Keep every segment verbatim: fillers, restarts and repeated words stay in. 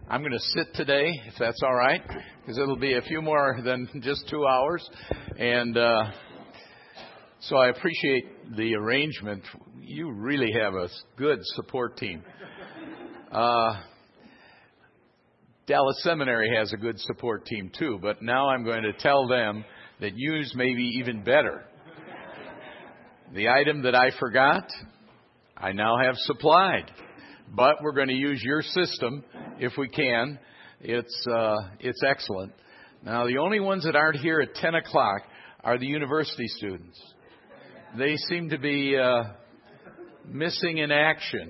I'm going to sit today, if that's all right, because it'll be a few more than just two hours. And uh, so I appreciate the arrangement. You really have a good support team. Uh, Dallas Seminary has a good support team too, but now I'm going to tell them that yours may be even better. The item that I forgot, I now have supplied. But we're going to use your system if we can. It's uh, it's excellent. Now, the only ones that aren't here at ten o'clock are the university students. They seem to be uh, missing in action.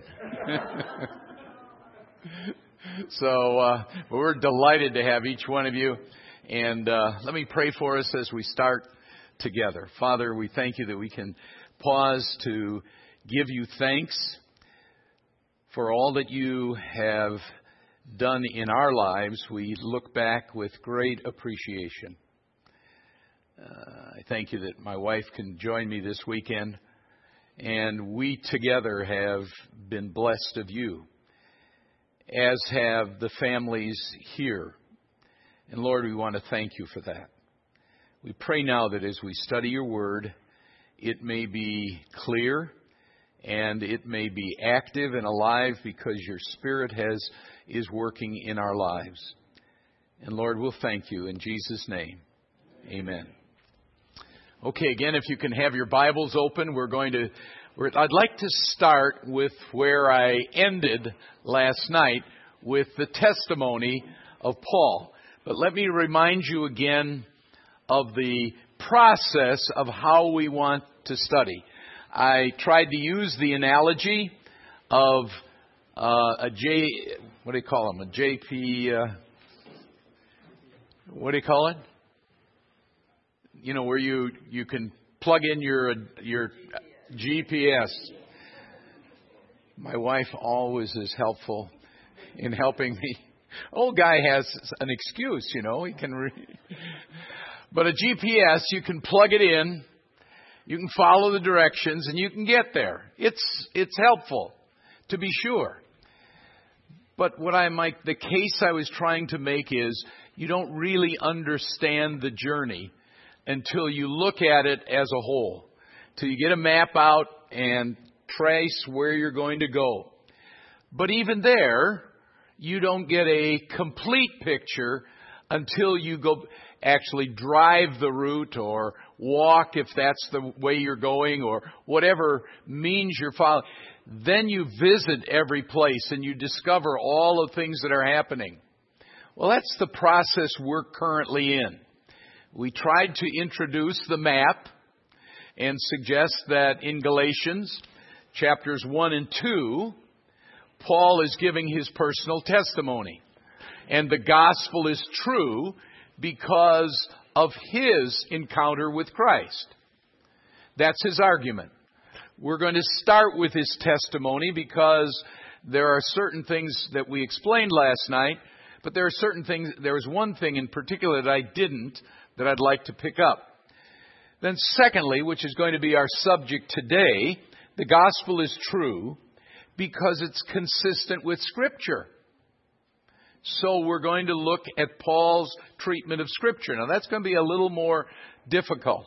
So uh, we're delighted to have each one of you. And uh, let me pray for us as we start together. Father, we thank you that we can pause to give you thanks for all that you have done in our lives. We look back with great appreciation. Uh, I thank you that my wife can join me this weekend, and we together have been blessed of you, as have the families here. And Lord, we want to thank you for that. We pray now that as we study your word, it may be clear and it may be active and alive because your Spirit has is working in our lives. And Lord, we'll thank you in Jesus' name. Amen. Okay, again, if you can have your Bibles open, we're going to, we're, I'd like to start with where I ended last night with the testimony of Paul. But let me remind you again of the process of how we want to study. I tried to use the analogy of uh, a J, what do you call them? A J P, uh, what do you call it? You know, where you, you can plug in your your G P S. My wife always is helpful in helping me. Old guy has an excuse, you know, he can. Re- but a G P S, you can plug it in. You can follow the directions and you can get there. It's it's helpful, to be sure. But what I might, the case I was trying to make is you don't really understand the journey until you look at it as a whole. Till you get a map out and trace where you're going to go. But even there, you don't get a complete picture until you go actually drive the route or walk if that's the way you're going or whatever means you're following. Then you visit every place and you discover all the things that are happening. Well, that's the process we're currently in. We tried to introduce the map and suggest that in Galatians chapters one and two, Paul is giving his personal testimony. And the gospel is true because of his encounter with Christ. That's his argument. We're going to start with his testimony because there are certain things that we explained last night, but there are certain things, there was one thing in particular that I didn't that I'd like to pick up. Then secondly, which is going to be our subject today, the gospel is true because it's consistent with Scripture. So we're going to look at Paul's treatment of Scripture. Now that's going to be a little more difficult.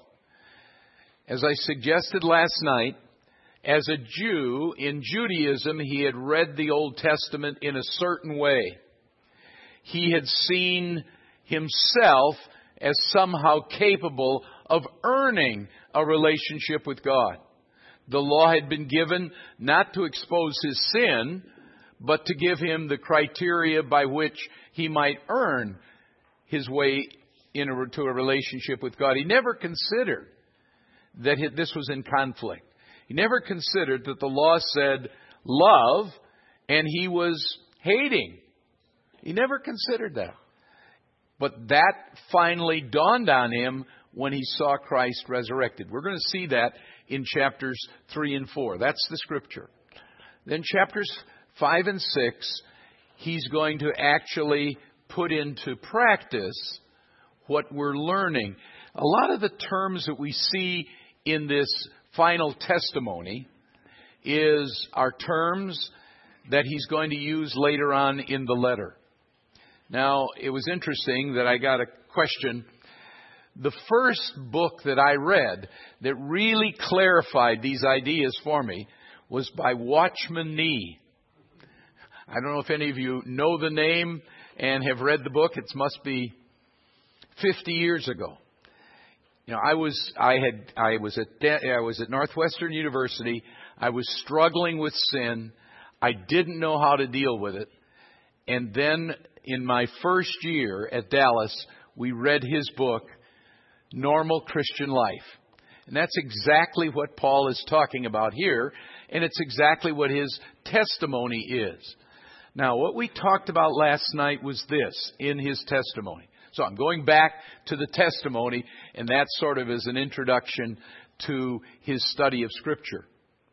As I suggested last night, as a Jew in Judaism, he had read the Old Testament in a certain way. He had seen himself as somehow capable of earning a relationship with God. The law had been given not to expose his sin, but to give him the criteria by which he might earn his way into a relationship with God. He never considered that this was in conflict. He never considered that the law said love and he was hating. He never considered that. But that finally dawned on him when he saw Christ resurrected. We're going to see that in chapters three and four. That's the Scripture. Then chapters five and six, he's going to actually put into practice what we're learning. A lot of the terms that we see in this final testimony is our terms that he's going to use later on in the letter. Now, it was interesting that I got a question. The first book that I read that really clarified these ideas for me was by Watchman Nee. I don't know if any of you know the name and have read the book. It must be fifty years ago. You know, I was I had I was at I was at Northwestern University. I was struggling with sin. I didn't know how to deal with it. And then in my first year at Dallas, we read his book, Normal Christian Life. And that's exactly what Paul is talking about here. And it's exactly what his testimony is. Now, what we talked about last night was this in his testimony. So I'm going back to the testimony, and that sort of is an introduction to his study of Scripture.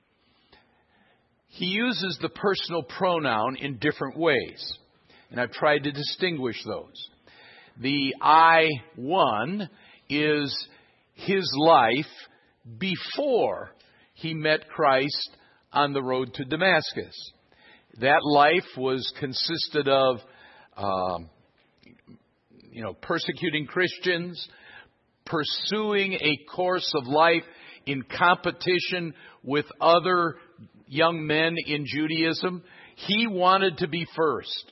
He uses the personal pronoun in different ways, and I've tried to distinguish those. The I one is his life before he met Christ on the road to Damascus. That life was consisted of, um, you know, persecuting Christians, pursuing a course of life in competition with other young men in Judaism. He wanted to be first.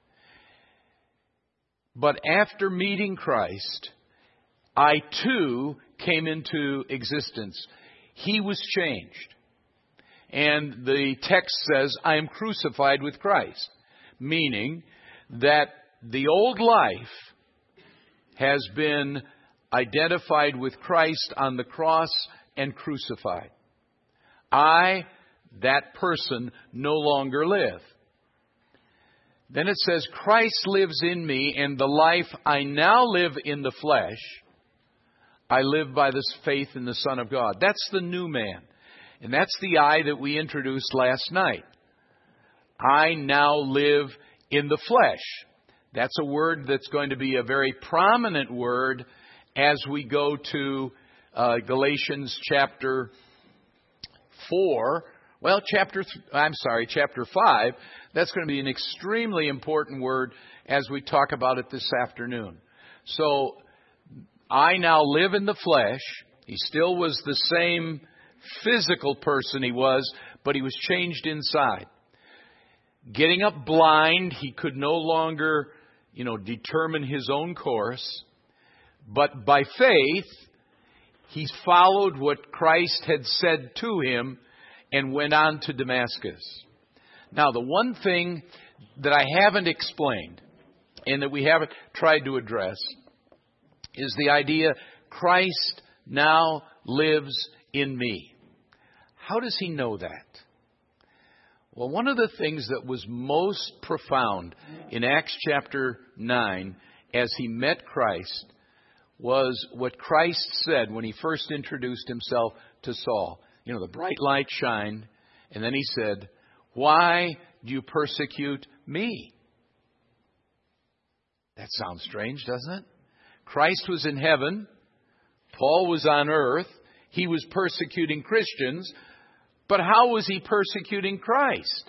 But after meeting Christ, I too came into existence. He was changed. And the text says, I am crucified with Christ. Meaning that the old life has been identified with Christ on the cross and crucified. I, that person, no longer live. Then it says, Christ lives in me, and the life I now live in the flesh, I live by this faith in the Son of God. That's the new man. And that's the I that we introduced last night. I now live in the flesh. That's a word that's going to be a very prominent word as we go to uh, Galatians chapter four. Well, chapter, th- I'm sorry, chapter five. That's going to be an extremely important word as we talk about it this afternoon. So, I now live in the flesh. He still was the same physical person he was, but he was changed inside. Getting up blind, he could no longer, you know, determine his own course. But by faith, he followed what Christ had said to him and went on to Damascus. Now, the one thing that I haven't explained and that we haven't tried to address is the idea Christ now lives in me. How does he know that? Well, one of the things that was most profound in Acts chapter nine as he met Christ was what Christ said when he first introduced himself to Saul. You know, the bright light shined, and then he said, "Why do you persecute me?" That sounds strange, doesn't it? Christ was in heaven. Paul was on earth. He was persecuting Christians. But how was he persecuting Christ?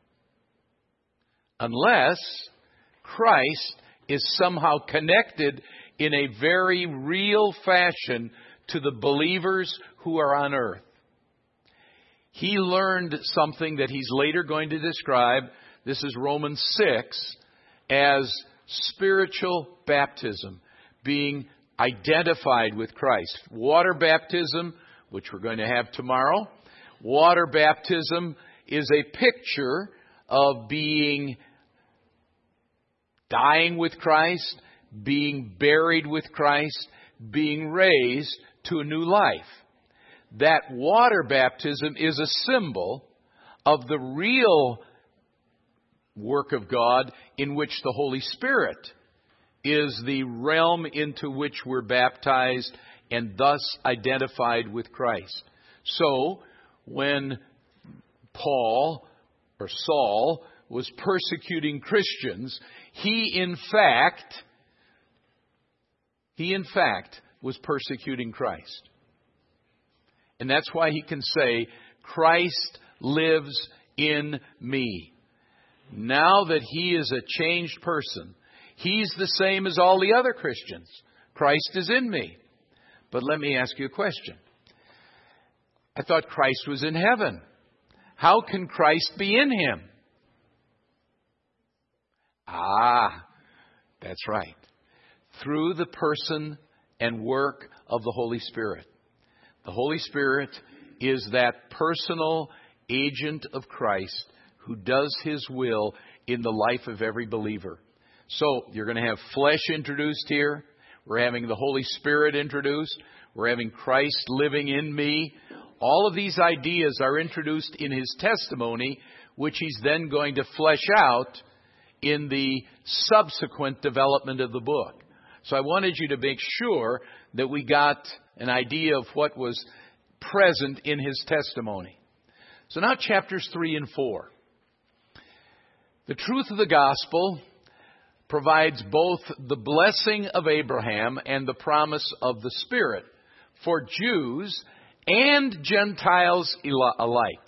Unless Christ is somehow connected in a very real fashion to the believers who are on earth. He learned something that he's later going to describe. This is Romans six, as spiritual baptism, being identified with Christ. Water baptism, which we're going to have tomorrow. Water baptism is a picture of being dying with Christ, being buried with Christ, being raised to a new life. That water baptism is a symbol of the real work of God, in which the Holy Spirit is the realm into which we're baptized and thus identified with Christ. So, when Paul or Saul was persecuting Christians, he in fact, he in fact was persecuting Christ. And that's why he can say, Christ lives in me. Now that he is a changed person, He's the same as all the other Christians. Christ is in me. But let me ask you a question. I thought Christ was in heaven. How can Christ be in him? Ah, that's right. Through the person and work of the Holy Spirit. The Holy Spirit is that personal agent of Christ who does His will in the life of every believer. So, you're going to have flesh introduced here. We're having the Holy Spirit introduced. We're having Christ living in me. All of these ideas are introduced in His testimony, which He's then going to flesh out in the subsequent development of the book. So I wanted you to make sure that we got an idea of what was present in His testimony. So now chapters three and four. The truth of the gospel provides both the blessing of Abraham and the promise of the Spirit for Jews and Gentiles alike.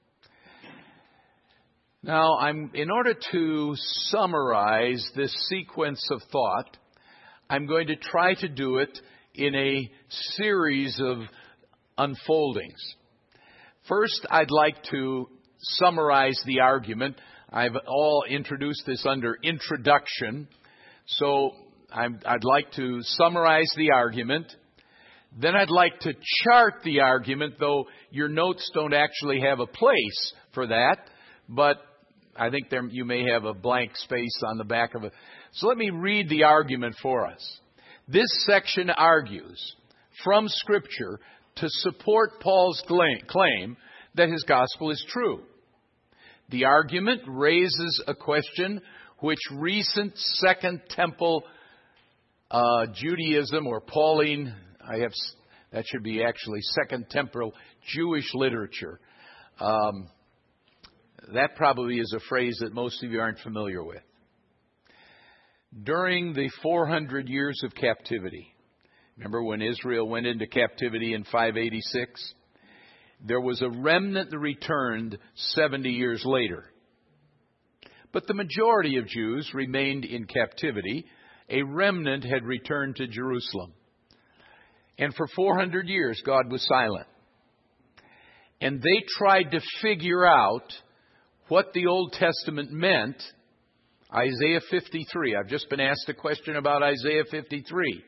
Now, I'm, in order to summarize this sequence of thought, I'm going to try to do it in a series of unfoldings. First, I'd like to summarize the argument. I've all introduced this under introduction. So I'm, I'd like to summarize the argument. Then I'd like to chart the argument, though your notes don't actually have a place for that. But I think there, you may have a blank space on the back of it. So let me read the argument for us. This section argues from Scripture to support Paul's claim that his gospel is true. The argument raises a question which recent Second Temple uh, Judaism or Pauline, I have that should be actually Second Temple Jewish literature. Um, that probably is a phrase that most of you aren't familiar with. During the four hundred years of captivity, remember when Israel went into captivity in five eighty-six? There was a remnant that returned seventy years later. But the majority of Jews remained in captivity. A remnant had returned to Jerusalem. And for four hundred years, God was silent. And they tried to figure out what the Old Testament meant. Isaiah fifty-three. I've just been asked a question about Isaiah fifty-three.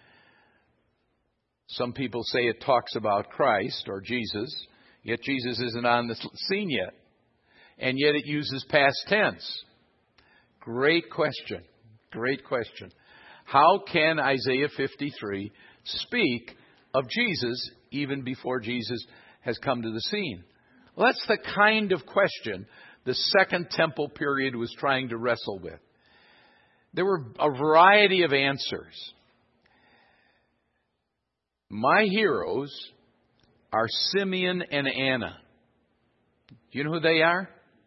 Some people say it talks about Christ or Jesus, yet Jesus isn't on the scene yet. And yet it uses past tense. Great question. Great question. How can Isaiah fifty-three speak of Jesus even before Jesus has come to the scene? Well, that's the kind of question the Second Temple period was trying to wrestle with. There were a variety of answers. My heroes are Simeon and Anna. Do you know who they are?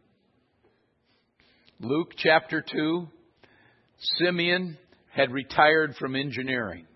Luke chapter two. Simeon had retired from engineering.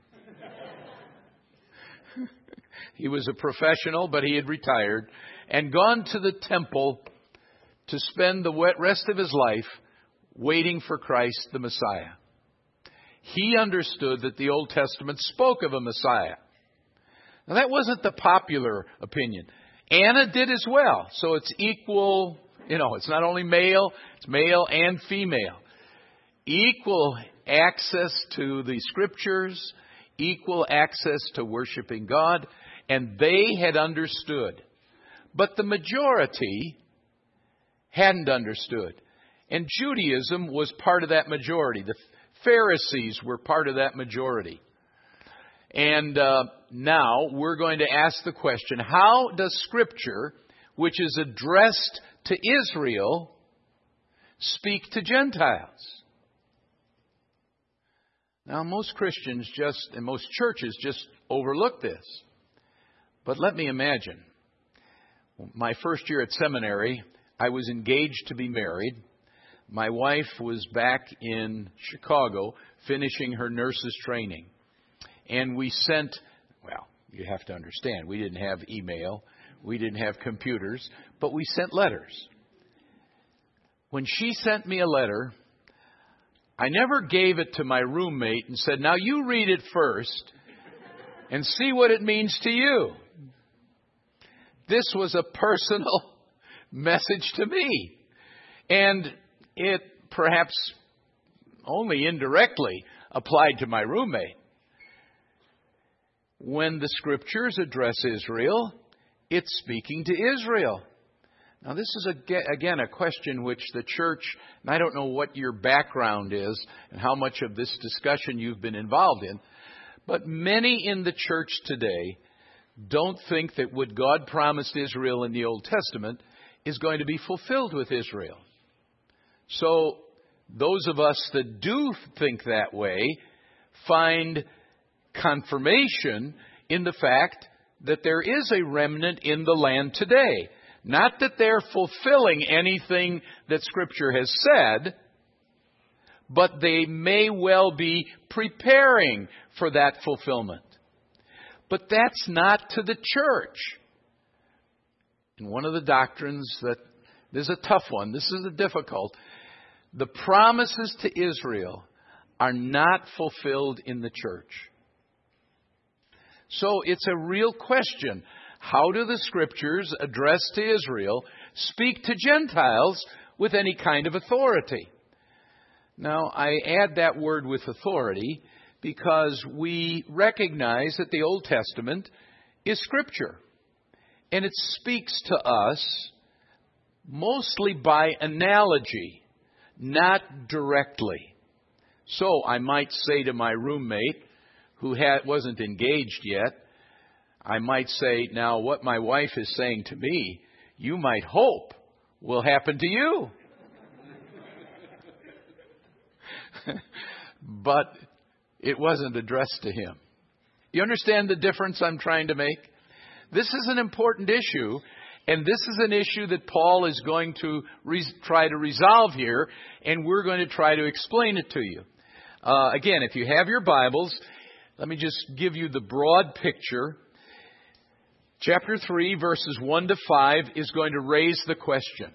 He was a professional, but he had retired and gone to the temple to spend the rest of his life waiting for Christ the Messiah. He understood that the Old Testament spoke of a Messiah. Now, that wasn't the popular opinion. Anna did as well. So it's equal, you know, it's not only male, it's male and female. Equal access to the Scriptures, equal access to worshiping God, and they had understood. But the majority hadn't understood. And Judaism was part of that majority. The Pharisees were part of that majority. And uh, now we're going to ask the question, how does Scripture, which is addressed to Israel, speak to Gentiles? Now, most Christians just, and most churches just overlook this. But let me imagine. My first year at seminary, I was engaged to be married. My wife was back in Chicago finishing her nurse's training. And we sent, well, you have to understand, we didn't have email, we didn't have computers, but we sent letters. When she sent me a letter, I never gave it to my roommate and said, now you read it first and see what it means to you. This was a personal message to me. And it perhaps only indirectly applied to my roommate. When the Scriptures address Israel, it's speaking to Israel. Now, this is, a, again, a question which the church, and I don't know what your background is and how much of this discussion you've been involved in, but many in the church today don't think that what God promised Israel in the Old Testament is going to be fulfilled with Israel. So, those of us that do think that way find confirmation in the fact that there is a remnant in the land today. Not that they're fulfilling anything that Scripture has said, but they may well be preparing for that fulfillment. But that's not to the church. And one of the doctrines that, this is a tough one, this is a difficult, the promises to Israel are not fulfilled in the church. So it's a real question. How do the Scriptures addressed to Israel speak to Gentiles with any kind of authority? Now, I add that word with authority because we recognize that the Old Testament is Scripture. And it speaks to us mostly by analogy, not directly. So I might say to my roommate, who had, wasn't engaged yet, I might say, now what my wife is saying to me, you might hope will happen to you. But it wasn't addressed to him. You understand the difference I'm trying to make? This is an important issue, and this is an issue that Paul is going to re- try to resolve here, and we're going to try to explain it to you. Uh, again, if you have your Bibles, let me just give you the broad picture. Chapter three, verses one to five, is going to raise the question.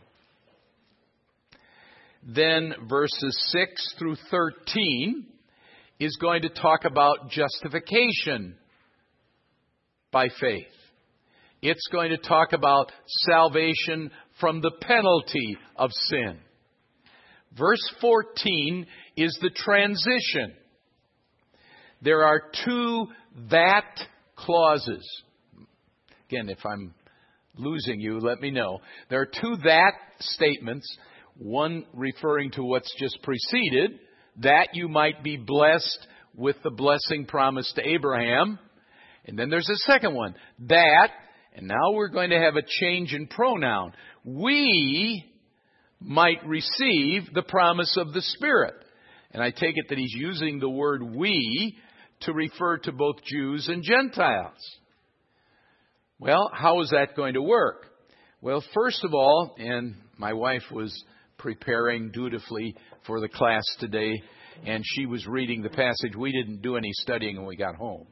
Then verses six through thirteen is going to talk about justification by faith. It's going to talk about salvation from the penalty of sin. Verse fourteen is the transition. There are two that clauses. Again, if I'm losing you, let me know. There are two that statements, one referring to what's just preceded, that you might be blessed with the blessing promised to Abraham. And then there's a second one, that, and now we're going to have a change in pronoun. We might receive the promise of the Spirit. And I take it that he's using the word we to refer to both Jews and Gentiles. Well, how is that going to work? Well, first of all, and my wife was preparing dutifully for the class today, and she was reading the passage. We didn't do any studying when we got home.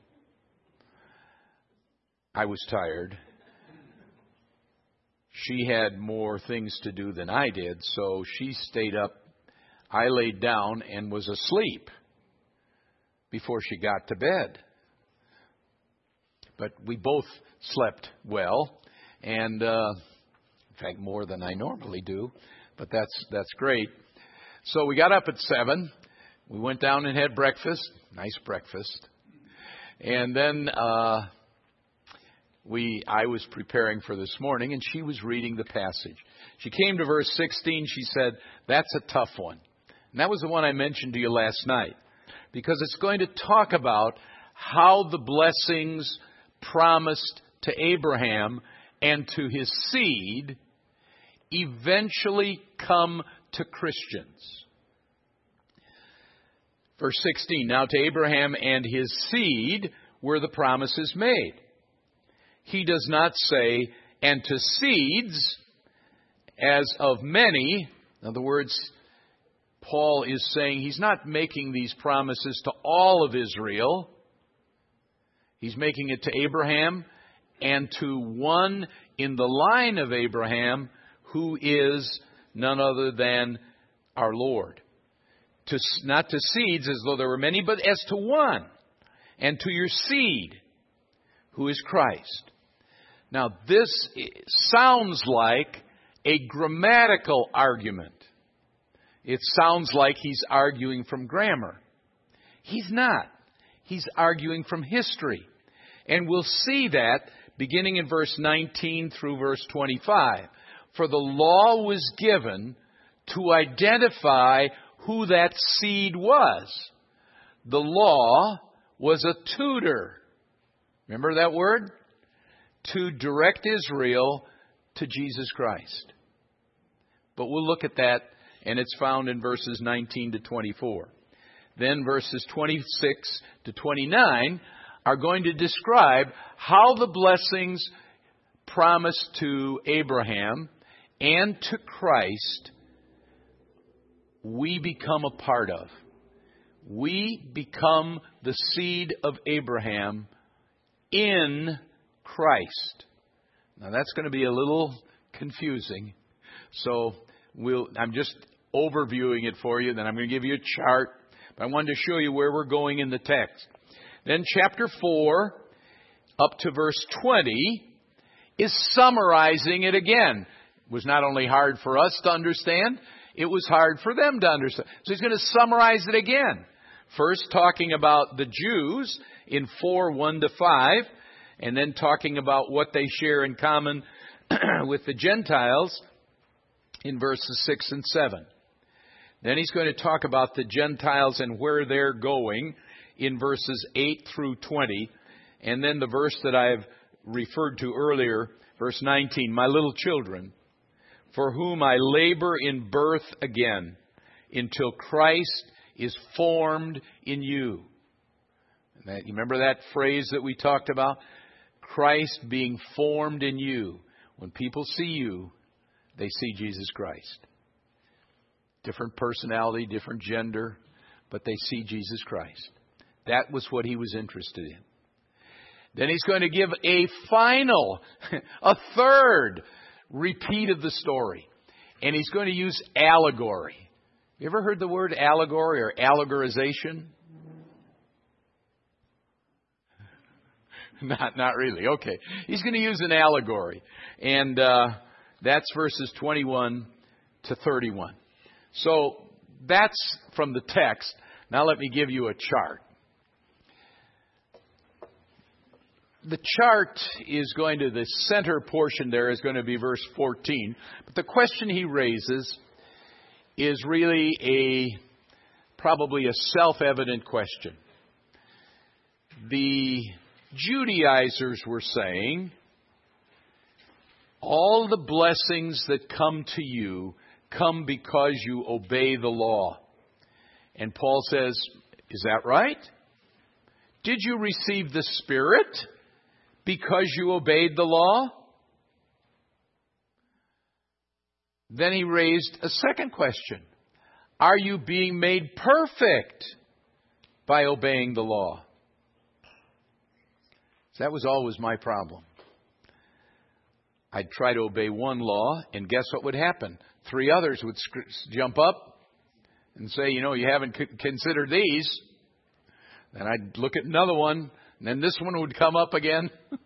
I was tired. She had more things to do than I did, so she stayed up. I laid down and was asleep before she got to bed. But we both slept well, and uh, in fact more than I normally do. But that's that's great. So we got up at seven. We went down and had breakfast, nice breakfast, and then uh, we I was preparing for this morning, and she was reading the passage. She came to verse sixteen. She said, "That's a tough one," and that was the one I mentioned to you last night, because it's going to talk about how the blessings promised to Abraham and to his seed eventually come to Christians. Verse sixteen, now to Abraham and his seed were the promises made. He does not say, and to seeds as of many. In other words, Paul is saying he's not making these promises to all of Israel. He's making it to Abraham and to one in the line of Abraham who is none other than our Lord. to, not to seeds as though there were many, but as to one, and to your seed, who is Christ. Now, this sounds like a grammatical argument. It sounds like he's arguing from grammar. He's not. He's arguing from history. And we'll see that beginning in verse nineteen through verse twenty-five. For the law was given to identify who that seed was. The law was a tutor. Remember that word? To direct Israel to Jesus Christ. But we'll look at that, and it's found in verses nineteen to twenty-four. Then verses twenty-six to twenty-nine are going to describe how the blessings promised to Abraham and to Christ we become a part of. We become the seed of Abraham in Christ. Now that's going to be a little confusing. So we'll, I'm just overviewing it for you. Then I'm going to give you a chart. But I wanted to show you where we're going in the text. Then chapter four, up to verse twenty, is summarizing it again. It was not only hard for us to understand, it was hard for them to understand. So he's going to summarize it again. First talking about the Jews in four, one to five, and then talking about what they share in common with the Gentiles in verses six and seven. Then he's going to talk about the Gentiles and where they're going in verses eight through twenty. And then the verse that I've referred to earlier, verse nineteen, my little children, for whom I labor in birth again, until Christ is formed in you. And that, you remember that phrase that we talked about? Christ being formed in you. When people see you, they see Jesus Christ. Different personality, different gender, but they see Jesus Christ. That was what he was interested in. Then he's going to give a final, a third repeat of the story. And he's going to use allegory. You ever heard the word allegory or allegorization? Not, not really. Okay. He's going to use an allegory. And uh, that's verses twenty-one to thirty-one. So that's from the text. Now let me give you a chart. The chart is going to, the center portion there is going to be verse fourteen. But the question he raises is really a, probably a self-evident question. The Judaizers were saying, all the blessings that come to you come because you obey the law. And Paul says, is that right? Did you receive the Spirit because you obeyed the law? Then he raised a second question. Are you being made perfect by obeying the law? That was always my problem. I'd try to obey one law, and guess what would happen? Three others would jump up and say, you know, you haven't c- considered these. Then I'd look at another one, and then this one would come up again.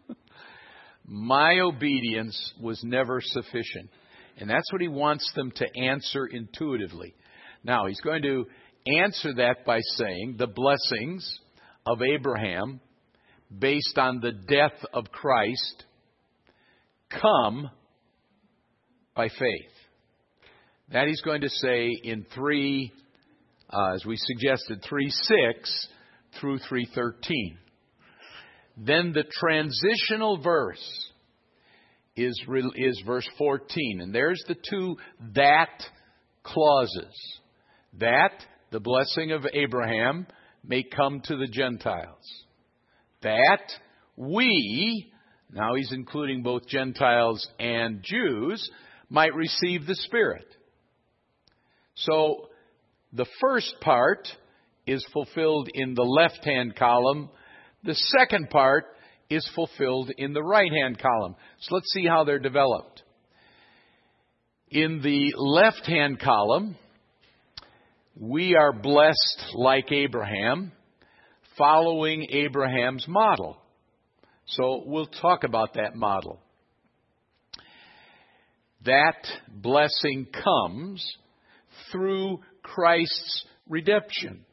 My obedience was never sufficient. And that's what he wants them to answer intuitively. Now, he's going to answer that by saying the blessings of Abraham, based on the death of Christ, come by faith. That he's going to say in three, uh, as we suggested, three six through three thirteen. Then the transitional verse is is verse fourteen, and there's the two that clauses. That the blessing of Abraham may come to the Gentiles. That we, now he's including both Gentiles and Jews, might receive the Spirit. So the first part is fulfilled in the left-hand column. The second part is fulfilled in the right-hand column. So let's see how they're developed. In the left-hand column, we are blessed like Abraham, following Abraham's model. So we'll talk about that model. That blessing comes through Christ's redemption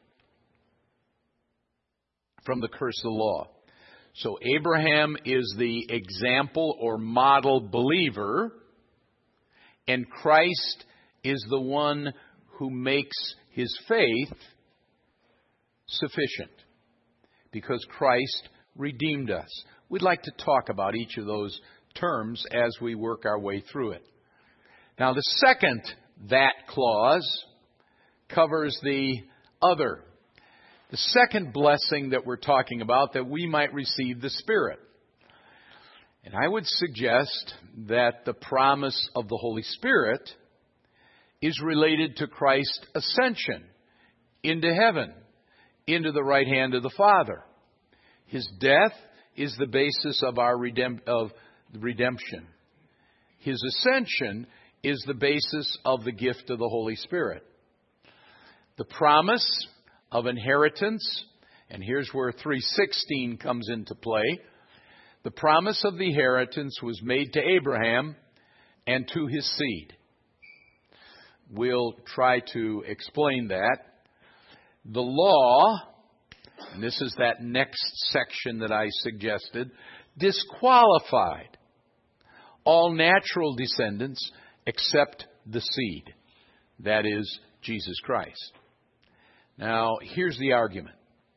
from the curse of the law. So Abraham is the example or model believer, and Christ is the one who makes his faith sufficient, because Christ redeemed us. We'd like to talk about each of those terms as we work our way through it. Now, the second that clause covers the other. The second blessing that we're talking about, that we might receive the Spirit. And I would suggest that the promise of the Holy Spirit is related to Christ's ascension into heaven, into the right hand of the Father. His death is the basis of our redemp- of redemption. His ascension is the basis of the gift of the Holy Spirit. The promise of inheritance, and here's where three sixteen comes into play. The promise of the inheritance was made to Abraham and to his seed. We'll try to explain that. The law, and this is that next section that I suggested, disqualified all natural descendants except the seed, that is, Jesus Christ. Now, here's the argument.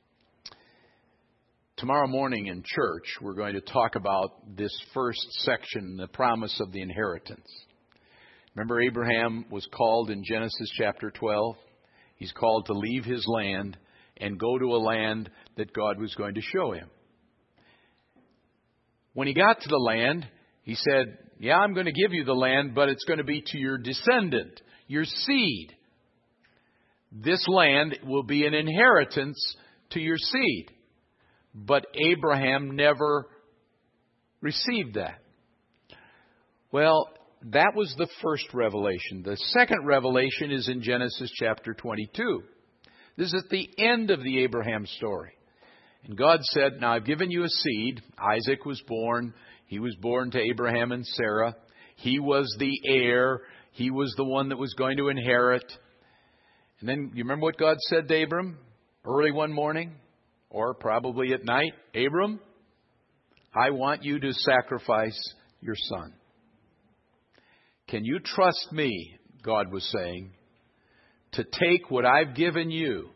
Tomorrow morning in church, we're going to talk about this first section, the promise of the inheritance. Remember, Abraham was called in Genesis chapter twelve. He's called to leave his land and go to a land that God was going to show him. When he got to the land, he said, yeah, I'm going to give you the land, but it's going to be to your descendant, your seed. This land will be an inheritance to your seed. But Abraham never received that. Well, that was the first revelation. The second revelation is in Genesis chapter twenty-two. This is at the end of the Abraham story. And God said, now I've given you a seed. Isaac was born. He was born to Abraham and Sarah. He was the heir. He was the one that was going to inherit. And then, you remember what God said to Abram early one morning? Or probably at night? Abram, I want you to sacrifice your son. Can you trust me, God was saying, to take what I've given you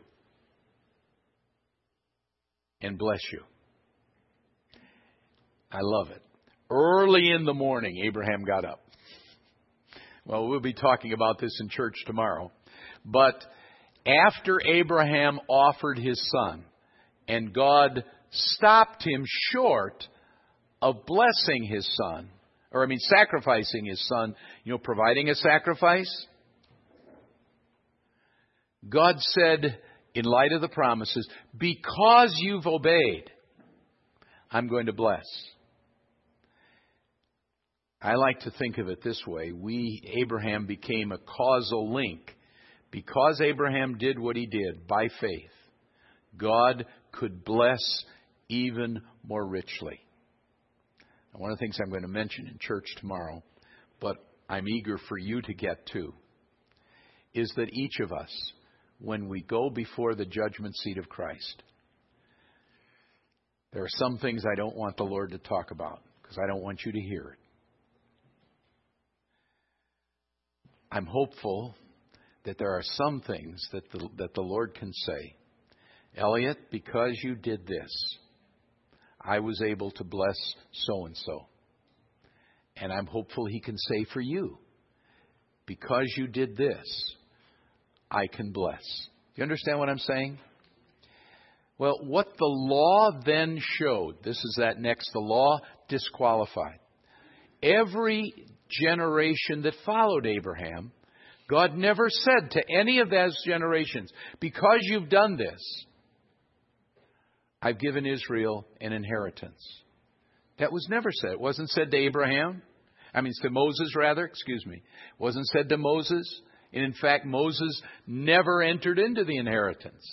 and bless you? I love it. Early in the morning, Abraham got up. Well, we'll be talking about this in church tomorrow. But after Abraham offered his son, and God stopped him short of blessing his son, or I mean sacrificing his son, you know, providing a sacrifice, God said, in light of the promises, because you've obeyed, I'm going to bless. I like to think of it this way. We, Abraham became a causal link. Because Abraham did what he did by faith, God could bless even more richly. Now, one of the things I'm going to mention in church tomorrow, but I'm eager for you to get to, is that each of us, when we go before the judgment seat of Christ, there are some things I don't want the Lord to talk about because I don't want you to hear it. I'm hopeful that there are some things that the, that the Lord can say, Elliot, because you did this, I was able to bless so-and-so. And I'm hopeful He can say for you, because you did this, I can bless. Do you understand what I'm saying? Well, what the law then showed, this is that next, the law disqualified. Every generation that followed Abraham, God never said to any of those generations, because you've done this, I've given Israel an inheritance. That was never said. It wasn't said to Abraham. I mean, to Moses, rather. Excuse me. It wasn't said to Moses. And in fact, Moses never entered into the inheritance.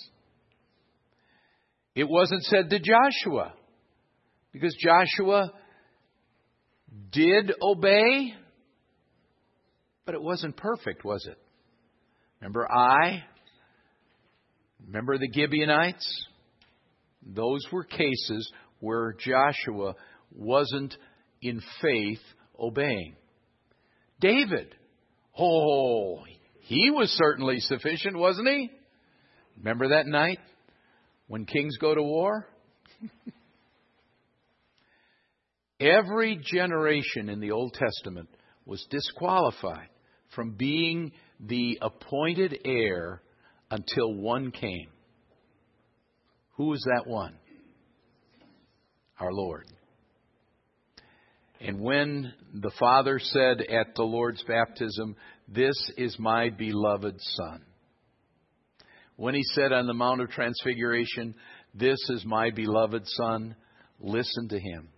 It wasn't said to Joshua, because Joshua did obey, but it wasn't perfect, was it? Remember Ai? Remember the Gibeonites? Those were cases where Joshua wasn't in faith obeying. David, oh, he was certainly sufficient, wasn't he? Remember that night when kings go to war? Every generation in the Old Testament was disqualified from being the appointed heir until one came. Who was that one? Our Lord. And when the Father said at the Lord's baptism, "This is my beloved Son." When He said on the Mount of Transfiguration, "This is my beloved Son," listen to Him.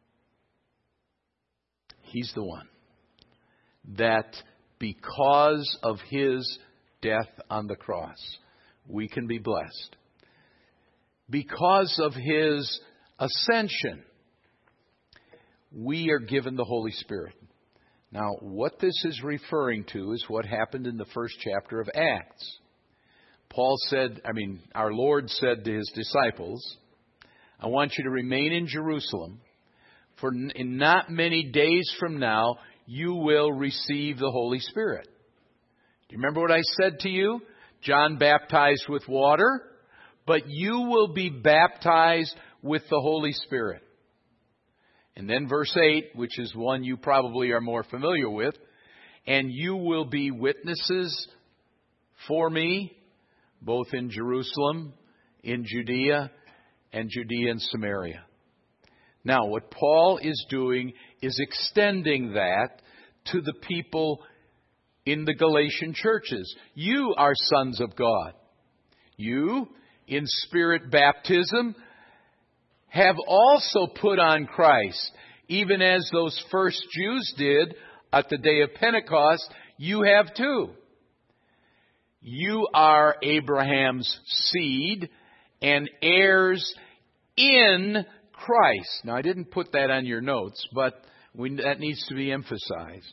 He's the one that because of His death on the cross, we can be blessed. Because of His ascension, we are given the Holy Spirit. Now, what this is referring to is what happened in the first chapter of Acts. Paul said, I mean, our Lord said to His disciples, "I want you to remain in Jerusalem, for in not many days from now, you will receive the Holy Spirit." Do you remember what I said to you? John baptized with water, but you will be baptized with the Holy Spirit. And then verse eight, which is one you probably are more familiar with, "And you will be witnesses for me, both in Jerusalem, in Judea, and Judea and Samaria." Now, what Paul is doing is extending that to the people in the Galatian churches. You are sons of God. You, in Spirit baptism, have also put on Christ, even as those first Jews did at the day of Pentecost. You have too. You are Abraham's seed and heirs in Christ. Now, I didn't put that on your notes, but we, that needs to be emphasized.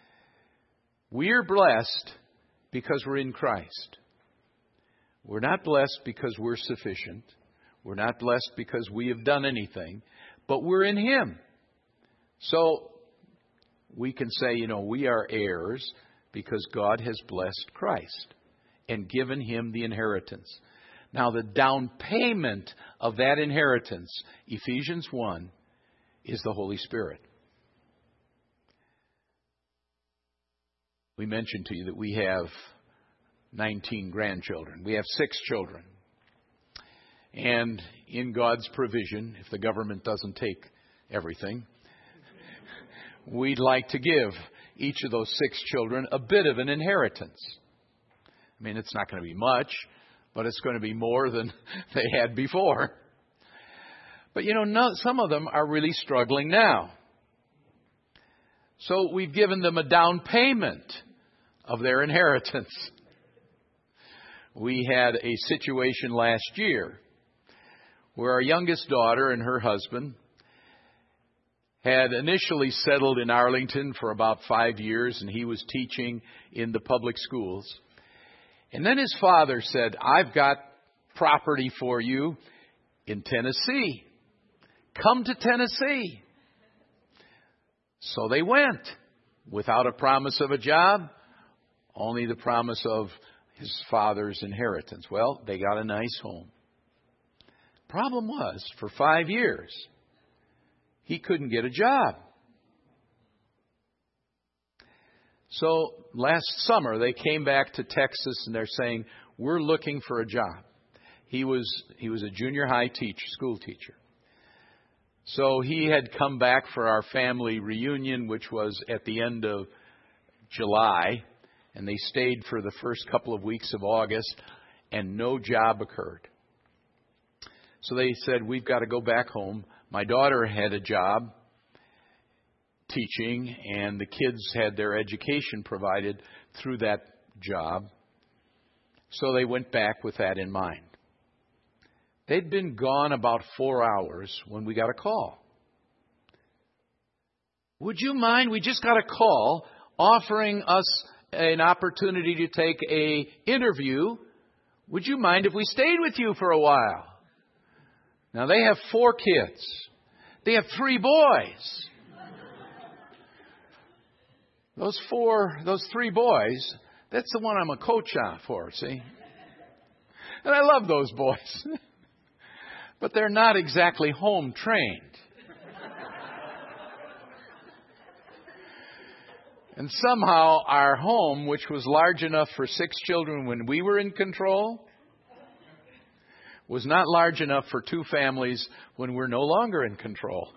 We're blessed because we're in Christ. We're not blessed because we're sufficient. We're not blessed because we have done anything, but we're in Him. So we can say, you know, we are heirs because God has blessed Christ and given Him the inheritance. Now, the down payment of that inheritance, Ephesians one, is the Holy Spirit. We mentioned to you that we have nineteen grandchildren. We have six children. And in God's provision, if the government doesn't take everything, we'd like to give each of those six children a bit of an inheritance. I mean, it's not going to be much, but it's going to be more than they had before. But, you know, no, some of them are really struggling now. So we've given them a down payment of their inheritance. We had a situation last year where our youngest daughter and her husband had initially settled in Arlington for about five years, and he was teaching in the public schools. And then his father said, "I've got property for you in Tennessee. Come to Tennessee." So they went without a promise of a job, only the promise of his father's inheritance. Well, they got a nice home. Problem was, for five years, he couldn't get a job. So last summer, they came back to Texas and they're saying, "We're looking for a job." He was he was a junior high teacher, school teacher. So he had come back for our family reunion, which was at the end of July, and they stayed for the first couple of weeks of August, and no job occurred. So they said, "We've got to go back home." My daughter had a job teaching, and the kids had their education provided through that job. So they went back with that in mind. They'd been gone about four hours when we got a call. Would you mind? We just got a call offering us an opportunity to take a interview. Would you mind if we stayed with you for a while? Now, they have four kids. They have three boys. Those four, those three boys, that's the one I'm a coach on for, see? And I love those boys. But they're not exactly home trained. And somehow our home, which was large enough for six children when we were in control, was not large enough for two families when we're no longer in control.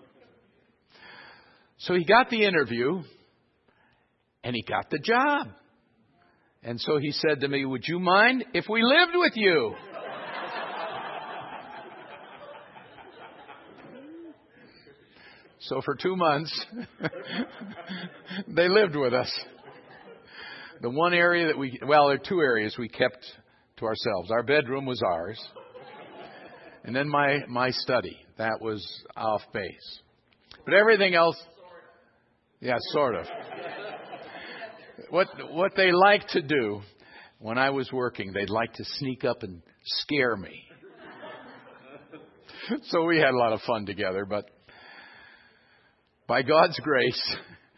So he got the interview and he got the job. And so he said to me, would you mind if we lived with you? So for two months, they lived with us. The one area that we, well, there are two areas we kept to ourselves. Our bedroom was ours. And then my, my study, that was off base. But everything else, yeah, sort of. What, what they liked to do when I was working, they'd like to sneak up and scare me. So we had a lot of fun together, but by God's grace,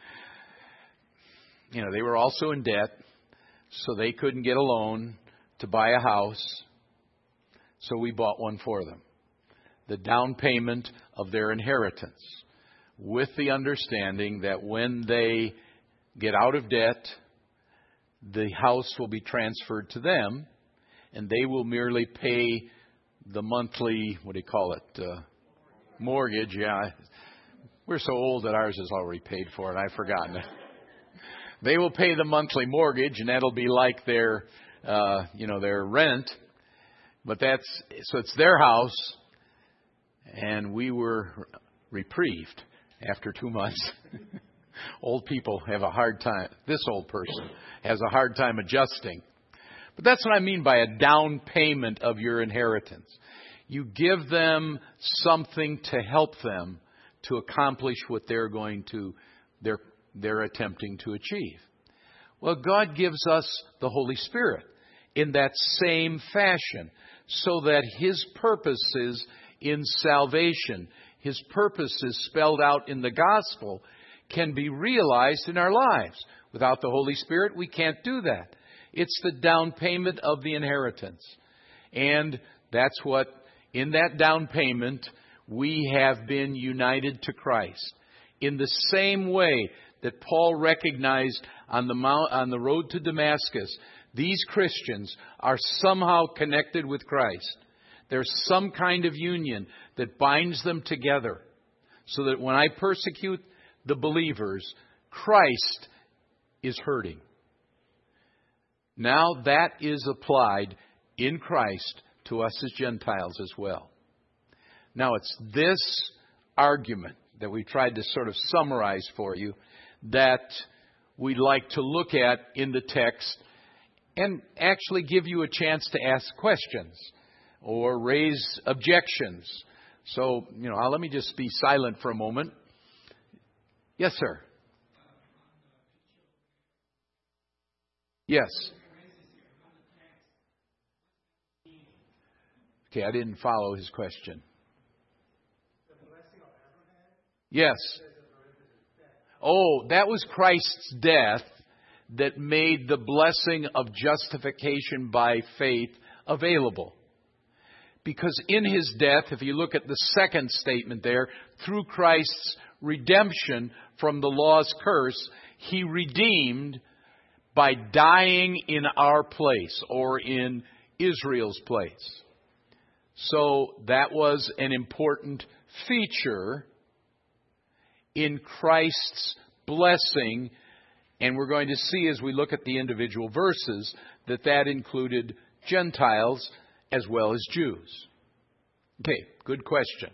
you know, they were also in debt, so they couldn't get a loan to buy a house. So we bought one for them. The down payment of their inheritance, with the understanding that when they get out of debt, the house will be transferred to them, and they will merely pay the monthly, what do you call it, uh, mortgage, yeah. We're so old that ours is already paid for, and I've forgotten it. They will pay the monthly mortgage, and that'll be like their, uh, you know, their rent. But that's, so it's their house, and we were reprieved after two months. Old people have a hard time, this old person has a hard time adjusting. But that's what I mean by a down payment of your inheritance. You give them something to help them to accomplish what they're going to, they're, they're attempting to achieve. Well, God gives us the Holy Spirit in that same fashion, so that His purposes in salvation, His purposes spelled out in the gospel, can be realized in our lives. Without the Holy Spirit, we can't do that. It's the down payment of the inheritance. And that's what, in that down payment, we have been united to Christ. In the same way that Paul recognized on the mount, on the road to Damascus, these Christians are somehow connected with Christ. There's some kind of union that binds them together, so that when I persecute the believers, Christ is hurting. Now that is applied in Christ to us as Gentiles as well. Now, it's this argument that we tried to sort of summarize for you that we'd like to look at in the text and actually give you a chance to ask questions or raise objections. So, you know, let me just be silent for a moment. Yes, sir. Yes. Okay, I didn't follow his question. Yes. Oh, that was Christ's death that made the blessing of justification by faith available. Because in His death, if you look at the second statement there, through Christ's redemption from the law's curse, He redeemed by dying in our place, or in Israel's place. So that was an important feature in Christ's blessing, and we're going to see as we look at the individual verses that that included Gentiles as well as Jews. Okay, good question.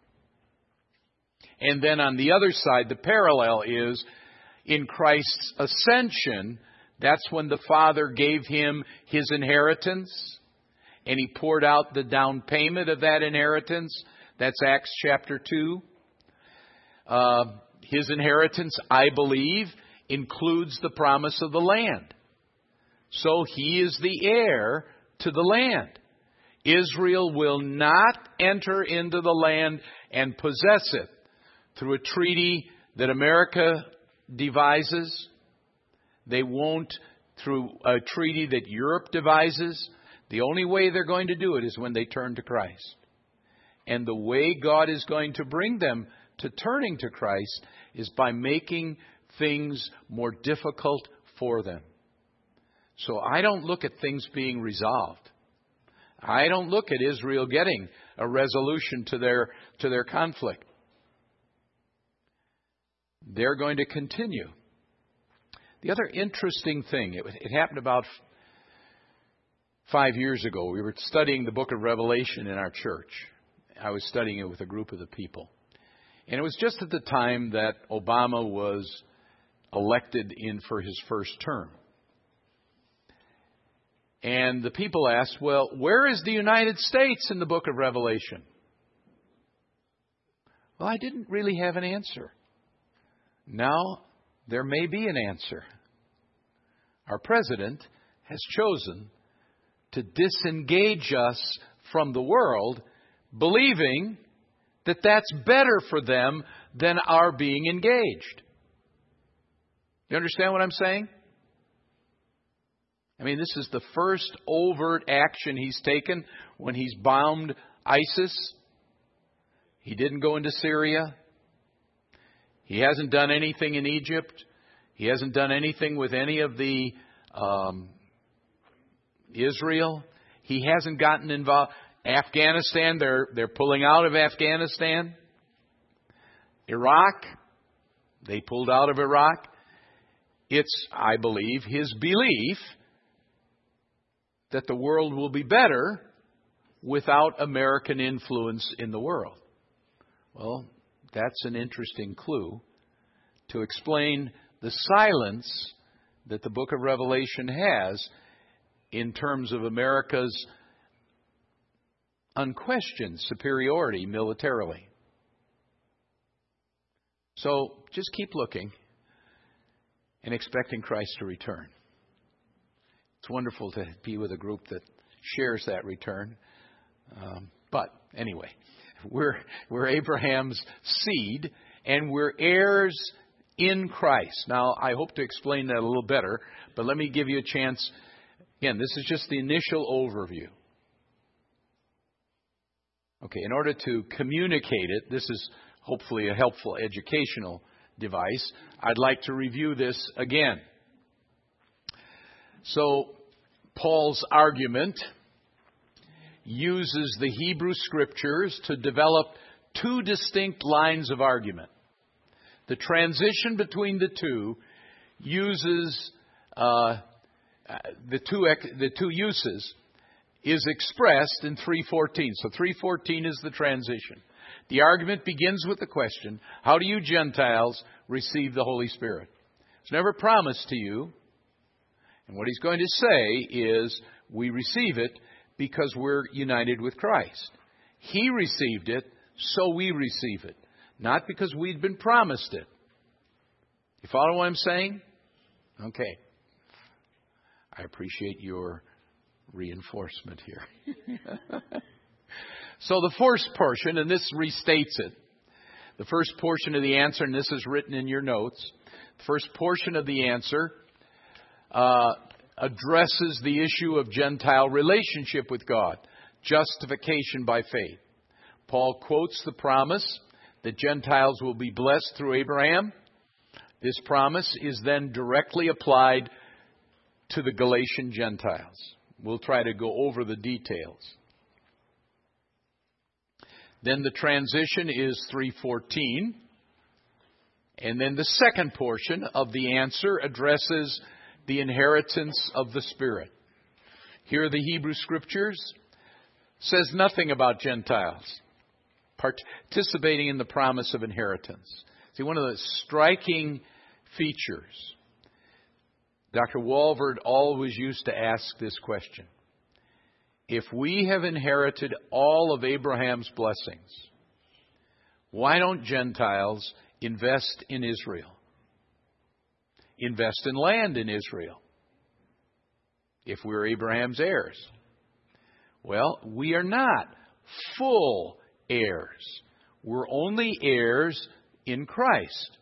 And then on the other side, the parallel is in Christ's ascension, That's when the Father gave him his inheritance, and he poured out the down payment of that inheritance. That's Acts chapter two. Uh, his inheritance, I believe, includes the promise of the land. So he is the heir to the land. Israel will not enter into the land and possess it through a treaty that America devises. They won't through a treaty that Europe devises. The only way they're going to do it is when they turn to Christ. And the way God is going to bring them to turning to Christ is by making things more difficult for them. So I don't look at things being resolved. I don't look at Israel getting a resolution to their to their conflict. They're going to continue. The other interesting thing, it, it happened about f- five years ago. We were studying the book of Revelation in our church. I was studying it with a group of the people. And it was just at the time that Obama was elected in for his first term. And the people asked, well, where is the United States in the book of Revelation? Well, I didn't really have an answer. Now, there may be an answer. Our president has chosen to disengage us from the world, believing that that's better for them than our being engaged. You understand what I'm saying? I mean, this is the first overt action he's taken when he's bombed ISIS. He didn't go into Syria. He hasn't done anything in Egypt. He hasn't done anything with any of the um, Israel. He hasn't gotten involved. Afghanistan, they're they're pulling out of Afghanistan. Iraq, they pulled out of Iraq. It's, I believe, his belief that the world will be better without American influence in the world. Well, that's an interesting clue to explain the silence that the book of Revelation has in terms of America's unquestioned superiority militarily. So just keep looking and expecting Christ to return. It's wonderful to be with a group that shares that return. Um, but anyway, we're we're Abraham's seed, and we're heirs in Christ. Now, I hope to explain that a little better, but let me give you a chance. Again, this is just the initial overview. Okay, in order to communicate it, this is hopefully a helpful educational device. I'd like to review this again. So, Paul's argument uses the Hebrew Scriptures to develop two distinct lines of argument. The transition between the two uses uh, the two the two uses is expressed in three fourteen. So three fourteen is the transition. The argument begins with the question, how do you Gentiles receive the Holy Spirit? It's never promised to you. And what he's going to say is, we receive it because we're united with Christ. He received it, so we receive it. Not because we'd been promised it. You follow what I'm saying? Okay. I appreciate your reinforcement here. So the first portion, and this restates it. The first portion of the answer, and this is written in your notes. The first portion of the answer uh, addresses the issue of Gentile relationship with God. Justification by faith. Paul quotes the promise that Gentiles will be blessed through Abraham. This promise is then directly applied to the Galatian Gentiles. We'll try to go over the details. Then the transition is three fourteen. And then the second portion of the answer addresses the inheritance of the Spirit. Here the Hebrew Scriptures says nothing about Gentiles participating in the promise of inheritance. See, one of the striking features Doctor Walvoord always used to ask this question. If we have inherited all of Abraham's blessings, why don't Gentiles invest in Israel? Invest in land in Israel, if we're Abraham's heirs. Well, we are not full heirs. We're only heirs in Christ.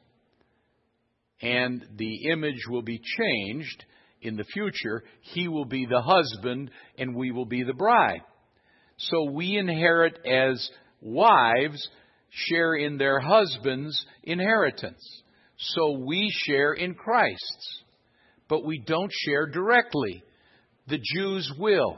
And the image will be changed in the future. He will be the husband and we will be the bride. So we inherit as wives, share in their husband's inheritance. So we share in Christ's. But we don't share directly. The Jews will.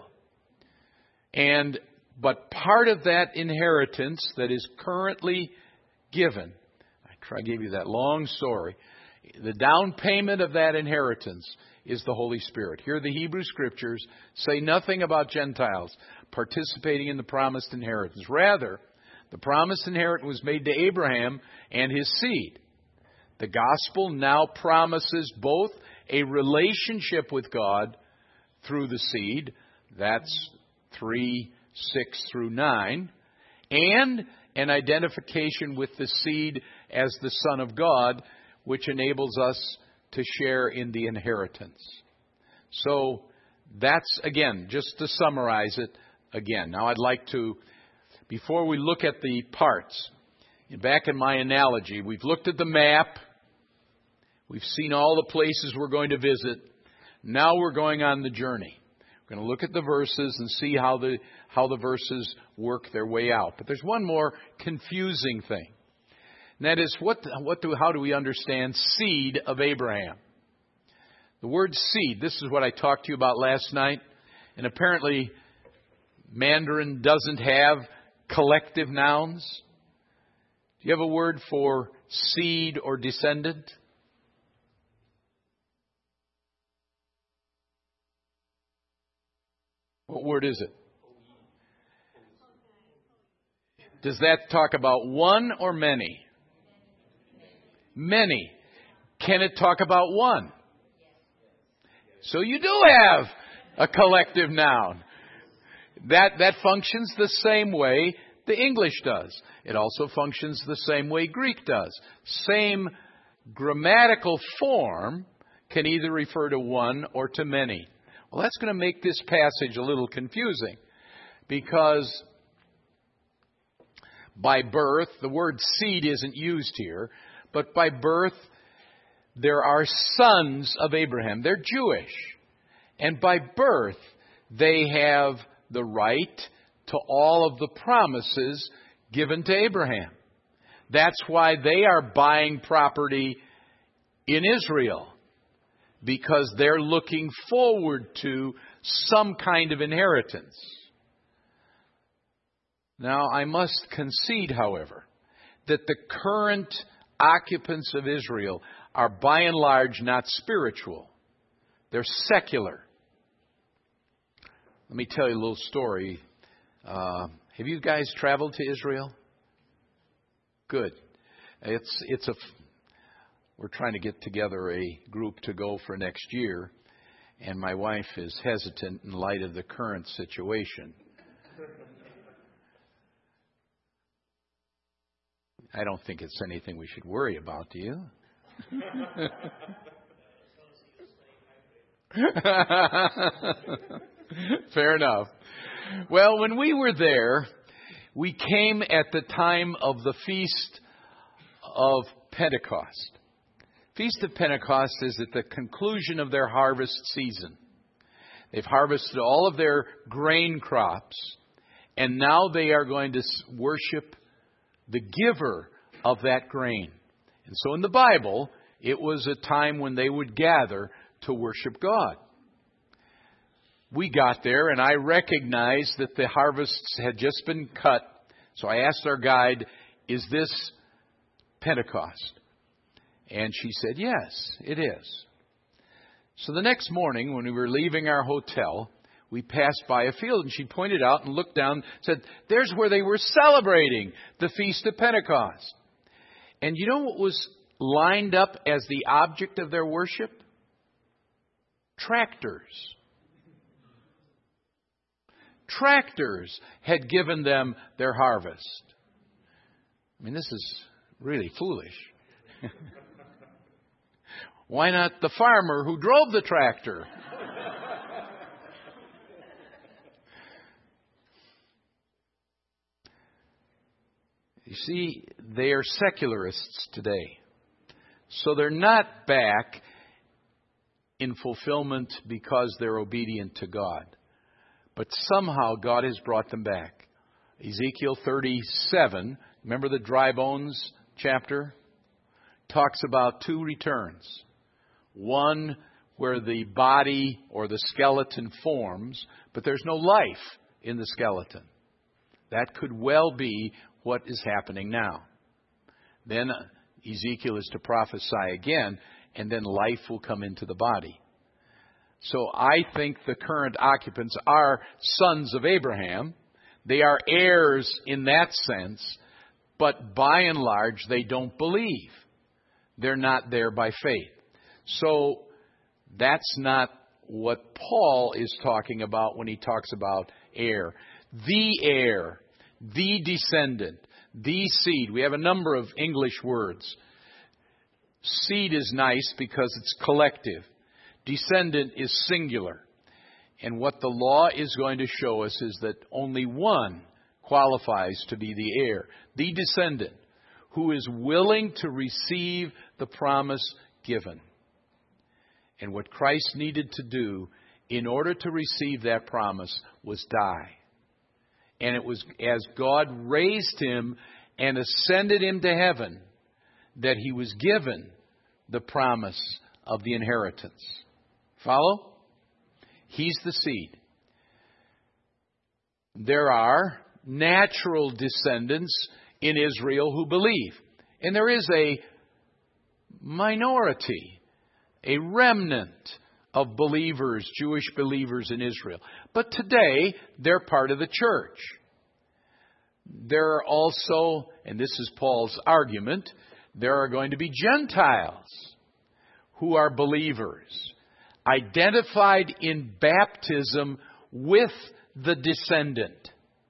And but part of that inheritance that is currently given, I try to give you that long story. The down payment of that inheritance is the Holy Spirit. Here the Hebrew Scriptures say nothing about Gentiles participating in the promised inheritance. Rather, the promised inheritance was made to Abraham and his seed. The gospel now promises both a relationship with God through the seed, that's three, six through nine, and an identification with the seed as the Son of God, which enables us to share in the inheritance. So that's, again, just to summarize it again. Now I'd like to, before we look at the parts, back in my analogy, we've looked at the map. We've seen all the places we're going to visit. Now we're going on the journey. We're going to look at the verses and see how the how the verses work their way out. But there's one more confusing thing. And that is, what what do how do we understand seed of Abraham? The word seed, this is what I talked to you about last night. And apparently Mandarin doesn't have collective nouns. Do you have a word for seed or descendant? What word is it? Does that talk about one or many? Many. Can it talk about one? So you do have a collective noun. That, that functions the same way the English does. It also functions the same way Greek does. Same grammatical form can either refer to one or to many. Well, that's going to make this passage a little confusing, because by birth, the word seed isn't used here, but by birth, there are sons of Abraham. They're Jewish. And by birth, they have the right to all of the promises given to Abraham. That's why they are buying property in Israel, because they're looking forward to some kind of inheritance. Now, I must concede, however, that the current occupants of Israel are by and large not spiritual. They're secular. Let me tell you a little story. Uh, have you guys traveled to Israel? Good. It's it's a. We're trying to get together a group to go for next year, and my wife is hesitant in light of the current situation. I don't think it's anything we should worry about, do you? Fair enough. Well, when we were there, we came at the time of the Feast of Pentecost. Feast of Pentecost is at the conclusion of their harvest season. They've harvested all of their grain crops, and now they are going to worship the giver of that grain. And so in the Bible, it was a time when they would gather to worship God. We got there, and I recognized that the harvests had just been cut. So I asked our guide, "Is this Pentecost?" And she said, "Yes, it is." So the next morning, when we were leaving our hotel, we passed by a field, and she pointed out and looked down and said, "There's where they were celebrating the Feast of Pentecost." And you know what was lined up as the object of their worship? Tractors. Tractors had given them their harvest. I mean, this is really foolish. Why not the farmer who drove the tractor? You see, they are secularists today. So they're not back in fulfillment because they're obedient to God. But somehow God has brought them back. Ezekiel thirty-seven, remember the dry bones chapter? Talks about two returns. One where the body or the skeleton forms, but there's no life in the skeleton. That could well be what is happening now. Then Ezekiel is to prophesy again, and then life will come into the body. So I think the current occupants are sons of Abraham. They are heirs in that sense, but by and large, they don't believe. They're not there by faith. So that's not what Paul is talking about when he talks about heir. The heir, the descendant, the seed. We have a number of English words. Seed is nice because it's collective. Descendant is singular. And what the law is going to show us is that only one qualifies to be the heir, the descendant, who is willing to receive the promise given. And what Christ needed to do in order to receive that promise was die. And it was as God raised him and ascended him to heaven that he was given the promise of the inheritance. Follow? He's the seed. There are natural descendants in Israel who believe. And there is a minority, a remnant of believers, Jewish believers in Israel. But today, they're part of the church. There are also, and this is Paul's argument, there are going to be Gentiles who are believers, identified in baptism with the descendant.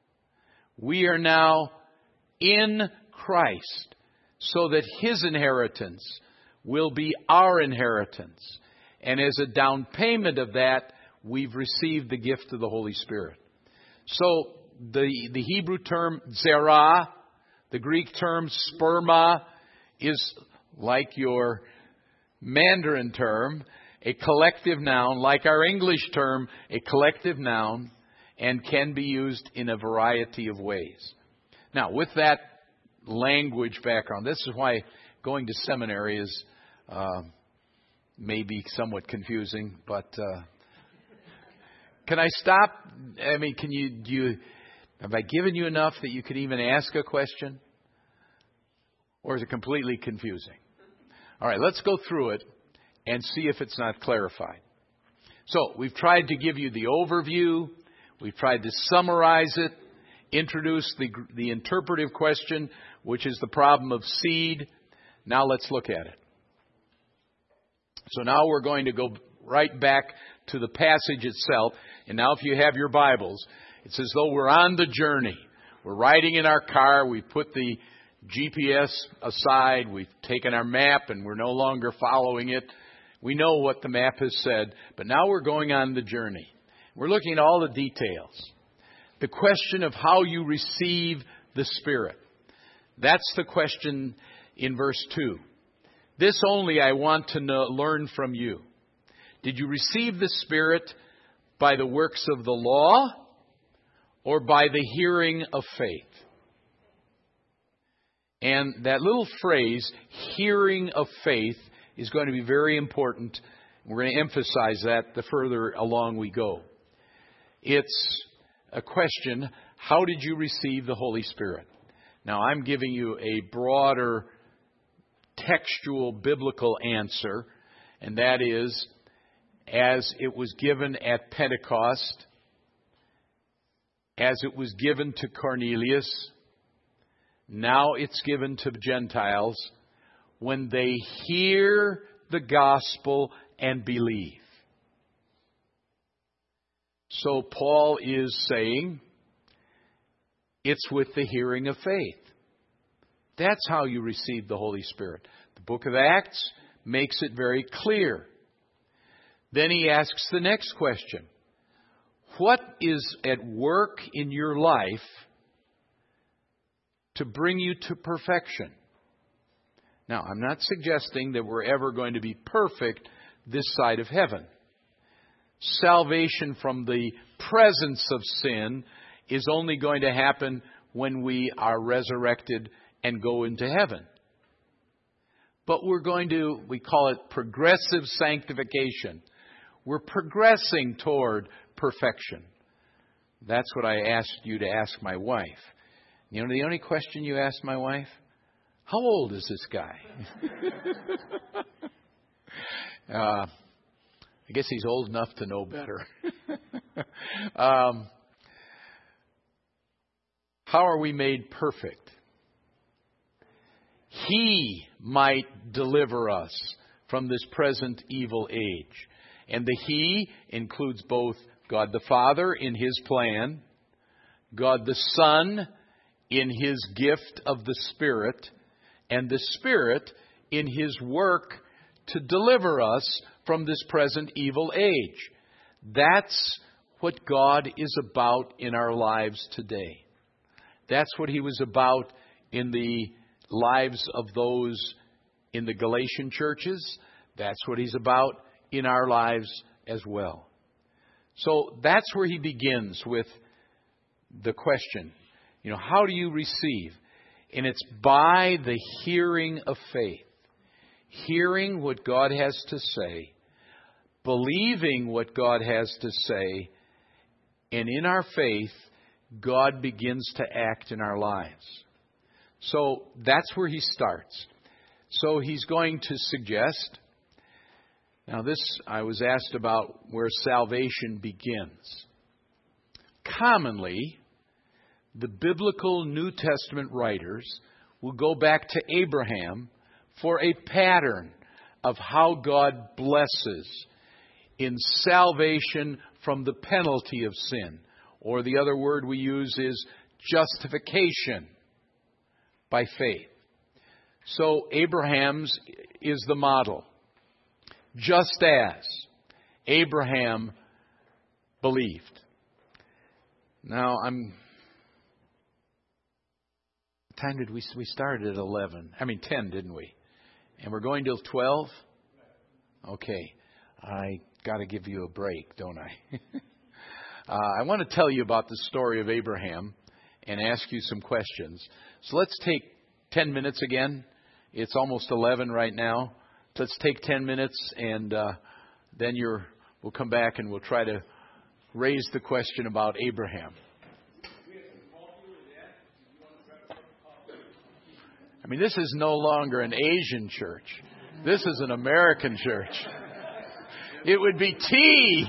We are now in Christ, so that his inheritance will be our inheritance. And as a down payment of that, we've received the gift of the Holy Spirit. So the, the Hebrew term zerah, the Greek term sperma, is like your Mandarin term, a collective noun, like our English term, a collective noun, and can be used in a variety of ways. Now, with that language background, this is why going to seminary is uh, maybe somewhat confusing, but uh, can I stop? I mean, can you, do you, have I given you enough that you could even ask a question? Or is it completely confusing? All right, let's go through it and see if it's not clarified. So, we've tried to give you the overview. We've tried to summarize it, introduce the, the interpretive question, which is the problem of seed. Now let's look at it. So now we're going to go right back to the passage itself. And now if you have your Bibles, it's as though we're on the journey. We're riding in our car. We've put the G P S aside. We've taken our map and we're no longer following it. We know what the map has said, but now we're going on the journey. We're looking at all the details. The question of how you receive the Spirit. That's the question in verse two. This only I want to know, learn from you. Did you receive the Spirit by the works of the law or by the hearing of faith? And that little phrase, hearing of faith, is going to be very important. We're going to emphasize that the further along we go. It's a question, how did you receive the Holy Spirit? Now, I'm giving you a broader textual biblical answer, and that is, as it was given at Pentecost, as it was given to Cornelius, now it's given to Gentiles when they hear the gospel and believe. So Paul is saying it's with the hearing of faith. That's how you receive the Holy Spirit. The book of Acts makes it very clear. Then he asks the next question. What is at work in your life to bring you to perfection? Now, I'm not suggesting that we're ever going to be perfect this side of heaven. Salvation from the presence of sin is only going to happen when we are resurrected and go into heaven. But we're going to, we call it progressive sanctification. We're progressing toward perfection. That's what I asked you to ask my wife. You know, the only question you asked my wife? How old is this guy? uh, I guess he's old enough to know better. um, how are we made perfect? He might deliver us from this present evil age. And the He includes both God the Father in His plan, God the Son in His gift of the Spirit, and the Spirit in His work to deliver us from this present evil age. That's what God is about in our lives today. That's what He was about in the lives of those in the Galatian churches. That's what He's about in our lives as well. So that's where he begins with the question, you know, how do you receive? And it's by the hearing of faith. Hearing what God has to say, believing what God has to say, and in our faith, God begins to act in our lives. So that's where he starts. So he's going to suggest, now this, I was asked about where salvation begins. Commonly, the biblical New Testament writers will go back to Abraham for a pattern of how God blesses in salvation from the penalty of sin. Or the other word we use is justification by faith. So Abraham's is the model. Just as Abraham believed. Now, I'm... What time did we... We started at eleven. I mean, ten, didn't we? And we're going till twelve? Okay. I got to give you a break, don't I? uh, I want to tell you about the story of Abraham and ask you some questions. So let's take ten minutes again. It's almost eleven right now. Let's take ten minutes, and uh, then you're, we'll come back and we'll try to raise the question about Abraham. I mean, this is no longer an Asian church. This is an American church. It would be tea.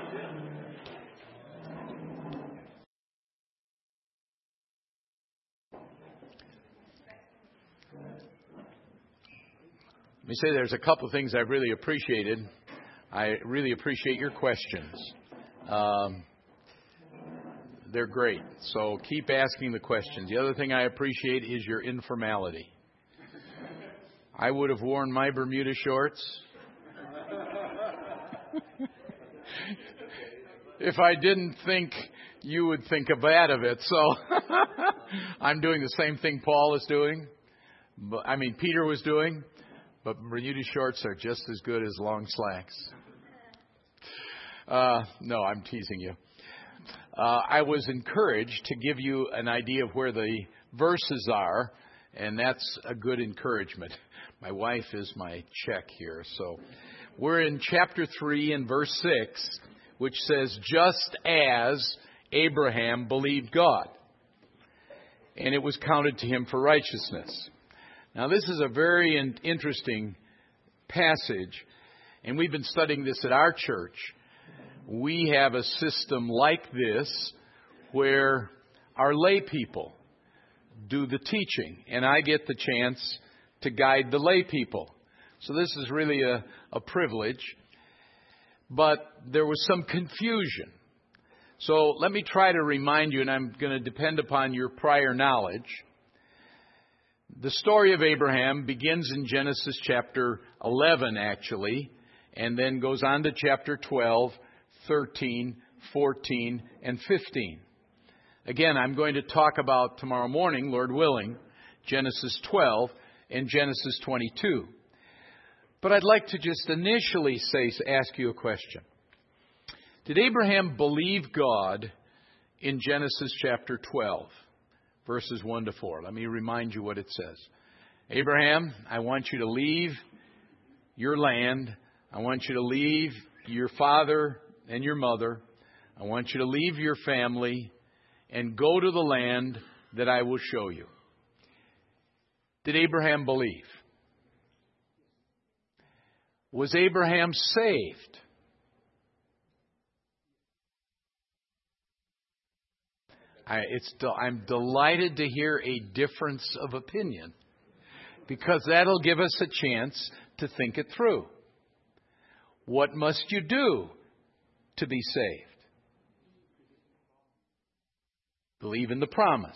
Let me say there's a couple of things I've really appreciated. I really appreciate your questions. Um, they're great. So keep asking the questions. The other thing I appreciate is your informality. I would have worn my Bermuda shorts if I didn't think you would think bad of it. So I'm doing the same thing Paul is doing. I mean, Peter was doing. But Bermuda shorts are just as good as long slacks. Uh, no, I'm teasing you. Uh, I was encouraged to give you an idea of where the verses are, and that's a good encouragement. My wife is my check here. So we're in chapter three and verse six, which says, just as Abraham believed God, and it was counted to him for righteousness. Now, this is a very interesting passage, and we've been studying this at our church. We have a system like this where our lay people do the teaching, and I get the chance to guide the lay people. So this is really a, a privilege. But there was some confusion So let me try to remind you, and I'm going to depend upon your prior knowledge. The story of Abraham begins in Genesis chapter eleven, actually, and then goes on to chapter twelve, thirteen, fourteen, and fifteen. Again, I'm going to talk about tomorrow morning, Lord willing, Genesis twelve and Genesis twenty-two. But I'd like to just initially say, ask you a question. Did Abraham believe God in Genesis chapter twelve, verses one to four? Let me remind you what it says. Abraham, I want you to leave your land. I want you to leave your father and your mother. I want you to leave your family and go to the land that I will show you. Did Abraham believe? Was Abraham saved? I, it's, I'm delighted to hear a difference of opinion, because that'll give us a chance to think it through. What must you do to be saved? Believe in the promise.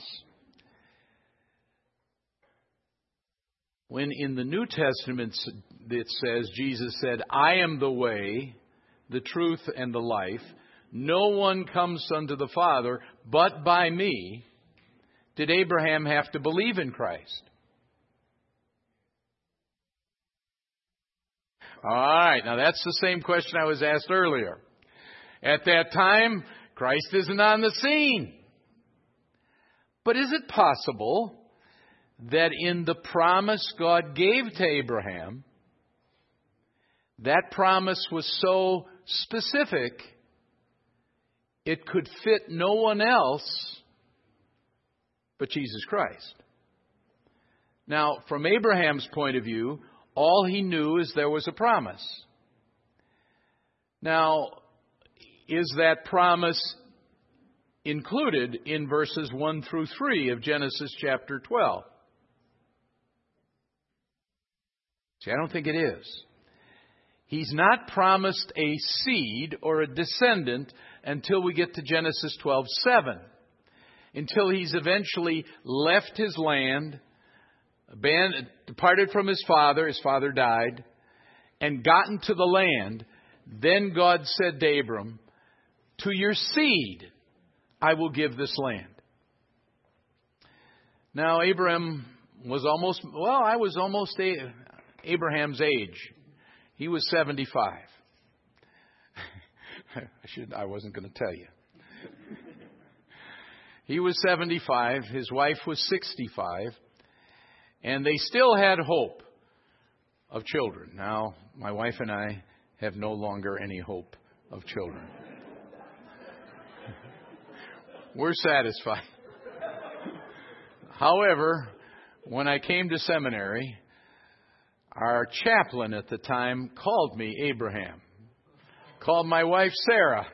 When in the New Testament it says, Jesus said, I am the way, the truth, and the life. No one comes unto the Father but by me. Did Abraham have to believe in Christ? All right, now that's the same question I was asked earlier. At that time, Christ isn't on the scene. But is it possible that in the promise God gave to Abraham, that promise was so specific it could fit no one else but Jesus Christ? Now, from Abraham's point of view, all he knew is there was a promise. Now, is that promise included in verses one through three of Genesis chapter twelve? See, I don't think it is. He's not promised a seed or a descendant until we get to Genesis twelve seven. Until he's eventually left his land, abandoned, departed from his father, his father died, and gotten to the land. Then God said to Abram, to your seed I will give this land. Now, Abram was almost, well, I was almost a, Abraham's age. He was seventy-five. I should, I wasn't going to tell you. He was seventy-five. His wife was sixty-five. And they still had hope of children. Now, my wife and I have no longer any hope of children. We're satisfied. However, when I came to seminary, our chaplain at the time called me Abraham. Called my wife Sarah.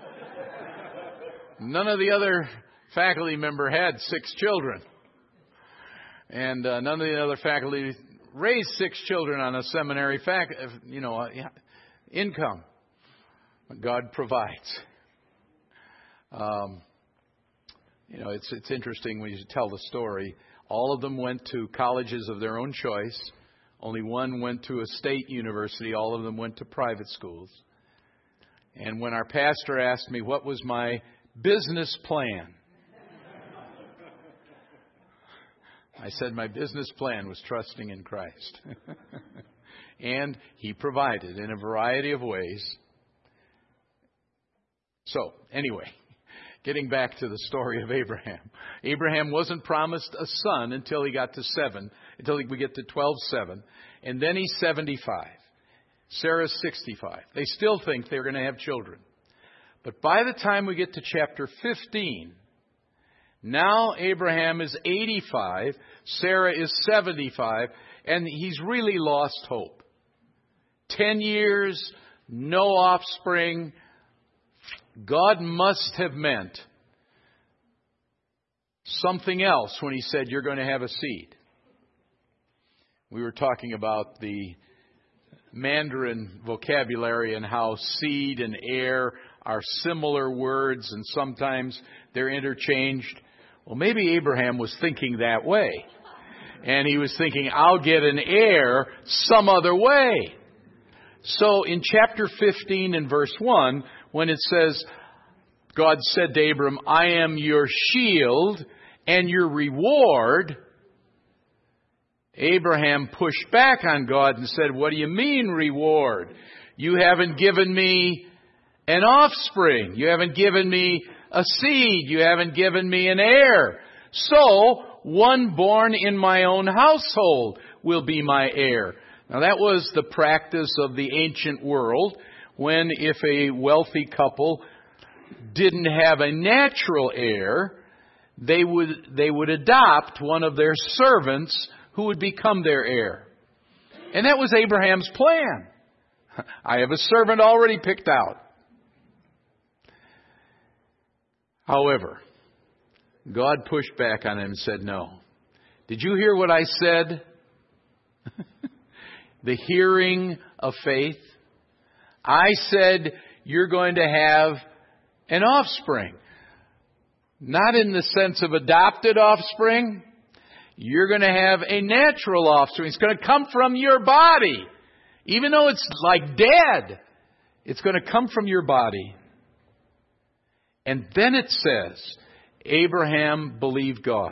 None of the other faculty member had six children. And uh, none of the other faculty raised six children on a seminary fac- you know, uh, income. God provides. Um, you know, it's it's interesting when you tell the story. All of them went to colleges of their own choice. Only one went to a state university. All of them went to private schools. And when our pastor asked me what was my business plan, I said my business plan was trusting in Christ. And He provided in a variety of ways. So, anyway, getting back to the story of Abraham. Abraham wasn't promised a son until he got to seven, until we get to twelve seven. And then he's seventy-five. Sarah's sixty-five. They still think they're going to have children. But by the time we get to chapter fifteen, now Abraham is eighty-five, Sarah is seventy-five, and he's really lost hope. Ten years, no offspring. God must have meant something else when He said, you're going to have a seed. We were talking about the Mandarin vocabulary and how seed and heir are similar words and sometimes they're interchanged. Well, maybe Abraham was thinking that way. And he was thinking, I'll get an heir some other way. So in chapter fifteen and verse one, when it says, God said to Abram, I am your shield and your reward, Abraham pushed back on God and said, what do you mean reward? You haven't given me an offspring. You haven't given me a seed. You haven't given me an heir. So, one born in my own household will be my heir. Now that was the practice of the ancient world, when if a wealthy couple didn't have a natural heir, they would, they would adopt one of their servants who would become their heir. And that was Abraham's plan. I have a servant already picked out. However, God pushed back on him and said, no. Did you hear what I said? The hearing of faith. I said you're going to have an offspring. Not in the sense of adopted offspring. You're going to have a natural offspring. It's going to come from your body. Even though it's like dead, it's going to come from your body. And then it says, Abraham believed God.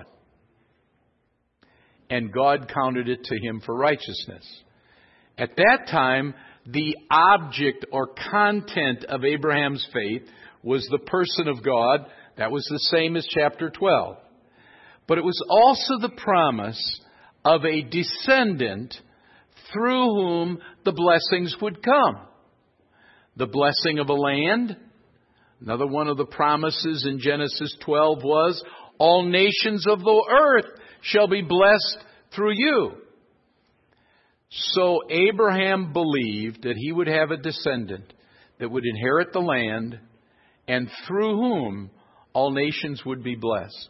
And God counted it to him for righteousness. At that time, the object or content of Abraham's faith was the person of God. That was the same as chapter twelve. But it was also the promise of a descendant through whom the blessings would come. The blessing of a land. Another one of the promises in Genesis twelve was, all nations of the earth shall be blessed through you. So Abraham believed that he would have a descendant that would inherit the land and through whom all nations would be blessed.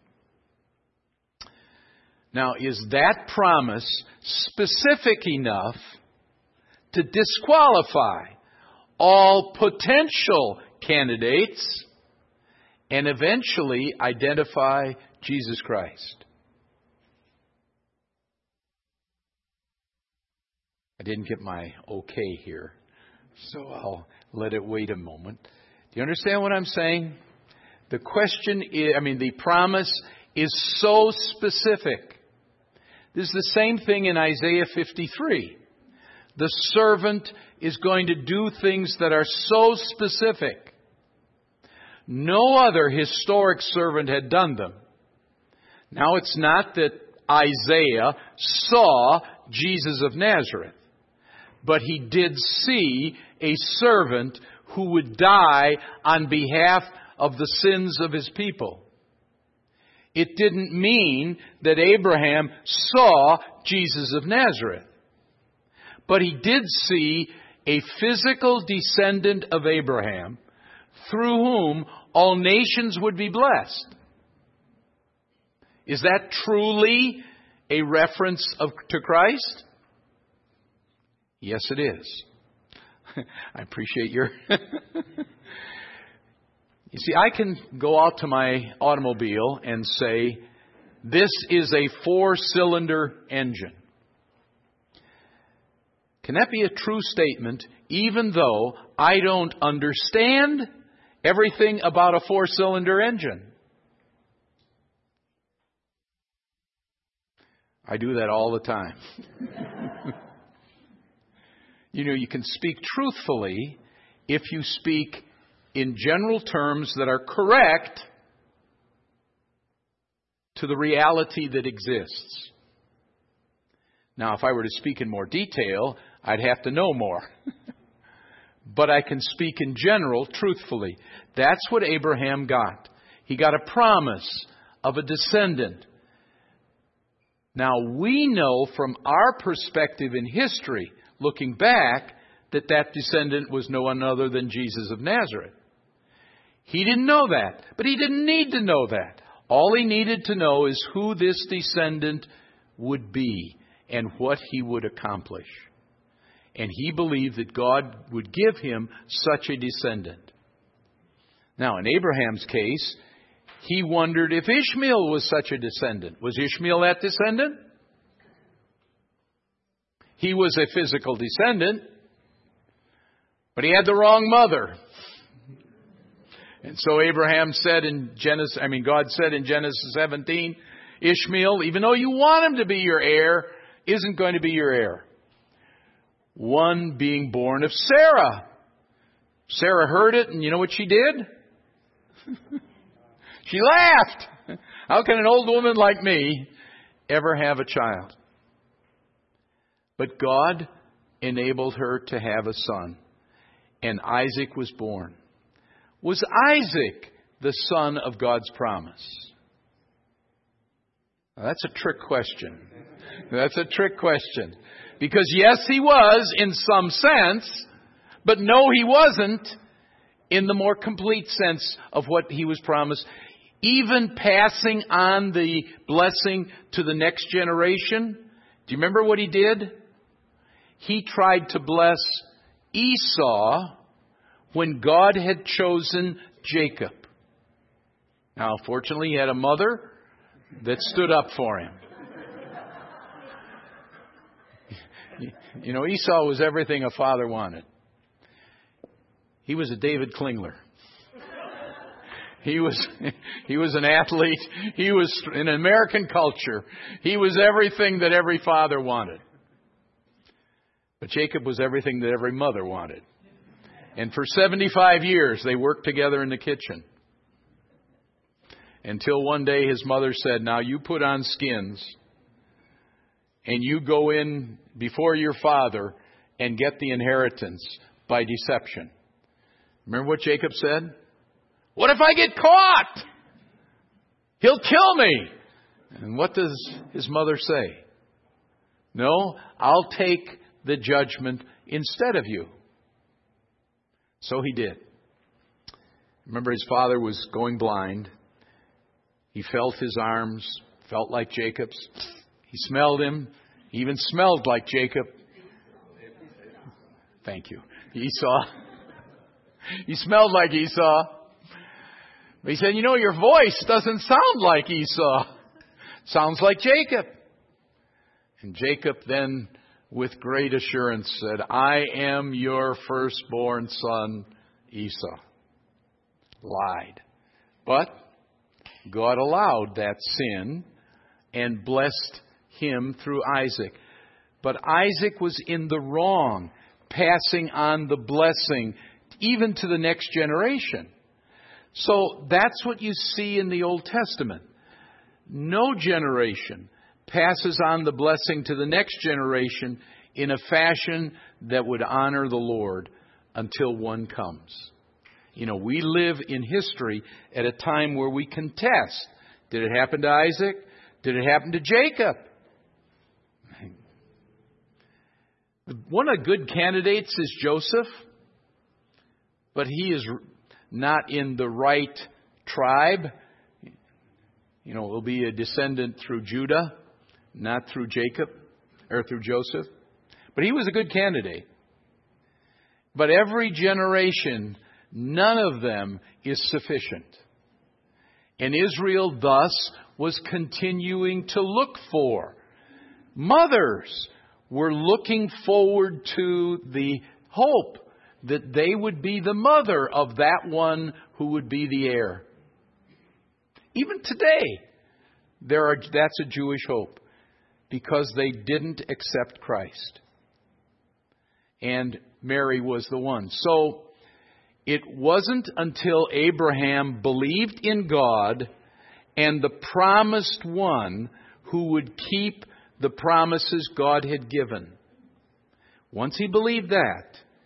Now, is that promise specific enough to disqualify all potential candidates and eventually identify Jesus Christ? I didn't get my okay here, so I'll let it wait a moment. Do you understand what I'm saying? The question is, I mean, the promise is so specific. This is the same thing in Isaiah fifty-three. The servant is going to do things that are so specific. No other historic servant had done them. Now, it's not that Isaiah saw Jesus of Nazareth, but he did see a servant who would die on behalf of the sins of his people. It didn't mean that Abraham saw Jesus of Nazareth. But he did see a physical descendant of Abraham through whom all nations would be blessed. Is that truly a reference of, to Christ? Yes, it is. I appreciate your... You see, I can go out to my automobile and say, this is a four-cylinder engine. Can that be a true statement, even though I don't understand everything about a four-cylinder engine? I do that all the time. You know, you can speak truthfully if you speak in general terms that are correct to the reality that exists. Now, if I were to speak in more detail, I'd have to know more. But I can speak in general truthfully. That's what Abraham got. He got a promise of a descendant. Now, we know from our perspective in history, looking back, that that descendant was no one other than Jesus of Nazareth. He didn't know that, but he didn't need to know that. All he needed to know is who this descendant would be and what he would accomplish. And he believed that God would give him such a descendant. Now, in Abraham's case, he wondered if Ishmael was such a descendant. Was Ishmael that descendant? He was a physical descendant, but he had the wrong mother. And so Abraham said in Genesis, I mean, God said in Genesis seventeen, Ishmael, even though you want him to be your heir, isn't going to be your heir. One being born of Sarah. Sarah heard it, and you know what she did? She laughed. How can an old woman like me ever have a child? But God enabled her to have a son, and Isaac was born. Was Isaac the son of God's promise? Now, that's a trick question. That's a trick question. Because yes, he was in some sense, but no, he wasn't in the more complete sense of what he was promised. Even passing on the blessing to the next generation. Do you remember what he did? He tried to bless Esau when God had chosen Jacob. Now, fortunately, he had a mother that stood up for him. You know, Esau was everything a father wanted. He was a David Klingler. He was, he was an athlete. He was in American culture. He was everything that every father wanted. But Jacob was everything that every mother wanted. And for seventy-five years, they worked together in the kitchen. Until one day his mother said, now you put on skins and you go in before your father and get the inheritance by deception. Remember what Jacob said? What if I get caught? He'll kill me. And what does his mother say? No, I'll take the judgment instead of you. So he did. Remember, his father was going blind. He felt his arms, felt like Jacob's. He smelled him. He even smelled like Jacob. Thank you. Esau. He smelled like Esau. But he said, you know, your voice doesn't sound like Esau. It sounds like Jacob. And Jacob then, with great assurance, said, I am your firstborn son, Esau. Lied. But God allowed that sin and blessed him through Isaac. But Isaac was in the wrong, passing on the blessing even to the next generation. So that's what you see in the Old Testament. No generation passes on the blessing to the next generation in a fashion that would honor the Lord until one comes. You know, we live in history at a time where we can test. Did it happen to Isaac? Did it happen to Jacob? One of the good candidates is Joseph, but he is not in the right tribe. You know, will be a descendant through Judah, not through Jacob or through Joseph. But he was a good candidate. But every generation, none of them is sufficient. And Israel thus was continuing to look for. Mothers were looking forward to the hope that they would be the mother of that one who would be the heir. Even today, there are, that's a Jewish hope because they didn't accept Christ. And Mary was the one. So it wasn't until Abraham believed in God and the promised one who would keep the promises God had given. Once he believed that,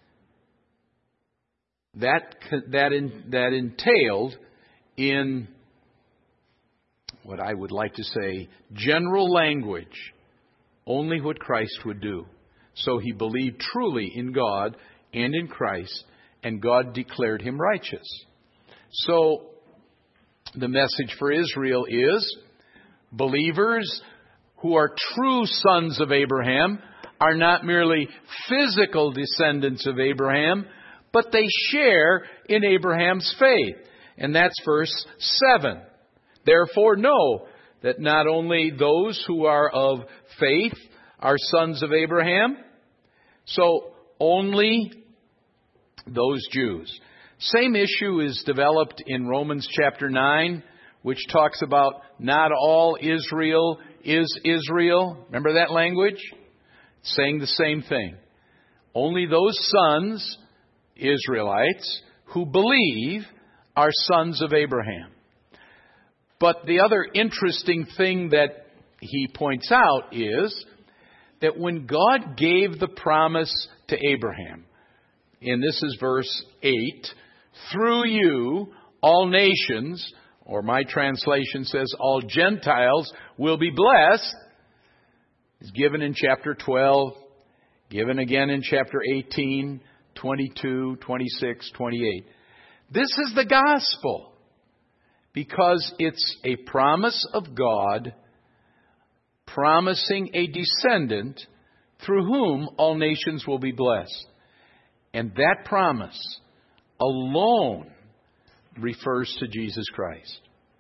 that that in, that entailed in what I would like to say general language, only what Christ would do. So he believed truly in God and in Christ, and God declared him righteous. So the message for Israel is believers who are true sons of Abraham are not merely physical descendants of Abraham, but they share in Abraham's faith. And that's verse seven. Therefore know that not only those who are of faith are sons of Abraham, so only those Jews. Same issue is developed in Romans chapter nine, which talks about not all Israel is Israel. Remember that language? It's saying the same thing. Only those sons, Israelites, who believe are sons of Abraham. But the other interesting thing that he points out is that when God gave the promise to Abraham, and this is verse eight, through you all nations, or my translation says all Gentiles, will be blessed, is given in chapter twelve, given again in chapter eighteen, twenty-two, twenty-six, twenty-eight. This is the gospel because it's a promise of God promising a descendant through whom all nations will be blessed. And that promise alone refers to Jesus Christ.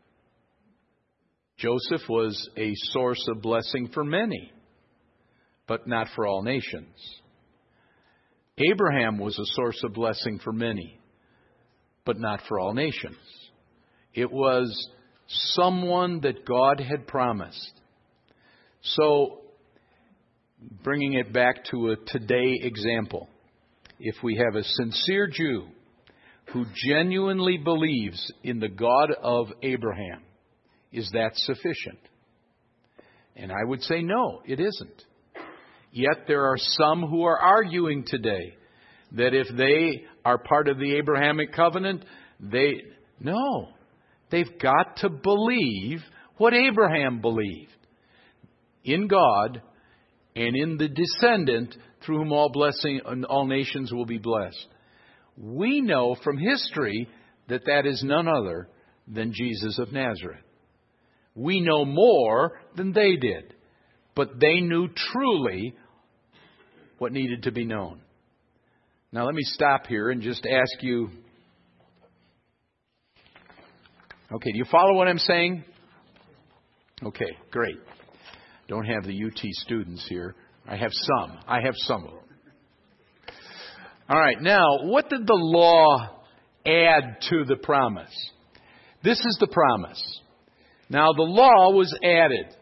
Joseph was a source of blessing for many, but not for all nations. Abraham was a source of blessing for many, but not for all nations. It was someone that God had promised. So, bringing it back to a today example, if we have a sincere Jew who genuinely believes in the God of Abraham, is that sufficient? And I would say no, it isn't. Yet there are some who are arguing today that if they are part of the Abrahamic covenant, they, no, they've got to believe what Abraham believed. In God and in the descendant through whom all blessing and all nations will be blessed. We know from history that that is none other than Jesus of Nazareth. We know more than they did, but they knew truly what needed to be known. Now let me stop here and just ask you, okay, do you follow what I'm saying? Okay, great. Don't have the U T students here. I have some. I have some of them. All right, now, what did the law add to the promise? This is the promise. Now, the law was added.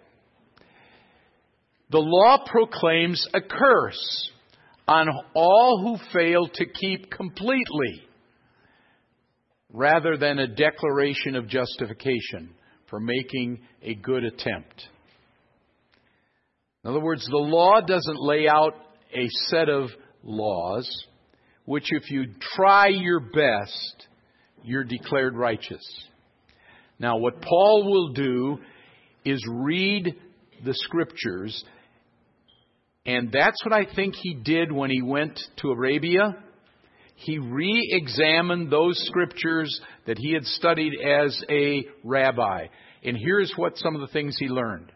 The law proclaims a curse on all who fail to keep completely, rather than a declaration of justification for making a good attempt. In other words, the law doesn't lay out a set of laws which, if you try your best, you're declared righteous. Now, what Paul will do is read the Scriptures, and that's what I think he did when he went to Arabia. He re-examined those Scriptures that he had studied as a rabbi. And here's what some of the things he learned.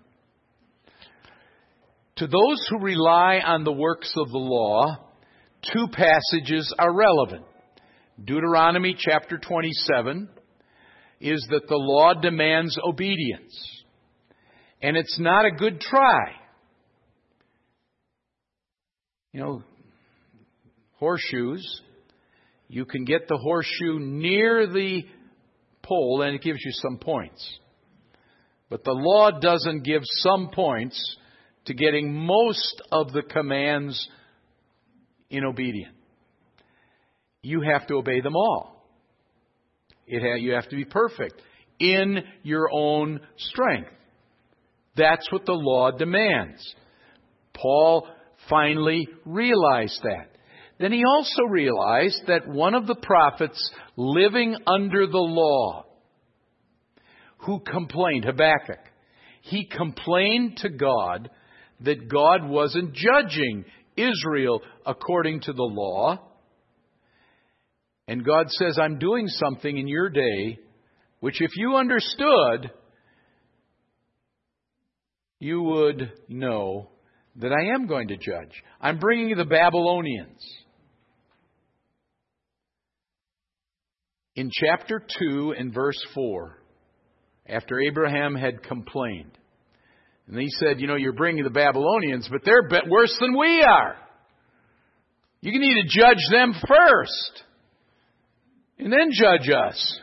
To those who rely on the works of the law, two passages are relevant. Deuteronomy chapter twenty-seven is that the law demands obedience. And it's not a good try. You know, horseshoes, you can get the horseshoe near the pole and it gives you some points. But the law doesn't give some points to getting most of the commands in obedience. You have to obey them all. It ha- you have to be perfect in your own strength. That's what the law demands. Paul finally realized that. Then he also realized that one of the prophets living under the law who complained, Habakkuk, he complained to God that God wasn't judging Israel according to the law. And God says, I'm doing something in your day, which if you understood, you would know that I am going to judge. I'm bringing the Babylonians. In chapter two and verse four, after Abraham had complained, and he said, you know, you're bringing the Babylonians, but they're bet worse than we are. You need to judge them first, and then judge us.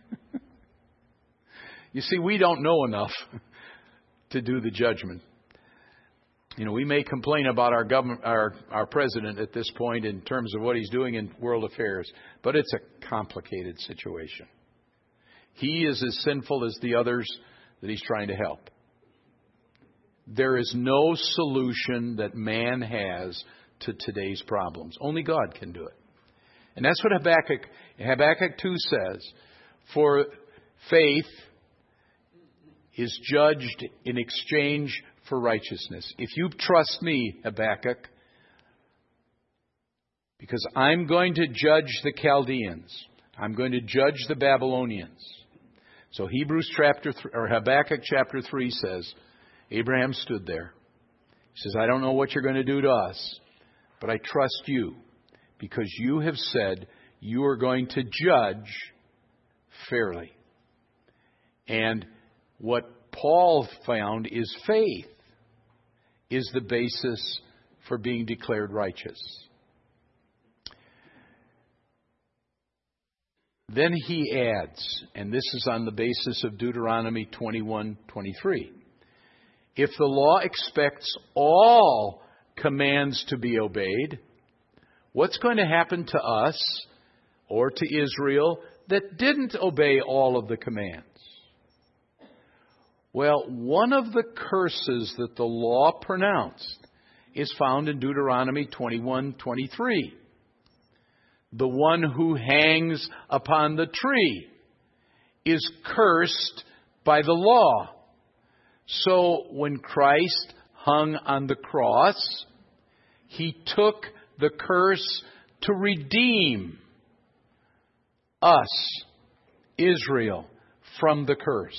You see, we don't know enough to do the judgment. You know, we may complain about our government, our, our president at this point in terms of what he's doing in world affairs, but it's a complicated situation. He is as sinful as the others that he's trying to help. There is no solution that man has to today's problems. Only God can do it. And that's what Habakkuk, Habakkuk two says. For faith is judged in exchange for righteousness. If you trust me, Habakkuk, because I'm going to judge the Chaldeans, I'm going to judge the Babylonians. So Hebrews chapter three, or Habakkuk chapter three says, Abraham stood there. He says, I don't know what you're going to do to us, but I trust you because you have said you are going to judge fairly. And what Paul found is faith is the basis for being declared righteous. Then he adds, and this is on the basis of Deuteronomy twenty-one twenty-three. If the law expects all commands to be obeyed, what's going to happen to us or to Israel that didn't obey all of the commands? Well, one of the curses that the law pronounced is found in Deuteronomy twenty-one twenty-three. The one who hangs upon the tree is cursed by the law. So when Christ hung on the cross, he took the curse to redeem us, Israel, from the curse.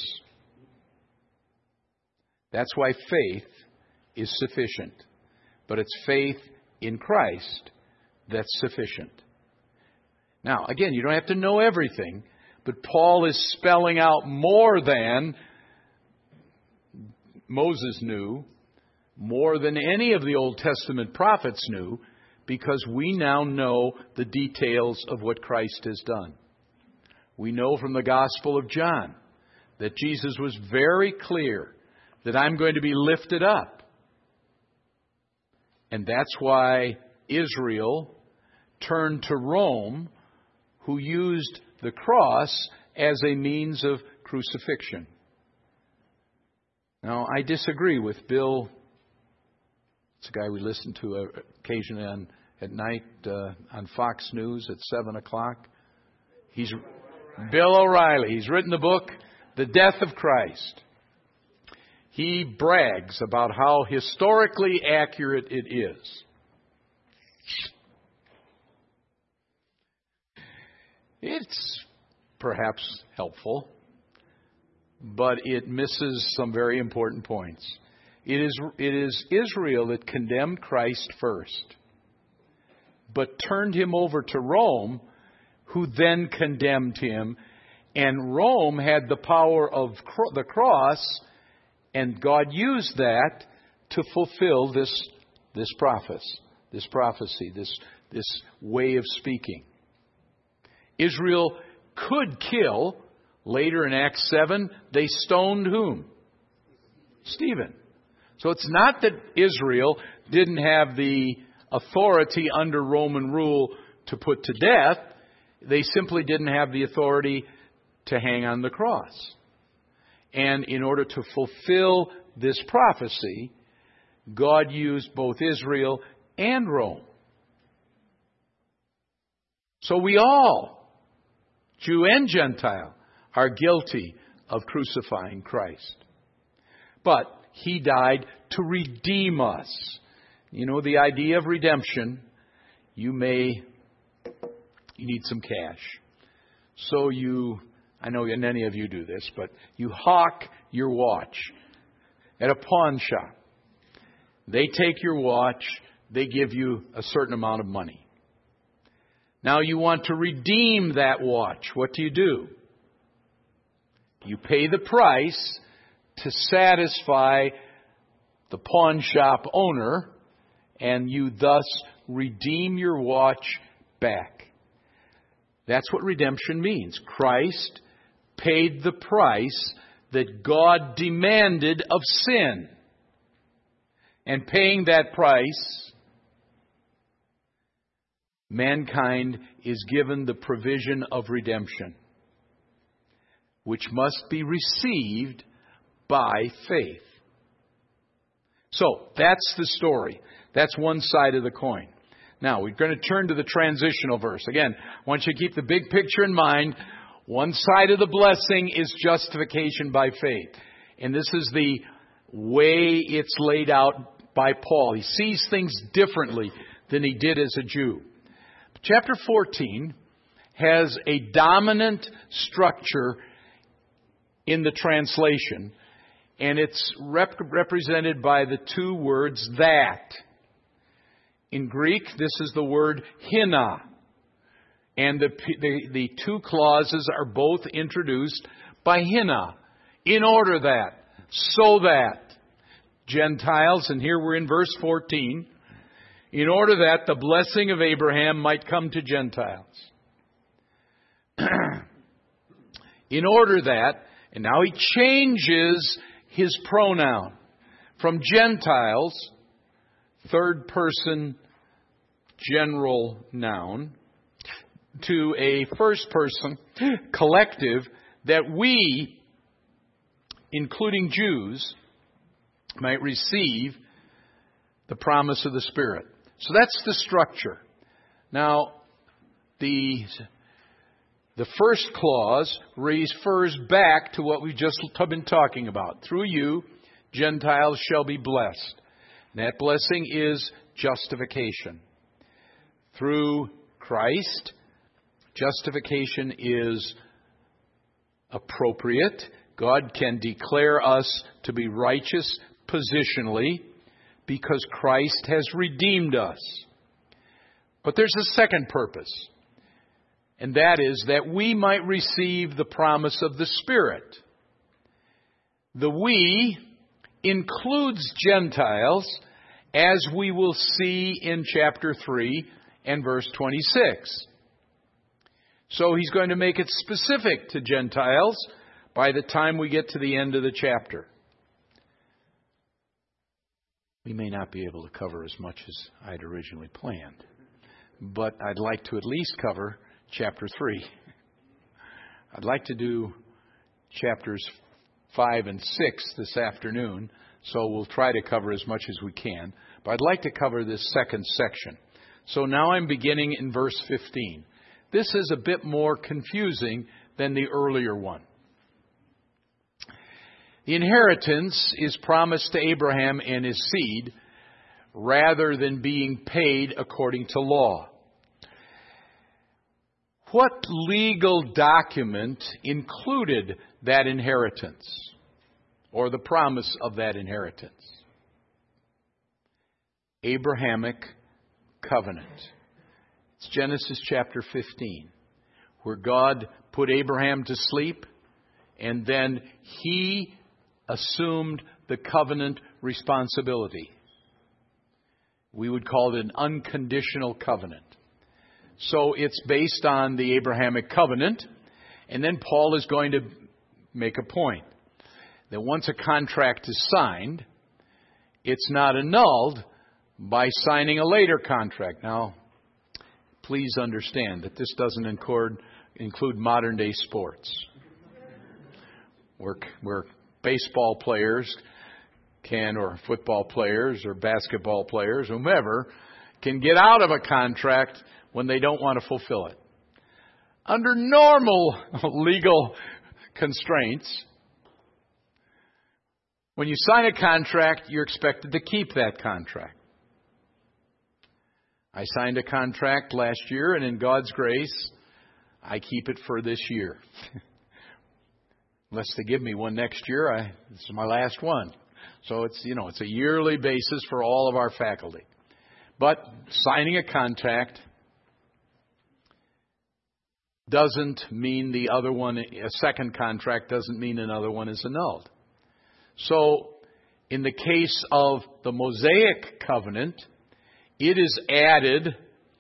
That's why faith is sufficient. But it's faith in Christ that's sufficient. Now, again, you don't have to know everything, but Paul is spelling out more than Moses knew, more than any of the Old Testament prophets knew, because we now know the details of what Christ has done. We know from the Gospel of John that Jesus was very clear that I'm going to be lifted up. And that's why Israel turned to Rome, who used the cross as a means of crucifixion. Now, I disagree with Bill. It's a guy we listen to occasionally on, at night uh, on Fox News at seven o'clock. He's Bill O'Reilly. He's written the book, The Death of Christ. He brags about how historically accurate it is. It's perhaps helpful, but it misses some very important points. It is, it is Israel that condemned Christ first, but turned him over to Rome, who then condemned him. And Rome had the power of the cross, and God used that to fulfill this, this prophecy, this prophecy, this, this way of speaking. Israel could kill. Later in Acts seven, they stoned whom? Stephen. So it's not that Israel didn't have the authority under Roman rule to put to death. They simply didn't have the authority to hang on the cross. And in order to fulfill this prophecy, God used both Israel and Rome. So we all, Jew and Gentile, are guilty of crucifying Christ. But he died to redeem us. You know, the idea of redemption, you may you need some cash. So you, I know many of you do this, but you hawk your watch at a pawn shop. They take your watch, they give you a certain amount of money. Now you want to redeem that watch. What do you do? You pay the price to satisfy the pawn shop owner, and you thus redeem your watch back. That's what redemption means. Christ paid the price that God demanded of sin. And paying that price, mankind is given the provision of redemption, which must be received by faith. So, that's the story. That's one side of the coin. Now, we're going to turn to the transitional verse. Again, I want you to keep the big picture in mind. One side of the blessing is justification by faith. And this is the way it's laid out by Paul. He sees things differently than he did as a Jew. Chapter fourteen has a dominant structure in the translation, and it's rep- represented by the two words that. In Greek, this is the word hina. And the, the, the two clauses are both introduced by hina. In order that, so that. Gentiles, and here we're in verse fourteen, in order that the blessing of Abraham might come to Gentiles. In order that, and now he changes his pronoun from Gentiles, third person general noun, to a first person collective, that we, including Jews, might receive the promise of the Spirit. So that's the structure. Now, the the first clause refers back to what we've just been talking about. Through you, Gentiles shall be blessed. And that blessing is justification. Through Christ, justification is appropriate. God can declare us to be righteous positionally because Christ has redeemed us. But there's a second purpose, and that is that we might receive the promise of the Spirit. The we includes Gentiles, as we will see in chapter three and verse twenty-six. So he's going to make it specific to Gentiles by the time we get to the end of the chapter. We may not be able to cover as much as I'd originally planned, but I'd like to at least cover chapter three. I'd like to do chapters five and six this afternoon, so we'll try to cover as much as we can. But I'd like to cover this second section. So now I'm beginning in verse fifteen. This is a bit more confusing than the earlier one. The inheritance is promised to Abraham and his seed rather than being paid according to law. What legal document included that inheritance or the promise of that inheritance? Abrahamic covenant. It's Genesis chapter fifteen, where God put Abraham to sleep and then he assumed the covenant responsibility. We would call it an unconditional covenant. So it's based on the Abrahamic covenant. And then Paul is going to make a point that once a contract is signed, it's not annulled by signing a later contract. Now, please understand that this doesn't include, include modern day sports. Where, where baseball players can, or football players, or basketball players, whomever, can get out of a contract when they don't want to fulfill it. Under normal legal constraints, when you sign a contract, you're expected to keep that contract. I signed a contract last year, and in God's grace, I keep it for this year. Unless they give me one next year, I, this is my last one. So it's, you know, it's a yearly basis for all of our faculty. But signing a contract doesn't mean the other one, a second contract doesn't mean another one is annulled. So, in the case of the Mosaic covenant, it is added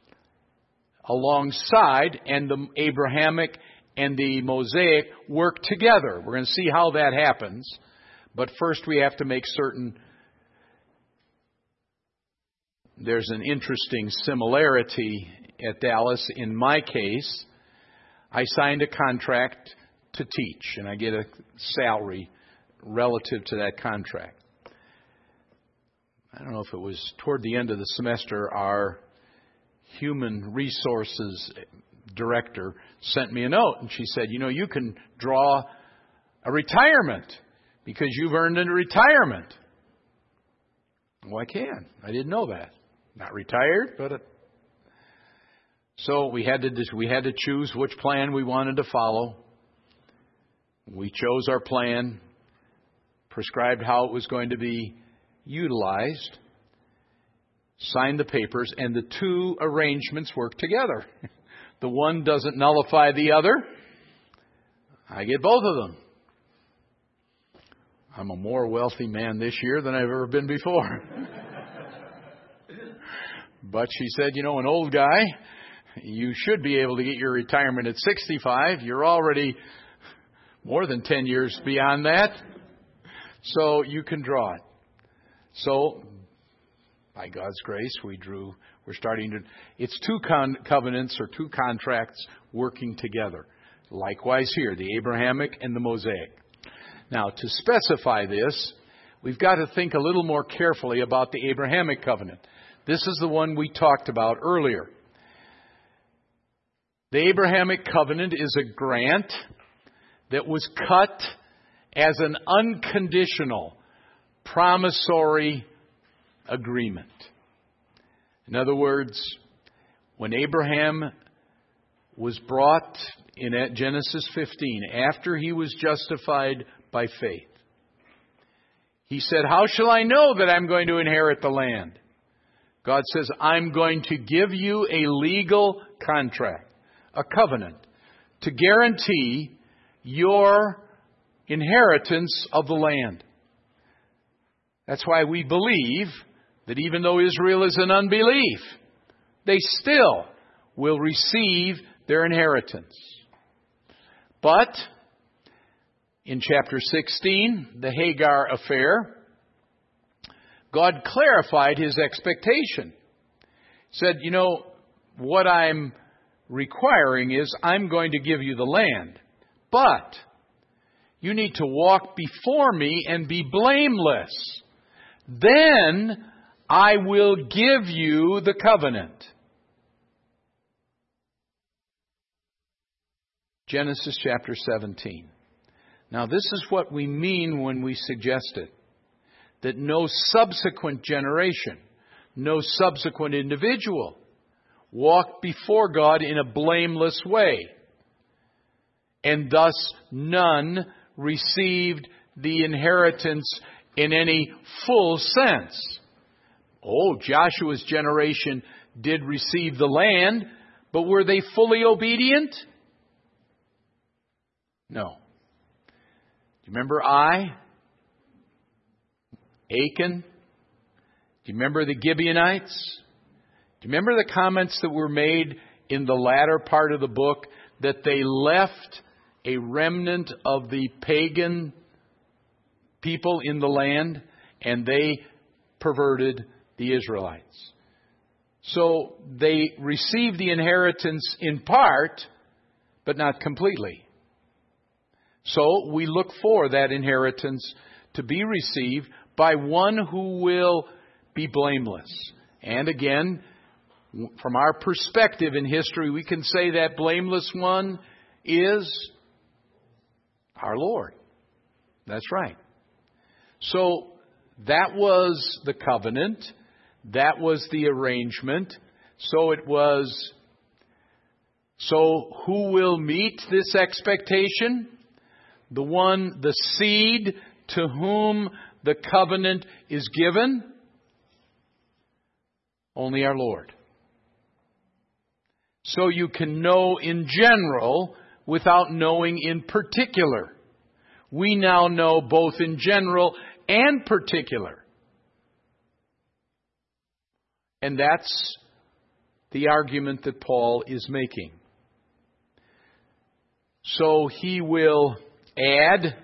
alongside, and the Abrahamic and the Mosaic work together. We're going to see how that happens. But first we have to make certain there's an interesting similarity at Dallas. In my case, I signed a contract to teach, and I get a salary relative to that contract. I don't know if it was toward the end of the semester, our human resources director sent me a note, and she said, you know, you can draw a retirement because you've earned a retirement. Well, I can. I didn't know that. Not retired, but... It, so we had to we had to choose which plan we wanted to follow. We chose our plan, prescribed how it was going to be utilized, signed the papers, and the two arrangements work together. The one doesn't nullify the other. I get both of them. I'm a more wealthy man this year than I've ever been before. But she said, you know, an old guy, you should be able to get your retirement at sixty-five. You're already more than ten years beyond that. So you can draw it. So, by God's grace, we drew, we're starting to, it's two con- covenants or two contracts working together. Likewise here, the Abrahamic and the Mosaic. Now, to specify this, we've got to think a little more carefully about the Abrahamic covenant. This is the one we talked about earlier. The Abrahamic covenant is a grant that was cut as an unconditional, promissory agreement. In other words, when Abraham was brought in Genesis fifteen, after he was justified by faith, he said, how shall I know that I'm going to inherit the land? God says, I'm going to give you a legal contract, a covenant, to guarantee your inheritance of the land. That's why we believe that even though Israel is in unbelief, they still will receive their inheritance. But in chapter sixteen, the Hagar affair, God clarified His expectation. He said, you know, what I'm requiring is I'm going to give you the land, but you need to walk before me and be blameless. Then I will give you the covenant. Genesis chapter seventeen. Now this is what we mean when we suggest it. That no subsequent generation, no subsequent individual walked before God in a blameless way. And thus none received the inheritance in any full sense. Oh, Joshua's generation did receive the land, but were they fully obedient? No. Do you remember Ai? Achan? Do you remember the Gibeonites? Do you remember the comments that were made in the latter part of the book that they left a remnant of the pagan people in the land and they perverted the Israelites? So they received the inheritance in part, but not completely. So we look for that inheritance to be received by one who will be blameless. And again, from our perspective in history, we can say that blameless one is our Lord. That's right. So that was the covenant. That was the arrangement. So it was. So who will meet this expectation? The one, the seed to whom the covenant is given? Only our Lord. So you can know in general without knowing in particular. We now know both in general and particular. And that's the argument that Paul is making. So he will add,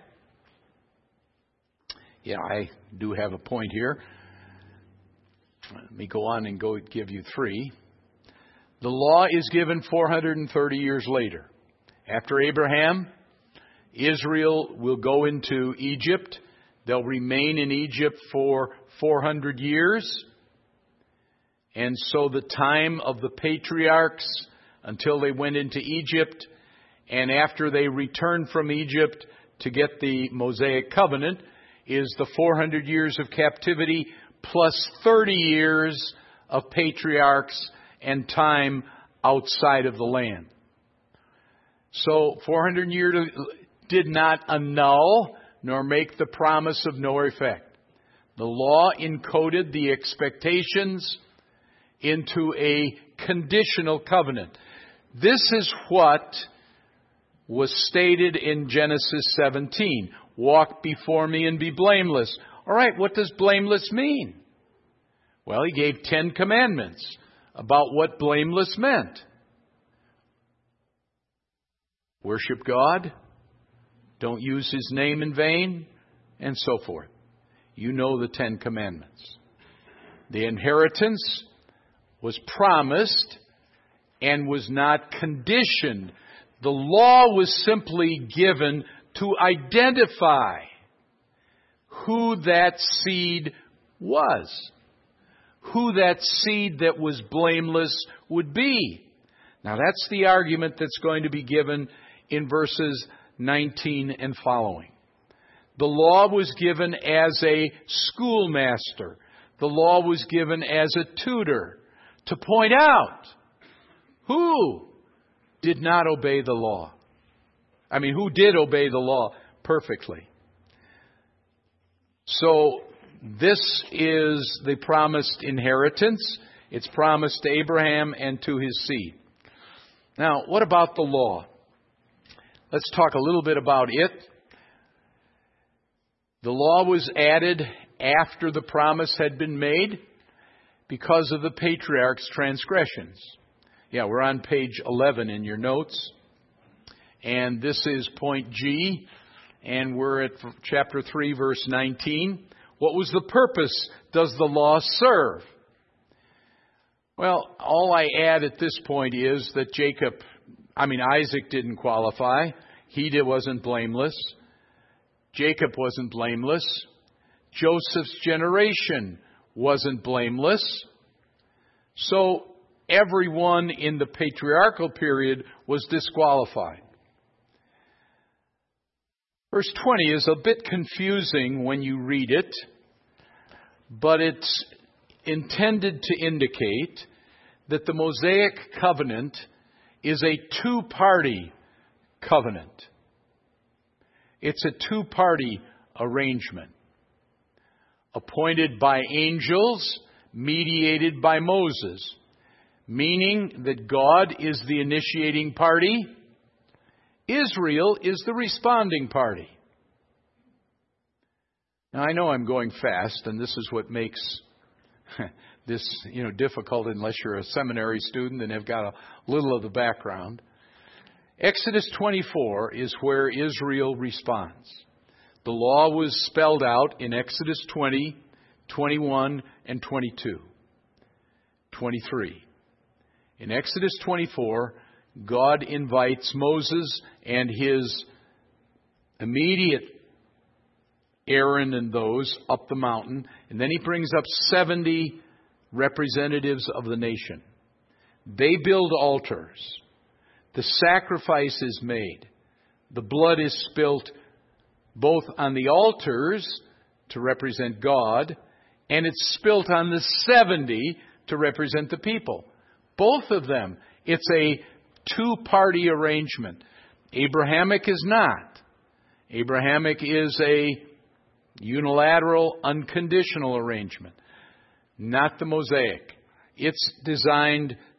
yeah, I do have a point here. Let me go on and go give you three. The law is given four hundred thirty years later. After Abraham, Israel will go into Egypt. They'll remain in Egypt for four hundred years. And so the time of the patriarchs until they went into Egypt, and after they returned from Egypt to get the Mosaic covenant, is the four hundred years of captivity plus thirty years of patriarchs and time outside of the land. So four hundred years did not annul nor make the promise of no effect. The law encoded the expectations into a conditional covenant. This is what was stated in Genesis seventeen. Walk before me and be blameless. All right, what does blameless mean? Well, he gave ten commandments about what blameless meant. Worship God, don't use His name in vain, and so forth. You know the Ten Commandments. The inheritance was promised and was not conditioned. The law was simply given to identify who that seed was, who that seed that was blameless would be. Now that's the argument that's going to be given in verses nineteen and following. The law was given as a schoolmaster. The law was given as a tutor to point out who did not obey the law. I mean, who did obey the law perfectly. So this is the promised inheritance. It's promised to Abraham and to his seed. Now, what about the law? Let's talk a little bit about it. The law was added after the promise had been made because of the patriarchs' transgressions. Yeah, we're on page eleven in your notes. And this is point G. And we're at chapter three, verse nineteen. What was the purpose? Does the law serve? Well, all I add at this point is that Jacob, I mean, Isaac didn't qualify. He wasn't blameless. Jacob wasn't blameless. Joseph's generation wasn't blameless. So everyone in the patriarchal period was disqualified. Verse twenty is a bit confusing when you read it, but it's intended to indicate that the Mosaic covenant is a two-party covenant. It's a two-party arrangement. Appointed by angels, mediated by Moses, meaning that God is the initiating party, Israel is the responding party. Now, I know I'm going fast, and this is what makes this, you know, difficult unless you're a seminary student and have got a little of the background. Exodus twenty-four is where Israel responds. The law was spelled out in Exodus twenty, twenty-one, and twenty-two. twenty-three. In Exodus twenty-four, God invites Moses and his immediate Aaron and those up the mountain, and then he brings up seventy representatives of the nation. They build altars. The sacrifice is made. The blood is spilt both on the altars to represent God, and it's spilt on the seventy to represent the people. Both of them. It's a two-party arrangement. Abrahamic is not. Abrahamic is a unilateral, unconditional arrangement. Not the Mosaic. It's designed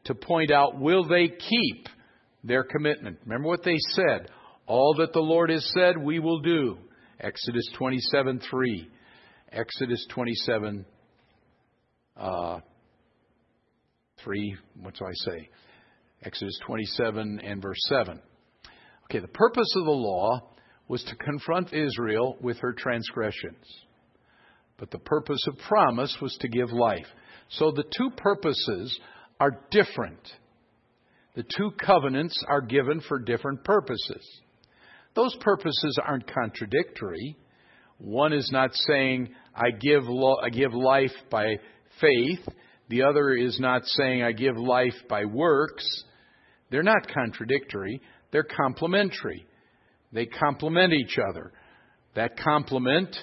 to point out, will they keep their commitment? Remember what they said. All that the Lord has said, we will do. Exodus twenty-seven three. Exodus twenty-seven uh, three. What do I say? Exodus twenty-seven and verse seven. Okay, the purpose of the law was to confront Israel with her transgressions. But the purpose of promise was to give life. So the two purposes are different. The two covenants are given for different purposes. Those purposes aren't contradictory. One is not saying, I give, lo- I give life by faith. The other is not saying, I give life by works. They're not contradictory. They're complementary. They complement each other. That complement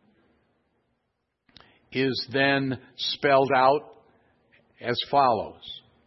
is then spelled out as follows.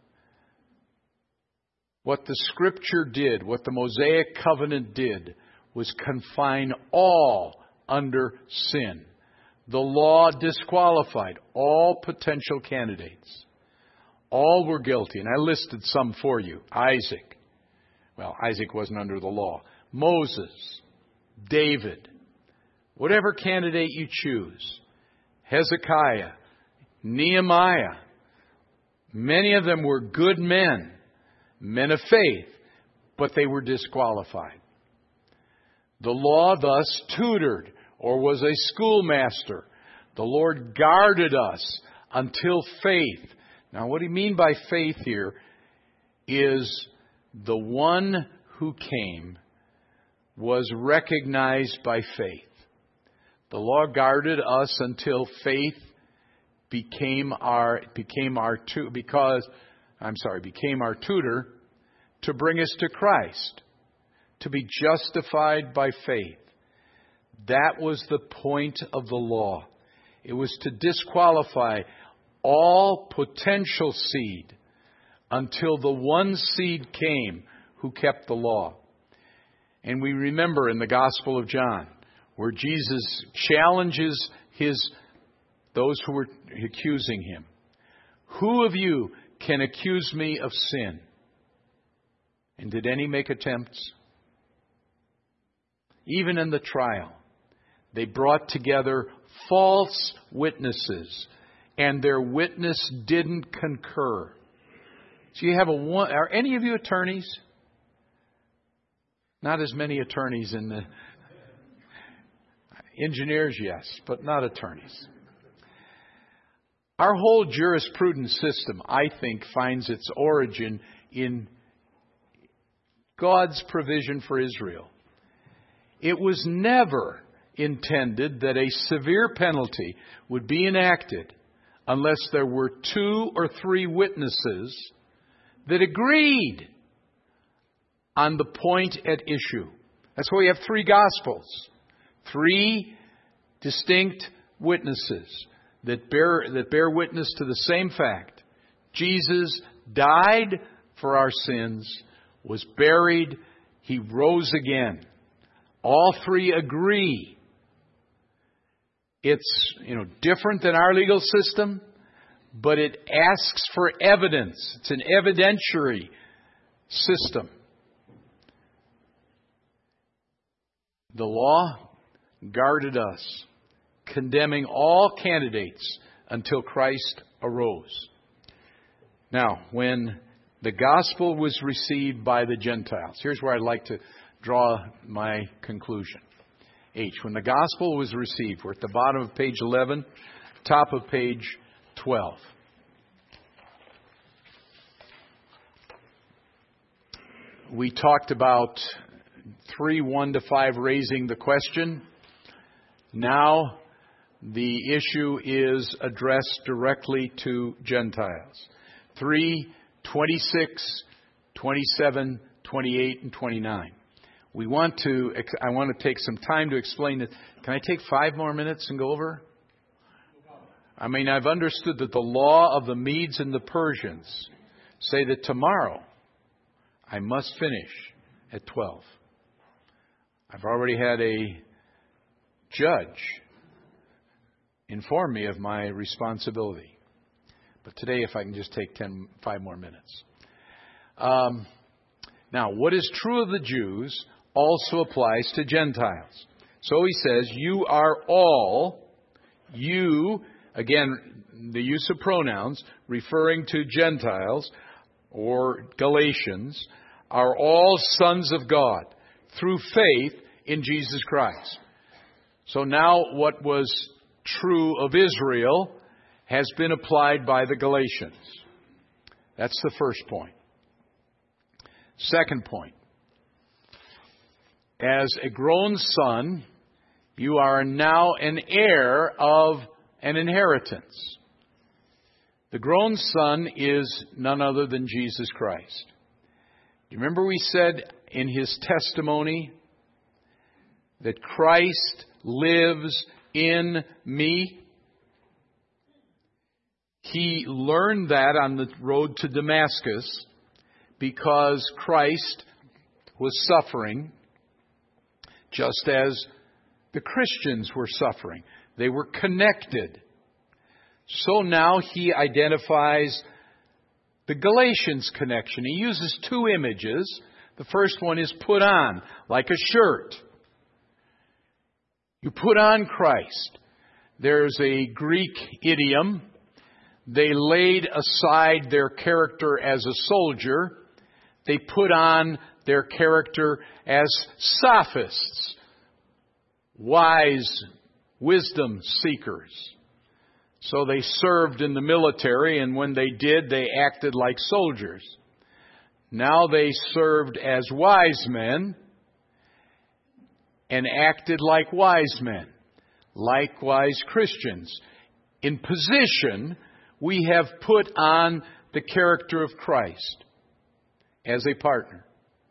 What the Scripture did, what the Mosaic covenant did, was confine all under sin. The law disqualified all potential candidates. All were guilty, and I listed some for you. Isaac. Well, Isaac wasn't under the law. Moses. David. Whatever candidate you choose. Hezekiah. Nehemiah. Many of them were good men. Men of faith, but they were disqualified. The law thus tutored, or was a schoolmaster. The Lord guarded us until faith. Now, what do you mean by faith here is the one who came was recognized by faith. The law guarded us until faith became our became our tu- because. I'm sorry, became our tutor to bring us to Christ, to be justified by faith. That was the point of the law. It was to disqualify all potential seed until the one seed came who kept the law. And we remember in the Gospel of John, where Jesus challenges his those who were accusing him. Who of you can accuse me of sin? And did any make attempts? Even in the trial, they brought together false witnesses, and their witness didn't concur. So you have a one. Are any of you attorneys? Not as many attorneys in the engineers, yes, but not attorneys. Our whole jurisprudence system, I think, finds its origin in God's provision for Israel. It was never intended that a severe penalty would be enacted unless there were two or three witnesses that agreed on the point at issue. That's why we have three Gospels. Three distinct witnesses that bear, that bear witness to the same fact. Jesus died for our sins, was buried, He rose again. All three agree. It's, you know, different than our legal system, but it asks for evidence. It's an evidentiary system. The law guarded us, condemning all candidates until Christ arose. Now, when the gospel was received by the Gentiles, here's where I'd like to draw my conclusion. H. When the gospel was received, we're at the bottom of page eleven, top of page twelve. We talked about three, one to five raising the question. Now the issue is addressed directly to Gentiles. three, twenty-six, twenty-seven, twenty-eight, and twenty-nine. We want to, I want to take some time to explain it. Can I take five more minutes and go over? I mean, I've understood that the law of the Medes and the Persians say that tomorrow I must finish at twelve. I've already had a judge inform me of my responsibility. But today, if I can just take ten, five more minutes. Um, now, what is true of the Jews also applies to Gentiles. So he says, you are all, you, again, the use of pronouns referring to Gentiles or Galatians, are all sons of God through faith in Jesus Christ. So now what was true of Israel has been applied by the Galatians. That's the first point. Second point. As a grown son, you are now an heir of an inheritance. The grown son is none other than Jesus Christ. You remember we said in his testimony that Christ lives in me? He learned that on the road to Damascus because Christ was suffering just as the Christians were suffering. They were connected. So now he identifies the Galatians connection. He uses two images. The first one is put on, like a shirt. You put on Christ. There's a Greek idiom. They laid aside their character as a soldier. They put on their character as sophists, wise, wisdom seekers. So they served in the military, and when they did, they acted like soldiers. Now they served as wise men and acted like wise men. Likewise, Christians. In position, we have put on the character of Christ as a partner.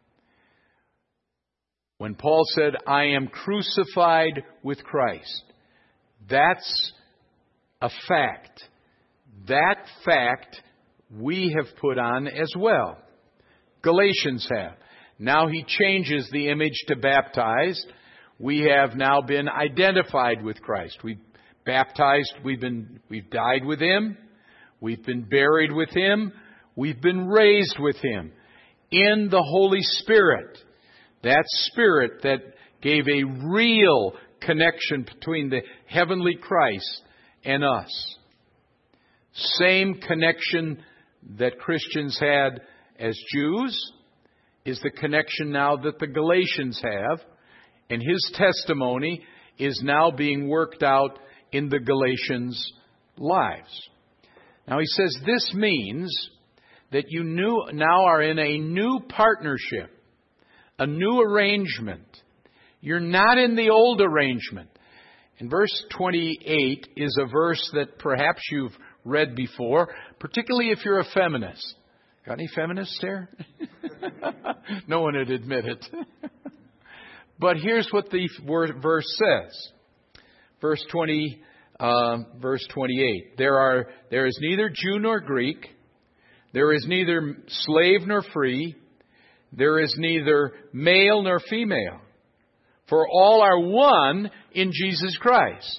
When Paul said, I am crucified with Christ, that's a fact. That fact we have put on as well. Galatians have. Now he changes the image to baptized. We have now been identified with Christ. We've baptized, we've been, we've died with Him. We've been buried with Him. We've been raised with Him in the Holy Spirit. That Spirit that gave a real connection between the heavenly Christ and us. Same connection that Christians had as Jews is the connection now that the Galatians have. And his testimony is now being worked out in the Galatians' lives. Now he says this means that you new, now are in a new partnership, a new arrangement. You're not in the old arrangement. And verse twenty-eight is a verse that perhaps you've read before, particularly if you're a feminist. Got any feminists here? No one would admit it. But here's what the verse says. Verse twenty, uh, verse twenty-eight. There are there is neither Jew nor Greek. There is neither slave nor free. There is neither male nor female. For all are one in Jesus Christ.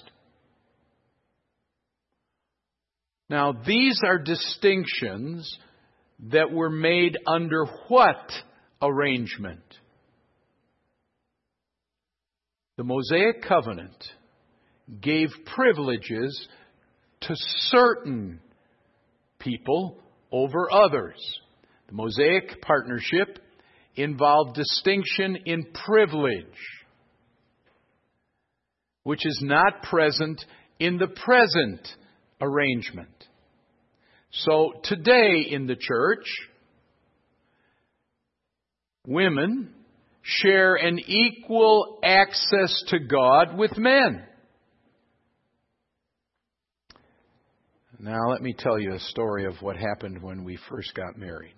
Now, these are distinctions that were made under what arrangement? The Mosaic covenant gave privileges to certain people over others. The Mosaic partnership involved distinction in privilege, which is not present in the present arrangement. So today in the church, women share an equal access to God with men. Now let me tell you a story of what happened when we first got married.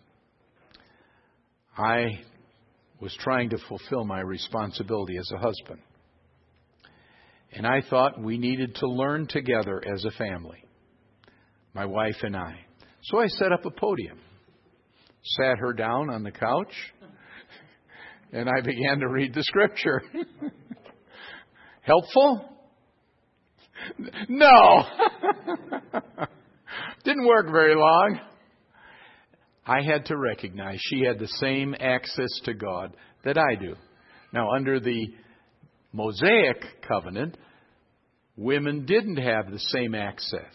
I was trying to fulfill my responsibility as a husband. And I thought we needed to learn together as a family, my wife and I. So I set up a podium, sat her down on the couch, and I began to read the Scripture. Helpful? No! Didn't work very long. I had to recognize she had the same access to God that I do. Now, under the Mosaic covenant, women didn't have the same access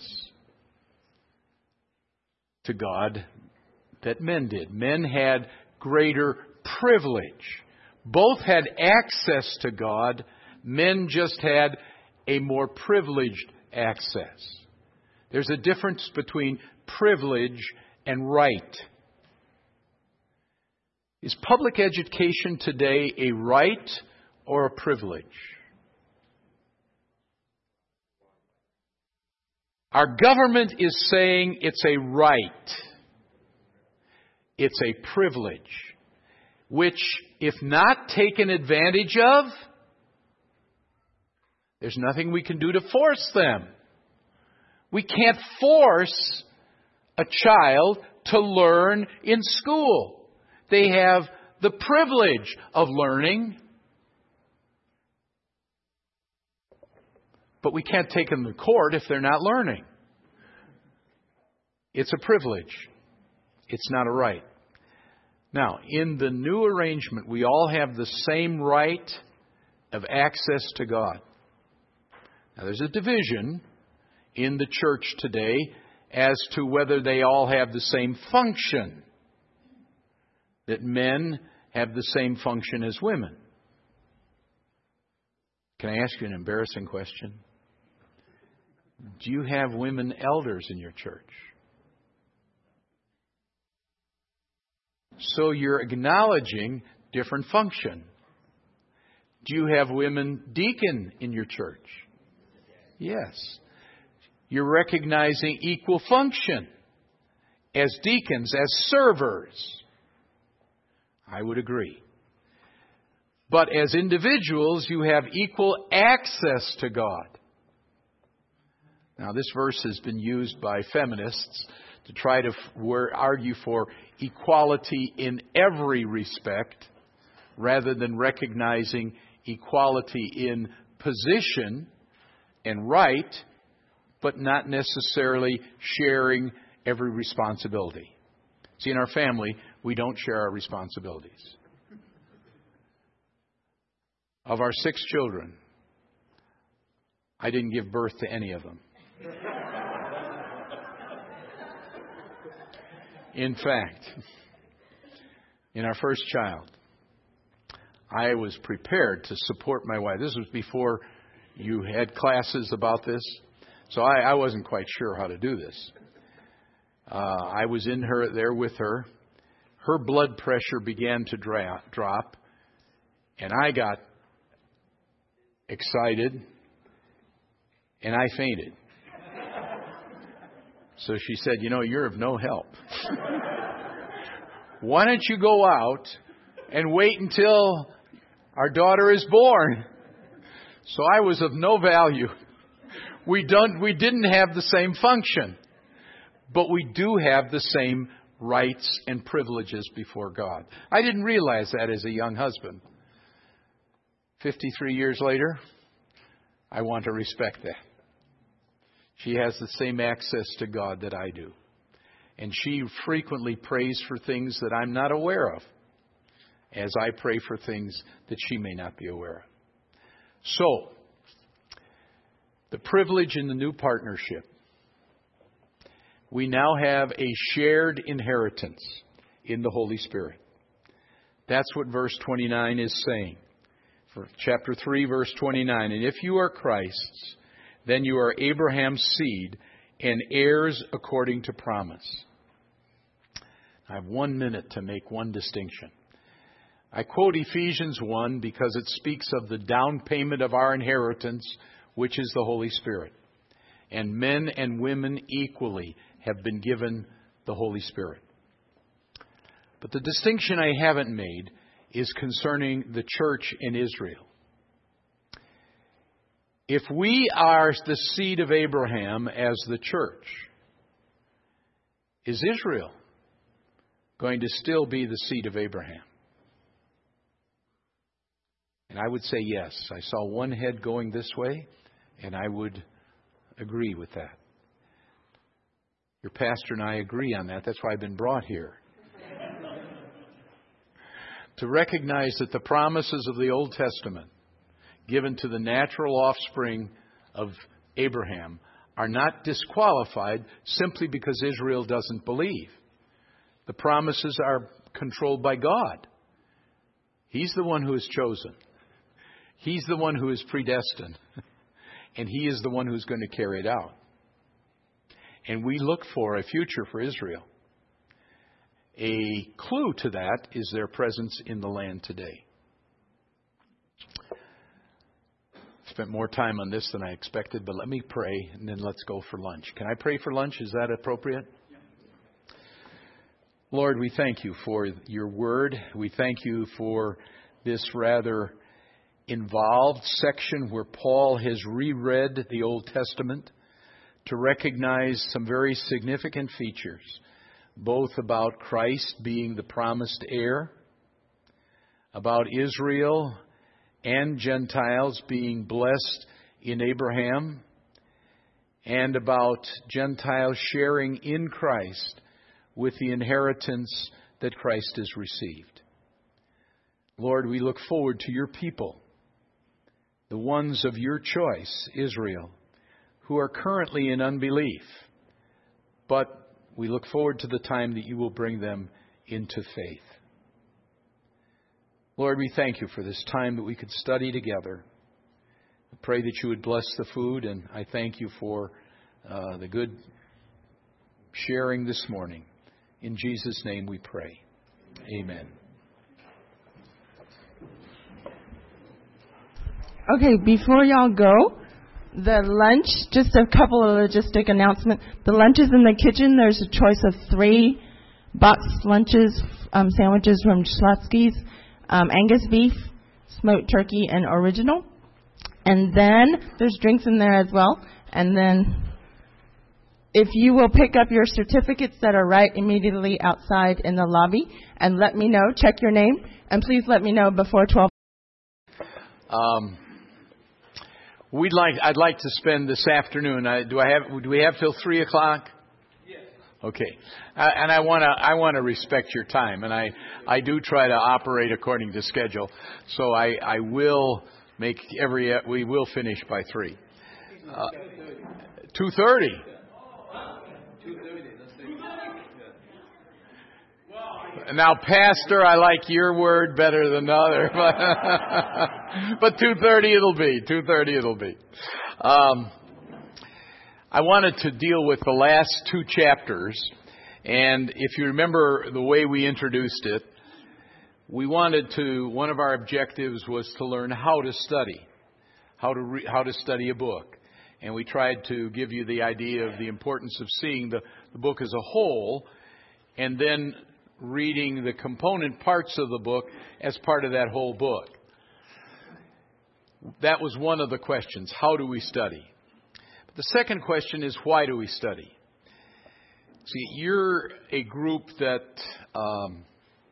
to God that men did. Men had greater privilege. Both had access to God. Men just had a more privileged access. There's a difference between privilege and right. Is public education today a right or a privilege? Our government is saying it's a right. It's a privilege, which, if not taken advantage of, there's nothing we can do to force them. We can't force a child to learn in school. They have the privilege of learning, but we can't take them to court if they're not learning. It's a privilege. It's not a right. Now, in the new arrangement, we all have the same right of access to God. Now, there's a division in the church today as to whether they all have the same function. That men have the same function as women. Can I ask you an embarrassing question? Do you have women elders in your church? So you're acknowledging different function. Do you have women deacon in your church? Yes. You're recognizing equal function as deacons, as servers. I would agree. But as individuals, you have equal access to God. Now, this verse has been used by feminists to try to argue for equality in every respect, rather than recognizing equality in position and right, but not necessarily sharing every responsibility. See, in our family, we don't share our responsibilities. Of our six children, I didn't give birth to any of them. In fact, in our first child, I was prepared to support my wife. This was before you had classes about this, so I, I wasn't quite sure how to do this. Uh, I was in her there with her. Her blood pressure began to dra- drop, and I got excited, and I fainted. So she said, "You know, you're of no help. Why don't you go out and wait until our daughter is born?" So I was of no value. We don't, we didn't have the same function, but we do have the same rights and privileges before God. I didn't realize that as a young husband. fifty-three years later, I want to respect that. She has the same access to God that I do. And she frequently prays for things that I'm not aware of, as I pray for things that she may not be aware of. So, the privilege in the new partnership. We now have a shared inheritance in the Holy Spirit. That's what verse twenty-nine is saying. For chapter three, verse twenty-nine. And if you are Christ's, then you are Abraham's seed and heirs according to promise. I have one minute to make one distinction. I quote Ephesians one because it speaks of the down payment of our inheritance, which is the Holy Spirit. And men and women equally have been given the Holy Spirit. But the distinction I haven't made is concerning the church in Israel. If we are the seed of Abraham as the church, is Israel going to still be the seed of Abraham? And I would say yes. I saw one head going this way, and I would agree with that. Your pastor and I agree on that. That's why I've been brought here. To recognize that the promises of the Old Testament given to the natural offspring of Abraham are not disqualified simply because Israel doesn't believe. The promises are controlled by God. He's the one who is chosen. He's the one who is predestined. And He is the one who's going to carry it out. And we look for a future for Israel. A clue to that is their presence in the land today. Spent more time on this than I expected, but let me pray and then let's go for lunch. Can I pray for lunch? Is that appropriate? Yeah. Lord, we thank You for Your word. We thank You for this rather involved section where Paul has reread the Old Testament to recognize some very significant features, both about Christ being the promised heir, about Israel and Gentiles being blessed in Abraham, and about Gentiles sharing in Christ with the inheritance that Christ has received. Lord, we look forward to Your people, the ones of Your choice, Israel, who are currently in unbelief, but we look forward to the time that You will bring them into faith. Lord, we thank You for this time that we could study together. I pray that You would bless the food, and I thank You for uh, the good sharing this morning. In Jesus' name we pray. Amen. Okay, before y'all go, the lunch, just a couple of logistic announcements. The lunch is in the kitchen. There's a choice of three boxed lunches, um, sandwiches from Schlotsky's, um, Angus beef, smoked turkey, and original. And then there's drinks in there as well. And then if you will pick up your certificates that are right immediately outside in the lobby and let me know, check your name, and please let me know before twelve. Um. We'd like. I'd like to spend this afternoon. I, do I have? Do we have till three o'clock? Yes. Okay. Uh, and I want to. I want to respect your time, and I. I do try to operate according to schedule. So I. I will make every. We will finish by three. Uh, Two thirty. Now, Pastor, I like your word better than the other, but, but two thirty it'll be. two thirty it'll be. Um, I wanted to deal with the last two chapters, and if you remember the way we introduced it, we wanted to. One of our objectives was to learn how to study, how to re, how to study a book, and we tried to give you the idea of the importance of seeing the, the book as a whole, and then reading the component parts of the book as part of that whole book. That was one of the questions. How do we study? But the second question is, why do we study? See, you're a group that um,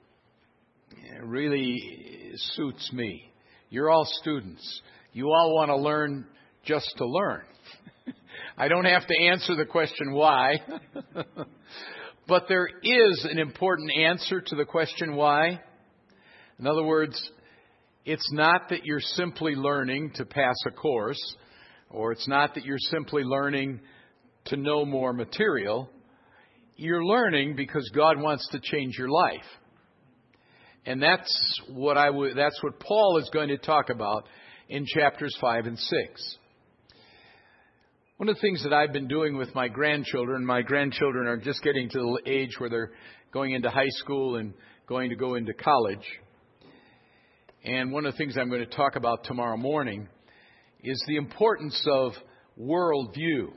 really suits me. You're all students. You all want to learn just to learn. I don't have to answer the question why. But there is an important answer to the question why. In other words, it's not that you're simply learning to pass a course, or it's not that you're simply learning to know more material. You're learning because God wants to change your life. And that's what I would, that's what Paul is going to talk about in chapters five and six. One of the things that I've been doing with my grandchildren, my grandchildren are just getting to the age where they're going into high school and going to go into college. And one of the things I'm going to talk about tomorrow morning is the importance of worldview.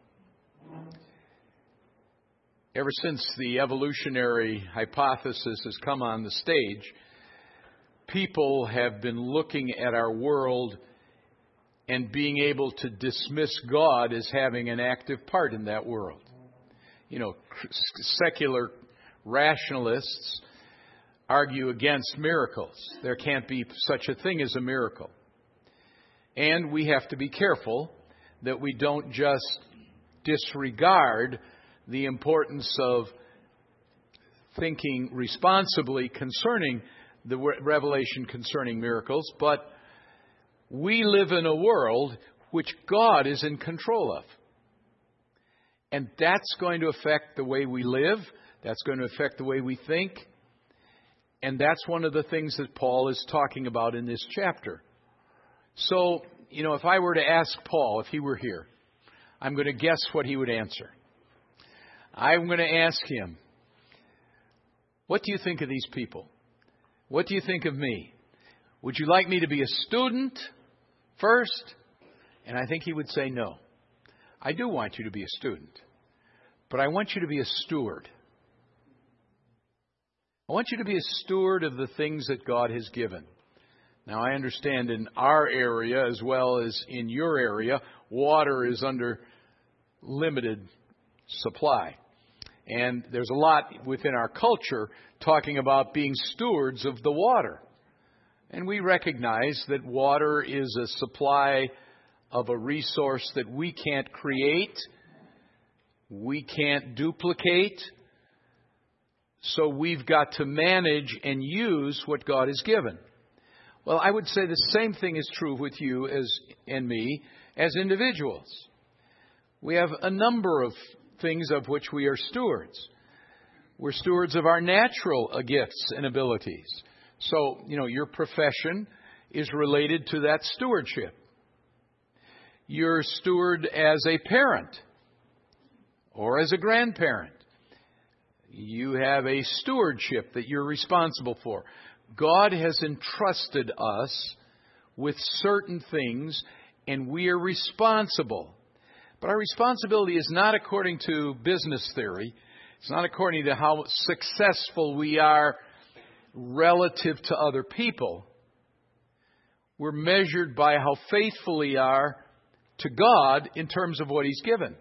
Ever since the evolutionary hypothesis has come on the stage, people have been looking at our world and being able to dismiss God as having an active part in that world. You know, secular rationalists argue against miracles. There can't be such a thing as a miracle. And we have to be careful that we don't just disregard the importance of thinking responsibly concerning the revelation concerning miracles, but we live in a world which God is in control of. And that's going to affect the way we live. That's going to affect the way we think. And that's one of the things that Paul is talking about in this chapter. So, you know, if I were to ask Paul, if he were here, I'm going to guess what he would answer. I'm going to ask him, what do you think of these people? What do you think of me? Would you like me to be a student first? And I think he would say no. I do want you to be a student, but I want you to be a steward. I want you to be a steward of the things that God has given. Now, I understand in our area as well as in your area, water is under limited supply. And there's a lot within our culture talking about being stewards of the water. And we recognize that water is a supply of a resource that we can't create, we can't duplicate. So we've got to manage and use what God has given. Well, I would say the same thing is true with you as and me as individuals. We have a number of things of which we are stewards. We're stewards of our natural gifts and abilities. So, you know, your profession is related to that stewardship. You're a steward as a parent or as a grandparent. You have a stewardship that you're responsible for. God has entrusted us with certain things, and we are responsible. But our responsibility is not according to business theory. It's not according to how successful we are relative to other people. We're measured by how faithful we are to God in terms of what He's given.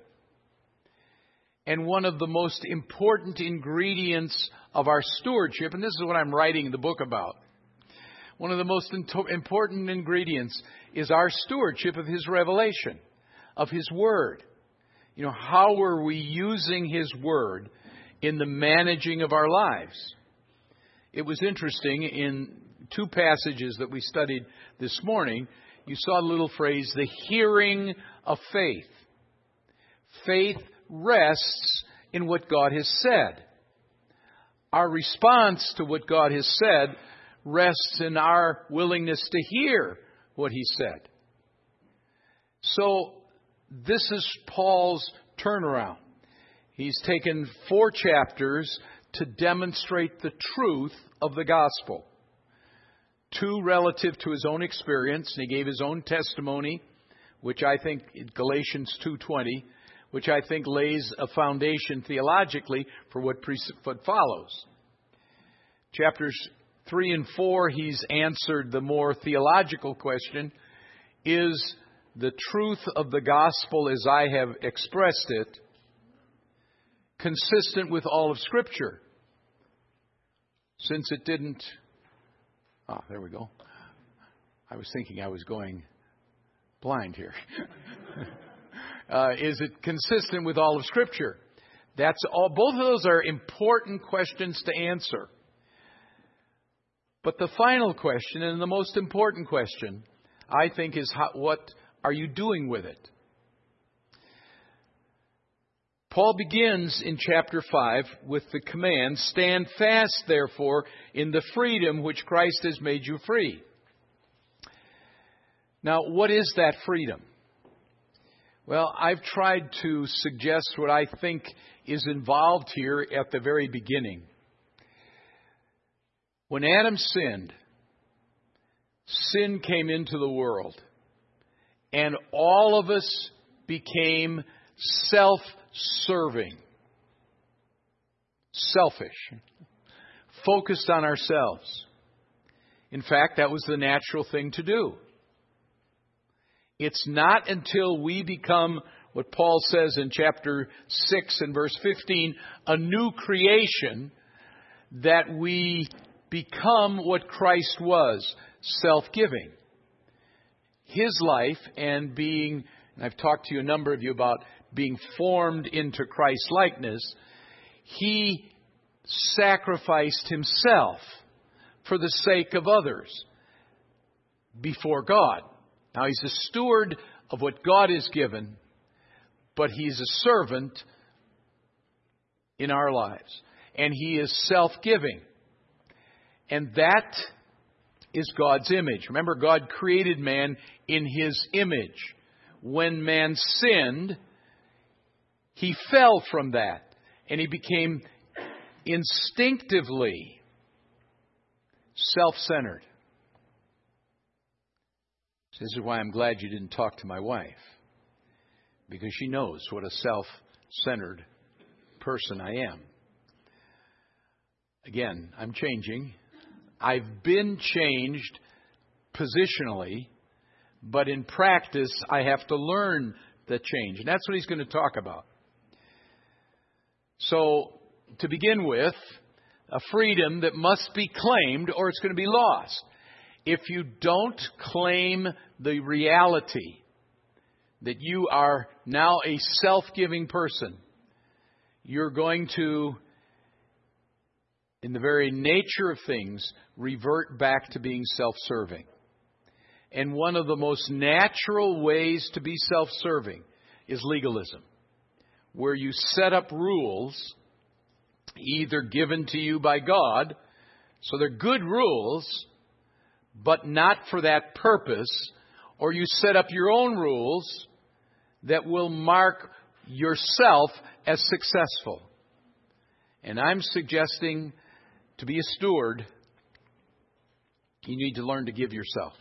And one of the most important ingredients of our stewardship, and this is what I'm writing the book about, one of the most important ingredients is our stewardship of His revelation, of His Word. You know, how are we using His Word in the managing of our lives? It was interesting, in two passages that we studied this morning, you saw the little phrase, the hearing of faith. Faith rests in what God has said. Our response to what God has said rests in our willingness to hear what He said. So this is Paul's turnaround. He's taken four chapters to demonstrate the truth of the gospel. Two relative to his own experience, and he gave his own testimony, which I think, Galatians two twenty, which I think lays a foundation theologically for what, pre- what follows. Chapters three and four, he's answered the more theological question, is the truth of the gospel as I have expressed it consistent with all of Scripture? Since it didn't... Ah, there we go. I was thinking I was going blind here. uh, is it consistent with all of Scripture? That's all. Both of those are important questions to answer. But the final question, and the most important question, I think, is how, what are you doing with it? Paul begins in chapter five with the command, stand fast, therefore, in the freedom which Christ has made you free. Now, what is that freedom? Well, I've tried to suggest what I think is involved here at the very beginning. When Adam sinned, sin came into the world, and all of us became self-serving, selfish, focused on ourselves. In fact, that was the natural thing to do. It's not until we become, what Paul says in chapter six and verse fifteen, a new creation, that we become what Christ was, self-giving. His life and being, and I've talked to you, a number of you, about being formed into Christ's likeness, He sacrificed Himself for the sake of others before God. Now, He's a steward of what God has given, but He's a servant in our lives. And He is self-giving. And that is God's image. Remember, God created man in His image. When man sinned, he fell from that. And he became instinctively self-centered. This is why I'm glad you didn't talk to my wife. Because she knows what a self-centered person I am. Again, I'm changing. I've been changed positionally, but in practice, I have to learn the change. And that's what he's going to talk about. So, to begin with, a freedom that must be claimed or it's going to be lost. If you don't claim the reality that you are now a self-giving person, you're going to, in the very nature of things, revert back to being self-serving. And one of the most natural ways to be self-serving is legalism, where you set up rules either given to you by God, so they're good rules, but not for that purpose, or you set up your own rules that will mark yourself as successful. And I'm suggesting to be a steward, you need to learn to give yourself.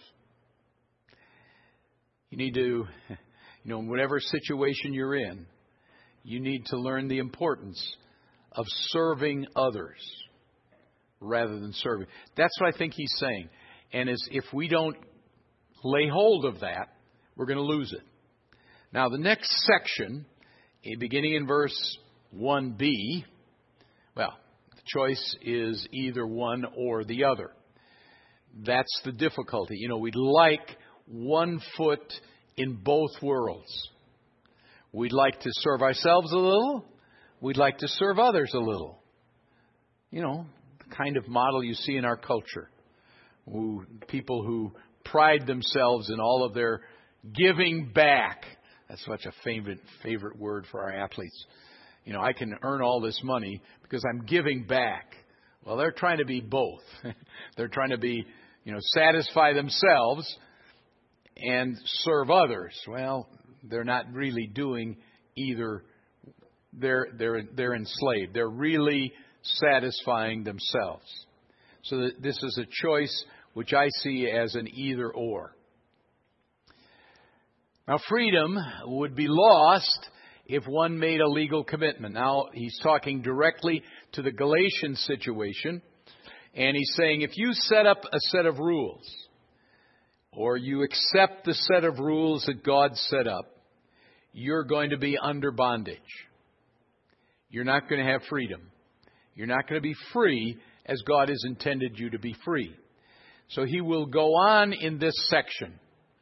You need to, you know, in whatever situation you're in, you need to learn the importance of serving others rather than serving. That's what I think he's saying. And as if we don't lay hold of that, we're going to lose it. Now, the next section, beginning in verse one b, well, the choice is either one or the other. That's the difficulty. You know, we'd like one foot in both worlds. We'd like to serve ourselves a little. We'd like to serve others a little. You know, the kind of model you see in our culture. Who, people who pride themselves in all of their giving back. That's such a favorite favorite word for our athletes. You know, I can earn all this money because I'm giving back. Well, they're trying to be both. They're trying to be, you know, satisfy themselves and serve others. Well, they're not really doing either. They're they're they're enslaved. They're really satisfying themselves. So that this is a choice which I see as an either or. Now, freedom would be lost if one made a legal commitment. Now, he's talking directly to the Galatian situation. And he's saying if you set up a set of rules, or you accept the set of rules that God set up, you're going to be under bondage. You're not going to have freedom. You're not going to be free as God has intended you to be free. So he will go on in this section.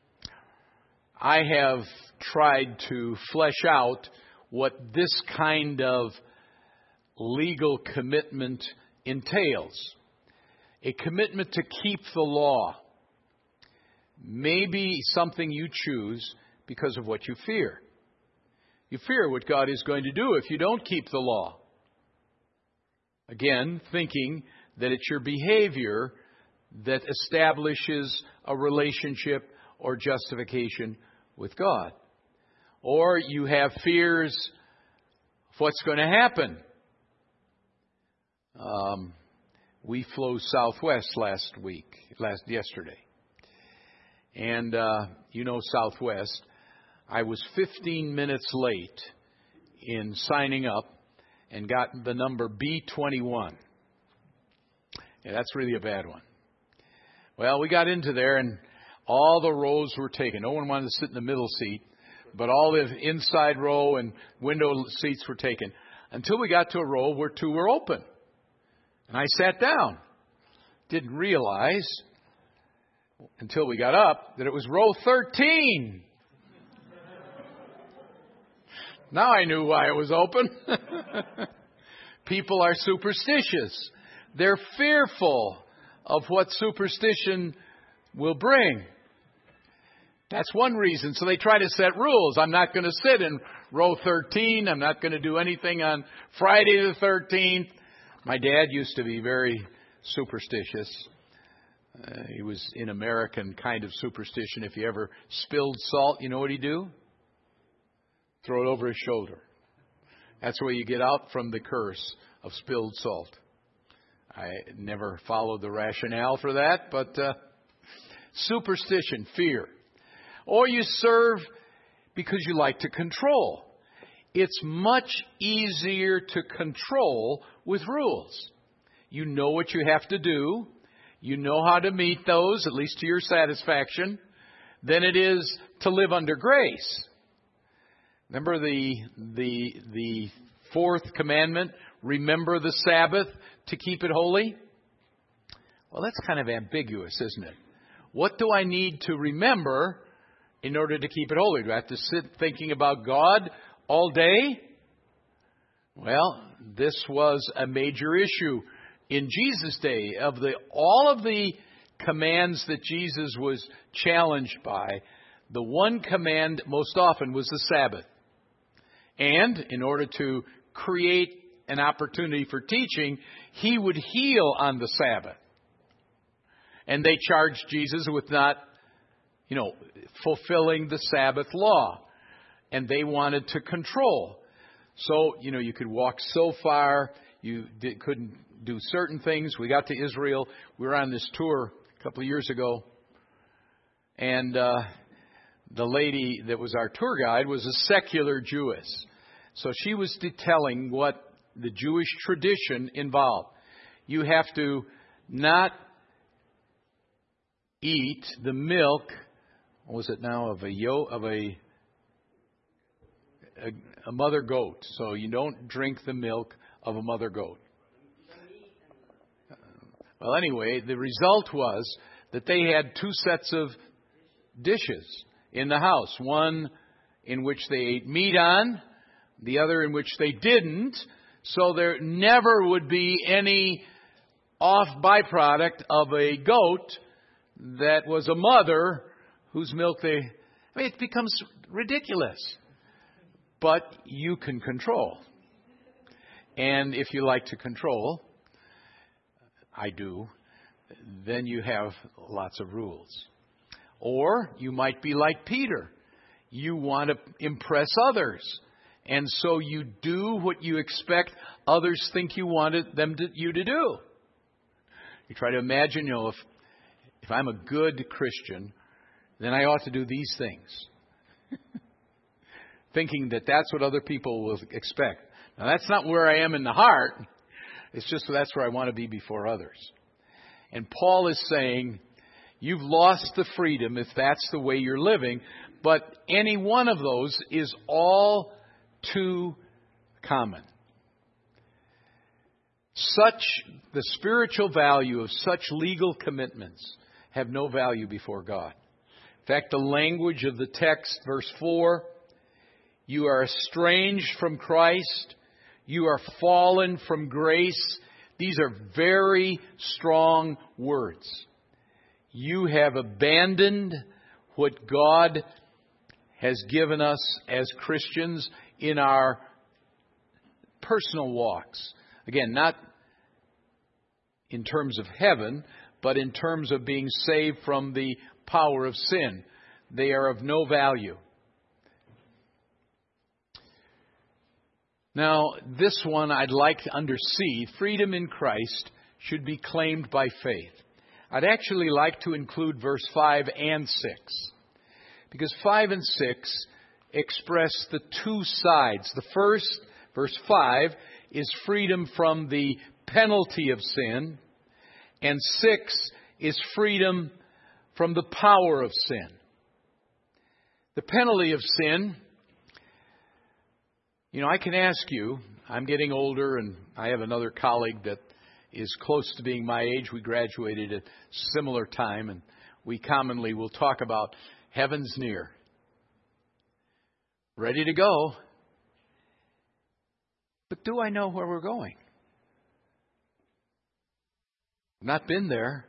I have tried to flesh out what this kind of legal commitment entails. A commitment to keep the law may be something you choose because of what you fear. You fear what God is going to do if you don't keep the law. Again, thinking that it's your behavior that establishes a relationship or justification with God. Or you have fears of what's going to happen. Um, we flew Southwest last week, last yesterday. And, uh, you know, Southwest, I was fifteen minutes late in signing up and got the number B twenty-one. Yeah, that's really a bad one. Well, we got into there and all the rows were taken. No one wanted to sit in the middle seat, but all the inside row and window seats were taken until we got to a row where two were open. And I sat down. Didn't realize until we got up that it was row thirteen. Now I knew why it was open. People are superstitious. They're fearful of what superstition will bring. That's one reason. So they try to set rules. I'm not going to sit in row thirteen. I'm not going to do anything on Friday the thirteenth. My dad used to be very superstitious. Uh, he was in American kind of superstition. If he ever spilled salt, you know what he'd do? Throw it over his shoulder. That's where you get out from the curse of spilled salt. I never followed the rationale for that, but uh, superstition, fear. Or you serve because you like to control. It's much easier to control with rules. You know what you have to do. You know how to meet those, at least to your satisfaction, than it is to live under grace. Remember the the the fourth commandment, remember the Sabbath to keep it holy? Well, that's kind of ambiguous, isn't it? What do I need to remember in order to keep it holy? Do I have to sit thinking about God all day? Well, this was a major issue in Jesus' day. Of the all of the commands that Jesus was challenged by, the one command most often was the Sabbath. And in order to create an opportunity for teaching, he would heal on the Sabbath. And they charged Jesus with not, you know, fulfilling the Sabbath law. And they wanted to control. So, you know, you could walk so far, you did, couldn't do certain things. We got to Israel. We were on this tour a couple of years ago. And uh, the lady that was our tour guide was a secular Jewess. So she was telling what the Jewish tradition involved. You have to not eat the milk, what was it now, of a yo of a, a a mother goat. So you don't drink the milk of a mother goat. Well, anyway, the result was that they had two sets of dishes in the house. One in which they ate meat on, the other in which they didn't. So there never would be any off byproduct of a goat that was a mother whose milk they... I mean, it becomes ridiculous. But you can control. And if you like to control, I do, then you have lots of rules. Or you might be like Peter. You want to impress others. And so you do what you expect others think you wanted them to, you to do. You try to imagine, you know, if, if I'm a good Christian, then I ought to do these things. Thinking that that's what other people will expect. Now, that's not where I am in the heart. It's just that's where I want to be before others. And Paul is saying, you've lost the freedom if that's the way you're living. But any one of those is all too common. Such, the spiritual value of such legal commitments have no value before God. In fact, the language of the text, verse four, you are estranged from Christ. You are fallen from grace. These are very strong words. You have abandoned what God has given us as Christians in our personal walks. Again, not in terms of heaven, but in terms of being saved from the power of sin. They are of no value. Now, this one I'd like to undersee. Freedom in Christ should be claimed by faith. I'd actually like to include verse five and six. Because five and six express the two sides. The first, verse five, is freedom from the penalty of sin. And six is freedom from the power of sin. The penalty of sin, you know, I can ask you, I'm getting older and I have another colleague that is close to being my age. We graduated at a similar time, and we commonly will talk about heaven's near. Ready to go. But do I know where we're going? I've not been there.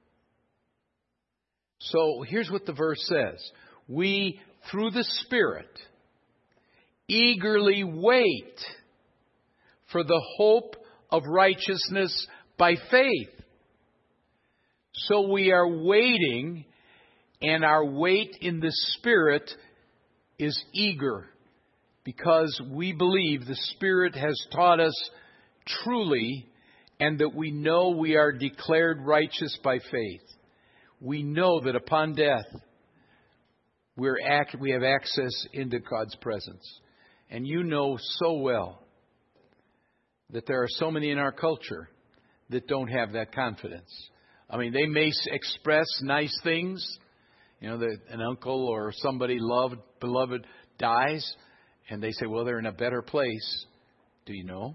So here's what the verse says. We, through the Spirit, eagerly wait for the hope of righteousness by faith. So we are waiting, and our wait in the Spirit is eager, because we believe the Spirit has taught us truly, and that we know we are declared righteous by faith. We know that upon death, we're act, we have access into God's presence. And you know so well that there are so many in our culture that don't have that confidence. I mean, they may express nice things. You know, that an uncle or somebody loved, beloved dies, and they say, well, they're in a better place. Do you know?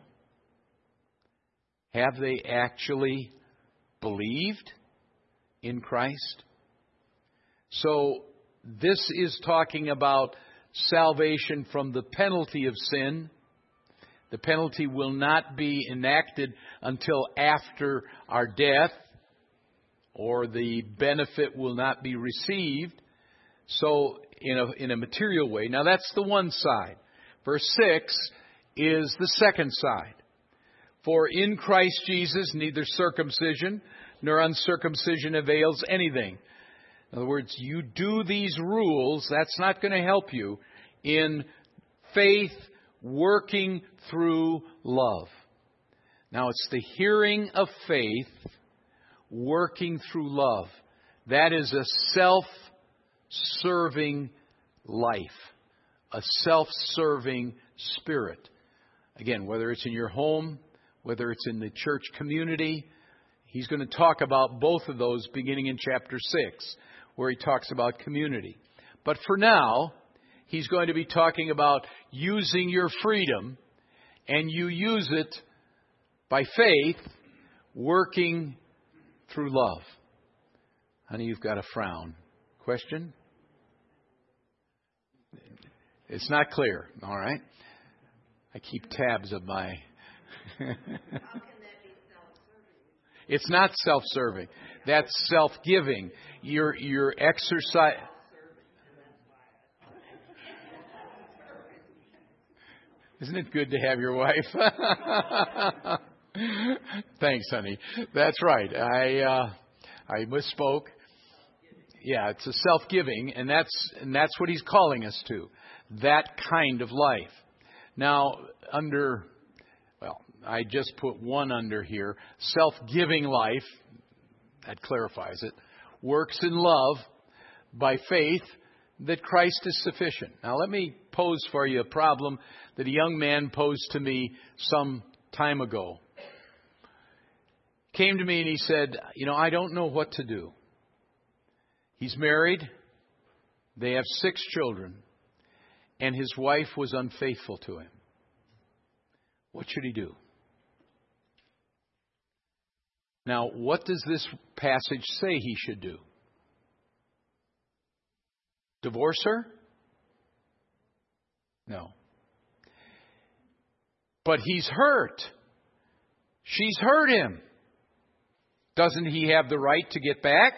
Have they actually believed in Christ? So this is talking about salvation from the penalty of sin. The penalty will not be enacted until after our death, or the benefit will not be received. So in a, in a material way. Now that's the one side. Verse six is the second side. For in Christ Jesus neither circumcision nor uncircumcision avails anything. In other words, you do these rules, that's not going to help you in faith working through love. Now, it's the hearing of faith working through love. That is a self-serving life, a self-serving spirit. Again, whether it's in your home, whether it's in the church community, he's going to talk about both of those beginning in chapter six, where he talks about community. But for now, he's going to be talking about using your freedom, and you use it by faith, working through love. Honey, you've got a frown. Question? It's not clear. All right. I keep tabs of my... How can that be self-serving? It's not self-serving. That's self-giving. You're, you're exercise... Isn't it good to have your wife? Thanks, honey. That's right. I uh, I misspoke. Yeah, it's a self-giving, and that's and that's what he's calling us to. That kind of life. Now, under, well, I just put one under here. Self-giving life, that clarifies it, works in love by faith that Christ is sufficient. Now, let me pose for you a problem that a young man posed to me some time ago. Came to me and he said, you know, I don't know what to do. He's married. They have six children. And his wife was unfaithful to him. What should he do? Now, what does this passage say he should do? Divorce her? No. But he's hurt. She's hurt him. Doesn't he have the right to get back?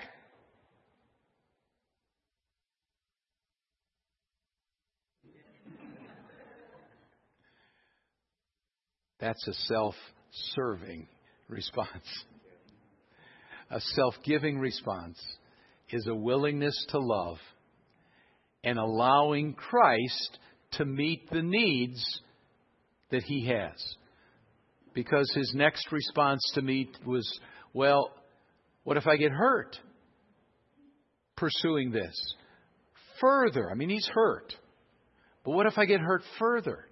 That's a self-serving response. A self-giving response is a willingness to love and allowing Christ to meet the needs that he has. Because his next response to me was, well, what if I get hurt pursuing this? Further, I mean, he's hurt. But what if I get hurt further?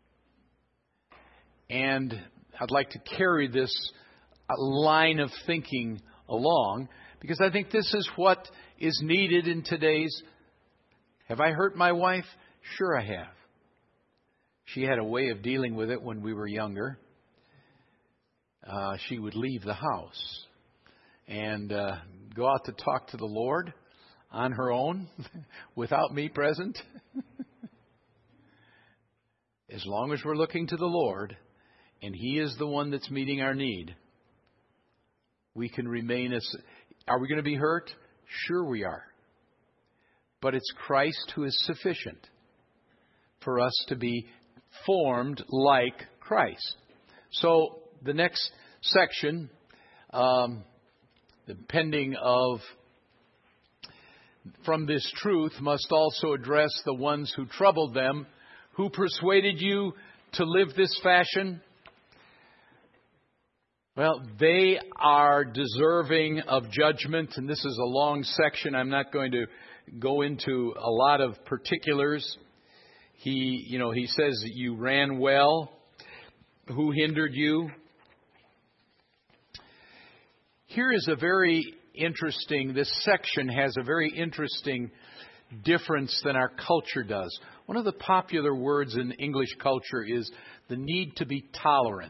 And I'd like to carry this line of thinking along, because I think this is what is needed in today's. Have I hurt my wife? Sure I have. She had a way of dealing with it when we were younger. Uh, she would leave the house and uh, go out to talk to the Lord on her own without me present. As long as we're looking to the Lord and He is the one that's meeting our need, we can remain as... Are we going to be hurt? Sure we are. But it's Christ who is sufficient for us to be formed like Christ. So the next section, um, the pending of from this truth, must also address the ones who troubled them. Who persuaded you to live this fashion? Well, they are deserving of judgment, and this is a long section. I'm not going to go into a lot of particulars. He, you know, he says that you ran well. Who hindered you? Here is a very interesting, this section has a very interesting difference than our culture does. One of the popular words in English culture is the need to be tolerant.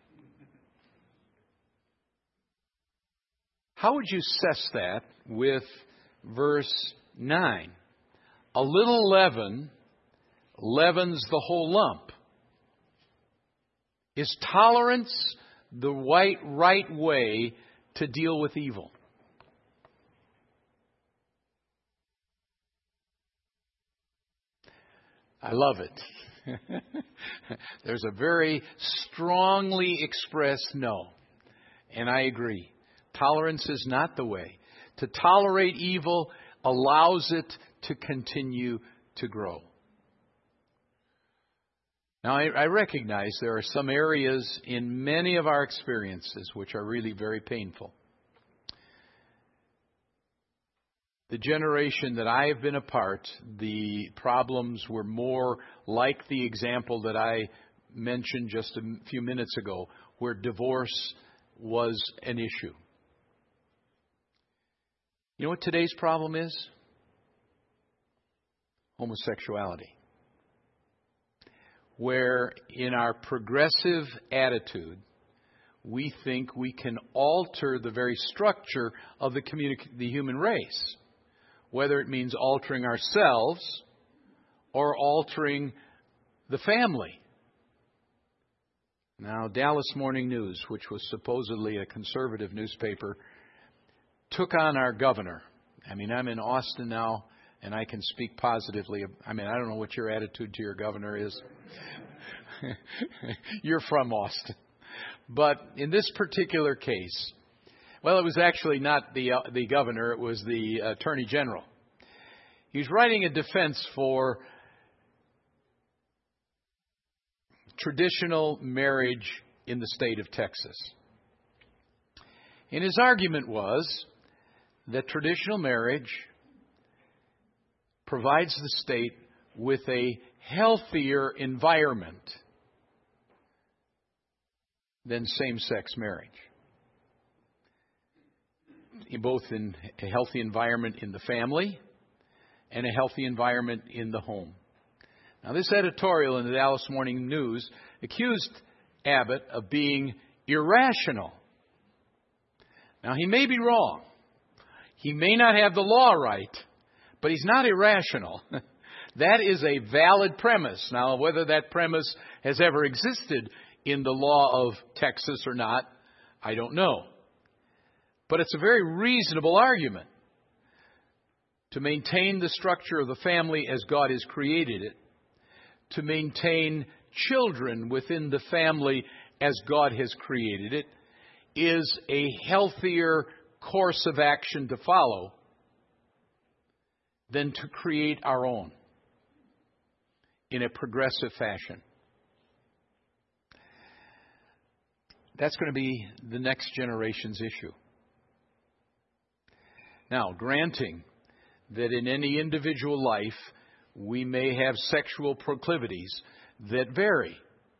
How would you assess that with verse nine? A little leaven leavens the whole lump. Is tolerance the right, right way to deal with evil? I love it. There's a very strongly expressed no. And I agree. Tolerance is not the way. To tolerate evil allows it to continue to grow. Now, I, I recognize there are some areas in many of our experiences which are really very painful. The generation that I have been a part, the problems were more like the example that I mentioned just a few minutes ago, where divorce was an issue. You know what today's problem is? Homosexuality. Where in our progressive attitude, we think we can alter the very structure of the, communi- the human race. Whether it means altering ourselves or altering the family. Now, Dallas Morning News, which was supposedly a conservative newspaper, took on our governor. I mean, I'm in Austin now, and I can speak positively. I mean, I don't know what your attitude to your governor is. You're from Austin. But in this particular case, well, it was actually not the uh, the governor, it was the attorney general. He's writing a defense for traditional marriage in the state of Texas. And his argument was that traditional marriage provides the state with a healthier environment than same-sex marriage. Both in a healthy environment in the family and a healthy environment in the home. Now, this editorial in the Dallas Morning News accused Abbott of being irrational. Now, he may be wrong. He may not have the law right, but he's not irrational. That is a valid premise. Now, whether that premise has ever existed in the law of Texas or not, I don't know. But it's a very reasonable argument to maintain the structure of the family as God has created it, to maintain children within the family as God has created it, is a healthier course of action to follow than to create our own in a progressive fashion. That's going to be the next generation's issue. Now, granting that in any individual life we may have sexual proclivities that vary,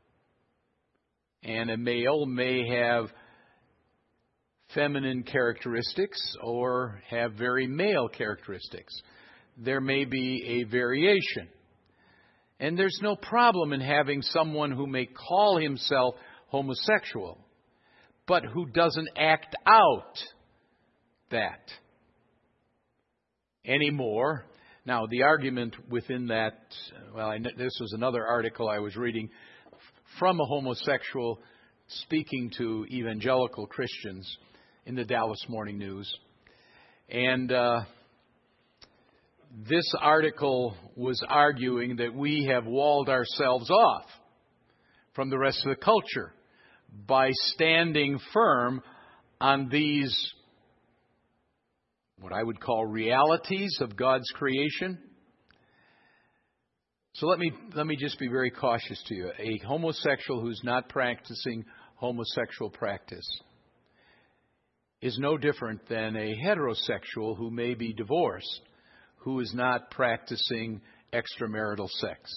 and a male may have feminine characteristics or have very male characteristics. There may be a variation. And there's no problem in having someone who may call himself homosexual, but who doesn't act out that anymore. Now, the argument within that, well, I, this was another article I was reading from a homosexual speaking to evangelical Christians in the Dallas Morning News. And uh, this article was arguing that we have walled ourselves off from the rest of the culture by standing firm on these, what I would call realities of God's creation. So let me let me just be very cautious to you. A homosexual who's not practicing homosexual practice is no different than a heterosexual who may be divorced, who is not practicing extramarital sex.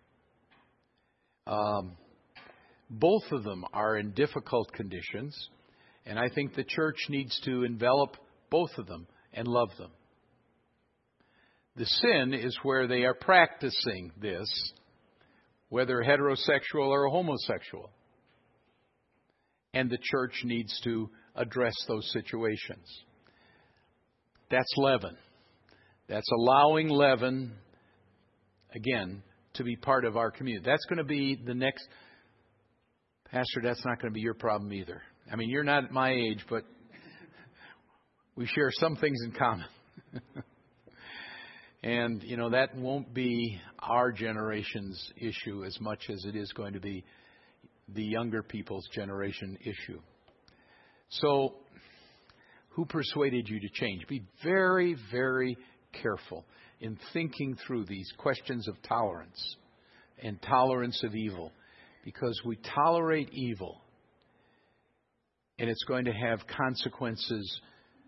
Um, both of them are in difficult conditions, and I think the church needs to envelop both of them and love them. The sin is where they are practicing this, whether heterosexual or homosexual. And the church needs to address those situations. That's leaven. That's allowing leaven, again, to be part of our community. That's going to be the next... Pastor, that's not going to be your problem either. I mean, you're not my age, but we share some things in common. And, you know, that won't be our generation's issue as much as it is going to be the younger people's generation issue. So, who persuaded you to change? Be very, very careful in thinking through these questions of tolerance and tolerance of evil, because we tolerate evil, and it's going to have consequences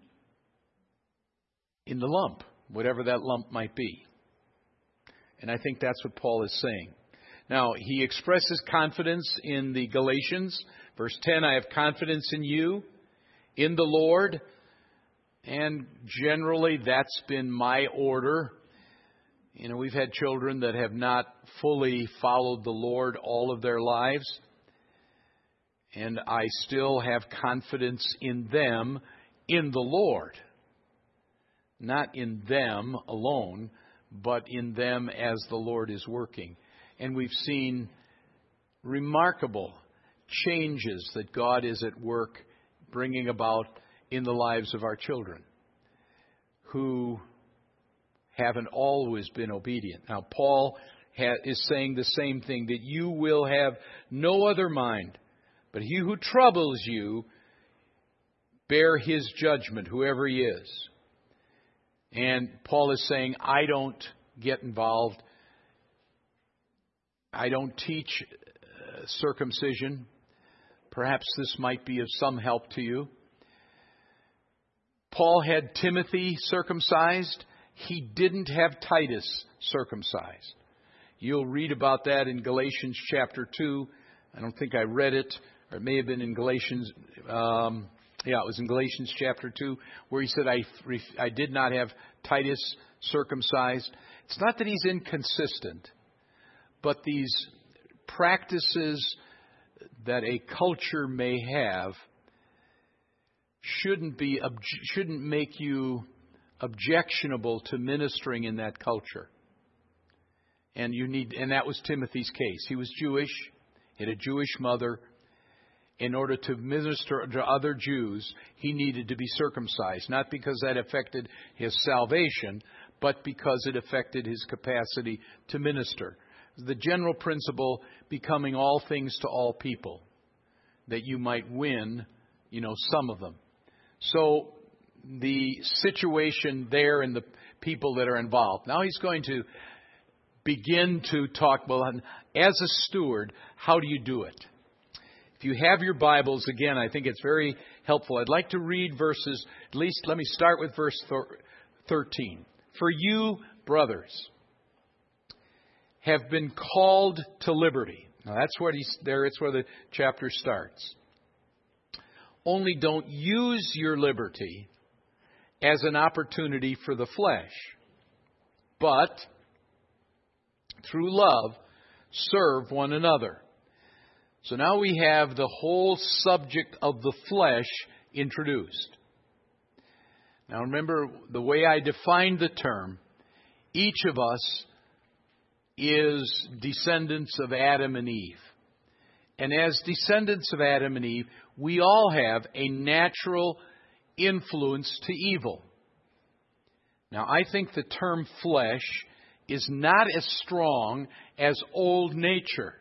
in the lump, whatever that lump might be. And I think that's what Paul is saying. Now, he expresses confidence in the Galatians. Verse ten, I have confidence in you, in the Lord. And generally, that's been my order. You know, we've had children that have not fully followed the Lord all of their lives. And I still have confidence in them, in the Lord. Not in them alone, but in them as the Lord is working. And we've seen remarkable changes that God is at work bringing about in the lives of our children who haven't always been obedient. Now, Paul ha- is saying the same thing, that you will have no other mind, but he who troubles you, bear his judgment, whoever he is. And Paul is saying, I don't get involved. I don't teach uh, circumcision. Perhaps this might be of some help to you. Paul had Timothy circumcised. He didn't have Titus circumcised. You'll read about that in Galatians chapter two. I don't think I read it, or it may have been in Galatians. Um, yeah, it was in Galatians chapter two, where he said, I, I did not have Titus circumcised. It's not that he's inconsistent, but these practices that a culture may have shouldn't be shouldn't make you objectionable to ministering in that culture. And you need, and that was Timothy's case. He was Jewish, he had a Jewish mother. In order to minister to other Jews, he needed to be circumcised, not because that affected his salvation, but because it affected his capacity to minister. The general principle, becoming all things to all people, that you might win, you know, some of them. So the situation there and the people that are involved. Now he's going to begin to talk, well, as a steward, how do you do it? If you have your Bibles, again, I think it's very helpful. I'd like to read verses, at least let me start with verse thirteen. For you, brothers, have been called to liberty. Now that's what he's there. It's where the chapter starts. Only don't use your liberty as an opportunity for the flesh, but through love, serve one another. So now we have the whole subject of the flesh introduced. Now remember, the way I defined the term, each of us is descendants of Adam and Eve. And as descendants of Adam and Eve, we all have a natural influence to evil. Now, I think the term flesh is not as strong as old nature.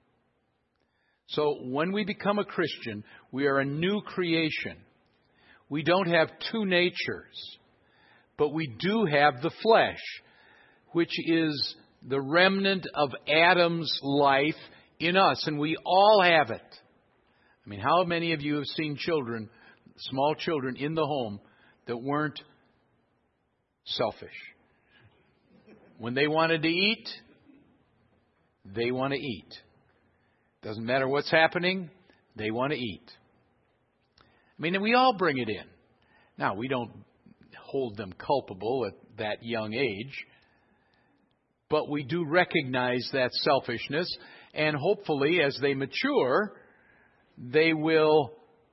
So when we become a Christian, we are a new creation. We don't have two natures, but we do have the flesh, which is the remnant of Adam's life in us, and we all have it. I mean, how many of you have seen children, small children in the home that weren't selfish? When they wanted to eat, they want to eat. Doesn't matter what's happening, they want to eat. I mean, and we all bring it in. Now, we don't hold them culpable at that young age, but we do recognize that selfishness, and hopefully, as they mature, they will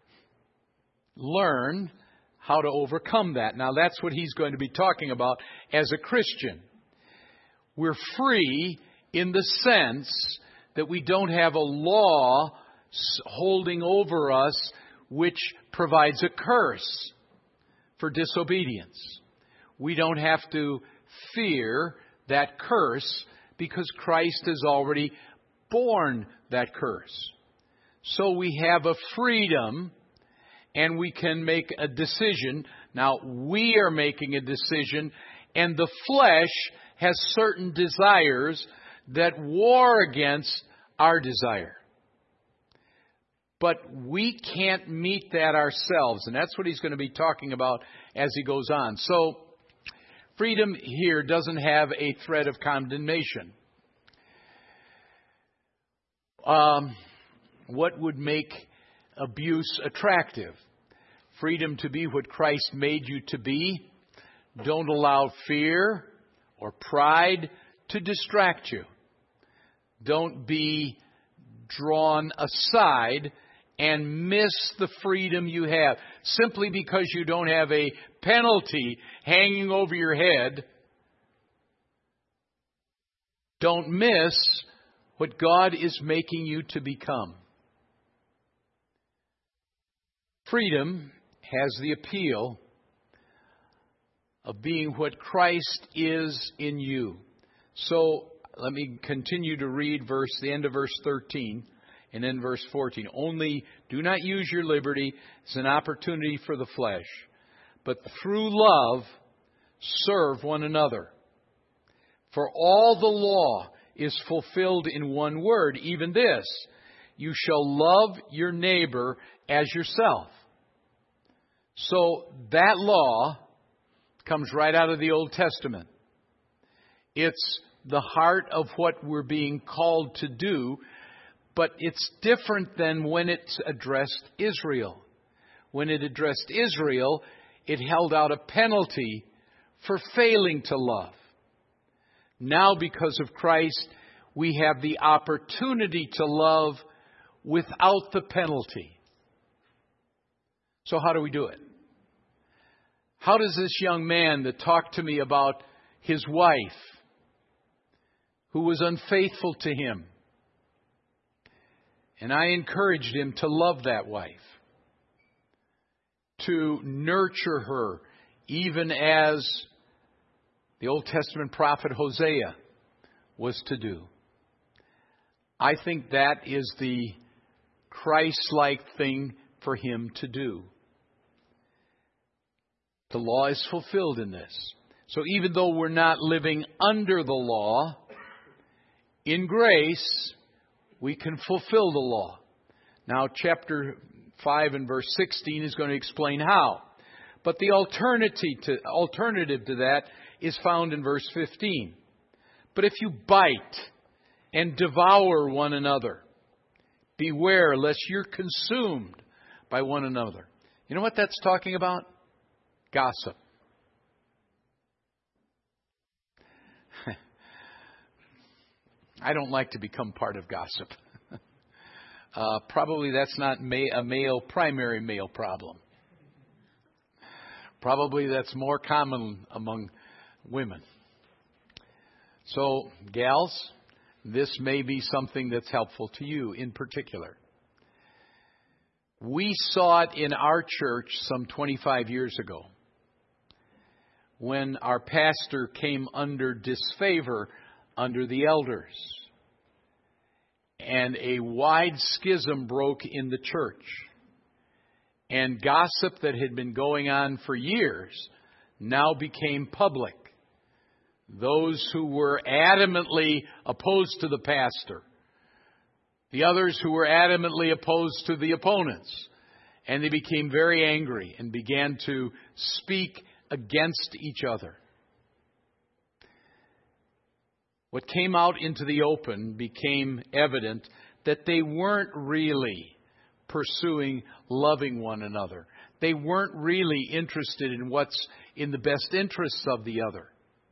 learn how to overcome that. Now, that's what he's going to be talking about as a Christian. We're free in the sense that we don't have a law holding over us which provides a curse for disobedience. We don't have to fear that curse because Christ has already borne that curse. So we have a freedom and we can make a decision. Now, we are making a decision, and the flesh has certain desires that war against our desire. But we can't meet that ourselves, and that's what he's going to be talking about as he goes on. So, freedom here doesn't have a threat of condemnation. Um, what would make abuse attractive? Freedom to be what Christ made you to be. Don't allow fear or pride to distract you. Don't be drawn aside and miss the freedom you have simply because you don't have a penalty hanging over your head. Don't miss what God is making you to become. Freedom has the appeal of being what Christ is in you. So let me continue to read verse the end of verse thirteen and then verse fourteen. Only do not use your liberty as an opportunity for the flesh, but through love serve one another. For all the law is fulfilled in one word, even this: you shall love your neighbor as yourself. So that law comes right out of the Old Testament. It's the heart of what we're being called to do, but it's different than when it's addressed Israel. When it addressed Israel, it held out a penalty for failing to love. Now, because of Christ, we have the opportunity to love without the penalty. So how do we do it? How does this young man that talked to me about his wife, who was unfaithful to him, and I encouraged him to love that wife, to nurture her, even as the Old Testament prophet Hosea was to do. I think that is the Christ-like thing for him to do. The law is fulfilled in this. So even though we're not living under the law, in grace, we can fulfill the law. Now, chapter five and verse sixteen is going to explain how. But the alternative to, alternative to that is found in verse fifteen. But if you bite and devour one another, beware lest you're consumed by one another. You know what that's talking about? Gossip. I don't like to become part of gossip. uh, probably that's not ma- a male, primary male problem. Probably that's more common among women. So, gals, this may be something that's helpful to you in particular. We saw it in our church some twenty-five years ago when our pastor came under disfavor under the elders. And a wide schism broke in the church. And gossip that had been going on for years now became public. Those who were adamantly opposed to the pastor. The others who were adamantly opposed to the opponents. And they became very angry and began to speak against each other. What came out into the open became evident that they weren't really pursuing loving one another. They weren't really interested in what's in the best interests of the other.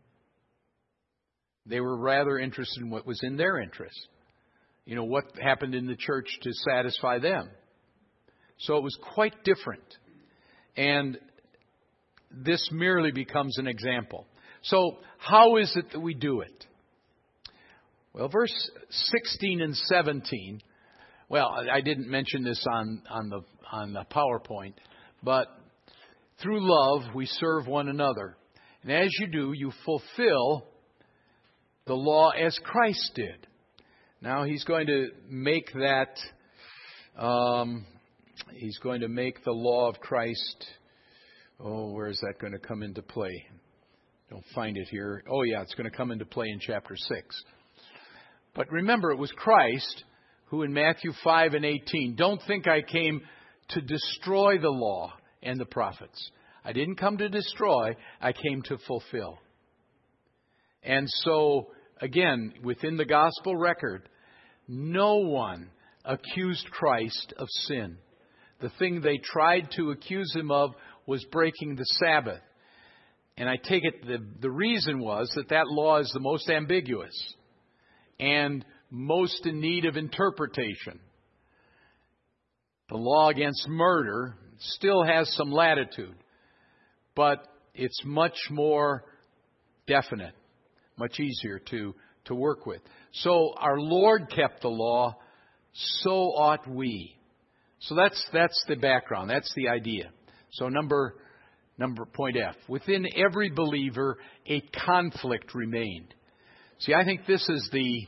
They were rather interested in what was in their interest. You know, what happened in the church to satisfy them. So it was quite different. And this merely becomes an example. So how is it that we do it? Well, verse sixteen and seventeen, well, I didn't mention this on, on the on the PowerPoint, but through love we serve one another. And as you do, you fulfill the law as Christ did. Now he's going to make that, um, he's going to make the law of Christ, oh, where is that going to come into play? Don't find it here. Oh yeah, it's going to come into play in chapter six. But remember, it was Christ who in Matthew five and eighteen, don't think I came to destroy the law and the prophets. I didn't come to destroy, I came to fulfill. And so, again, within the gospel record, no one accused Christ of sin. The thing they tried to accuse him of was breaking the Sabbath. And I take it the, the reason was that that law is the most ambiguous and most in need of interpretation. The law against murder still has some latitude, but it's much more definite, much easier to, to work with. So our Lord kept the law, so ought we. So that's that's the background, that's the idea. So number number point F, within every believer a conflict remained. See, I think this is the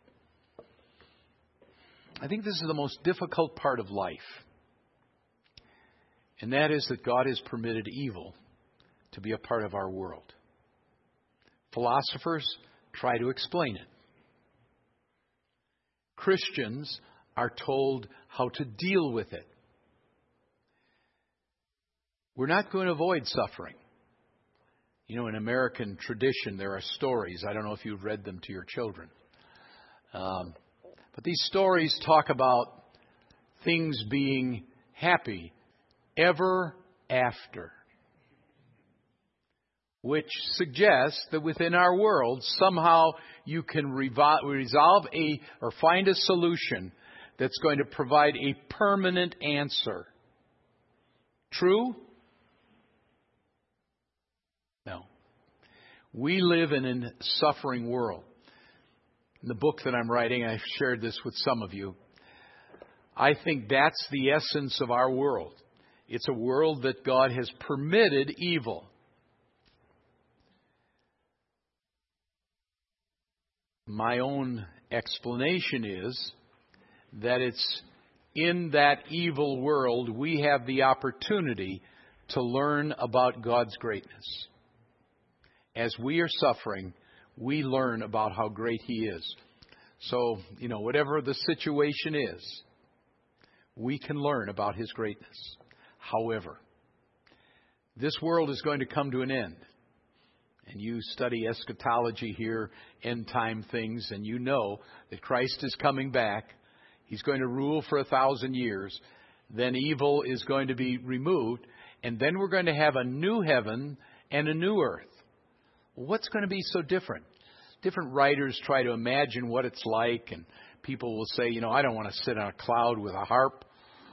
I think this is the most difficult part of life. And that is that God has permitted evil to be a part of our world. Philosophers try to explain it. Christians are told how to deal with it. We're not going to avoid suffering. You know, in American tradition, there are stories. I don't know if you've read them to your children. Um, but these stories talk about things being happy ever after, which suggests that within our world, somehow you can revo- resolve a or find a solution that's going to provide a permanent answer. True? No. We live in a suffering world. In the book that I'm writing, I've shared this with some of you. I think that's the essence of our world. It's a world that God has permitted evil. My own explanation is that it's in that evil world we have the opportunity to learn about God's greatness. As we are suffering, we learn about how great He is. So, you know, whatever the situation is, we can learn about His greatness. However, this world is going to come to an end. And you study eschatology here, end time things, and you know that Christ is coming back. He's going to rule for a thousand years. Then evil is going to be removed. And then we're going to have a new heaven and a new earth. What's going to be so different? Different writers try to imagine what it's like, and people will say, you know, I don't want to sit on a cloud with a harp.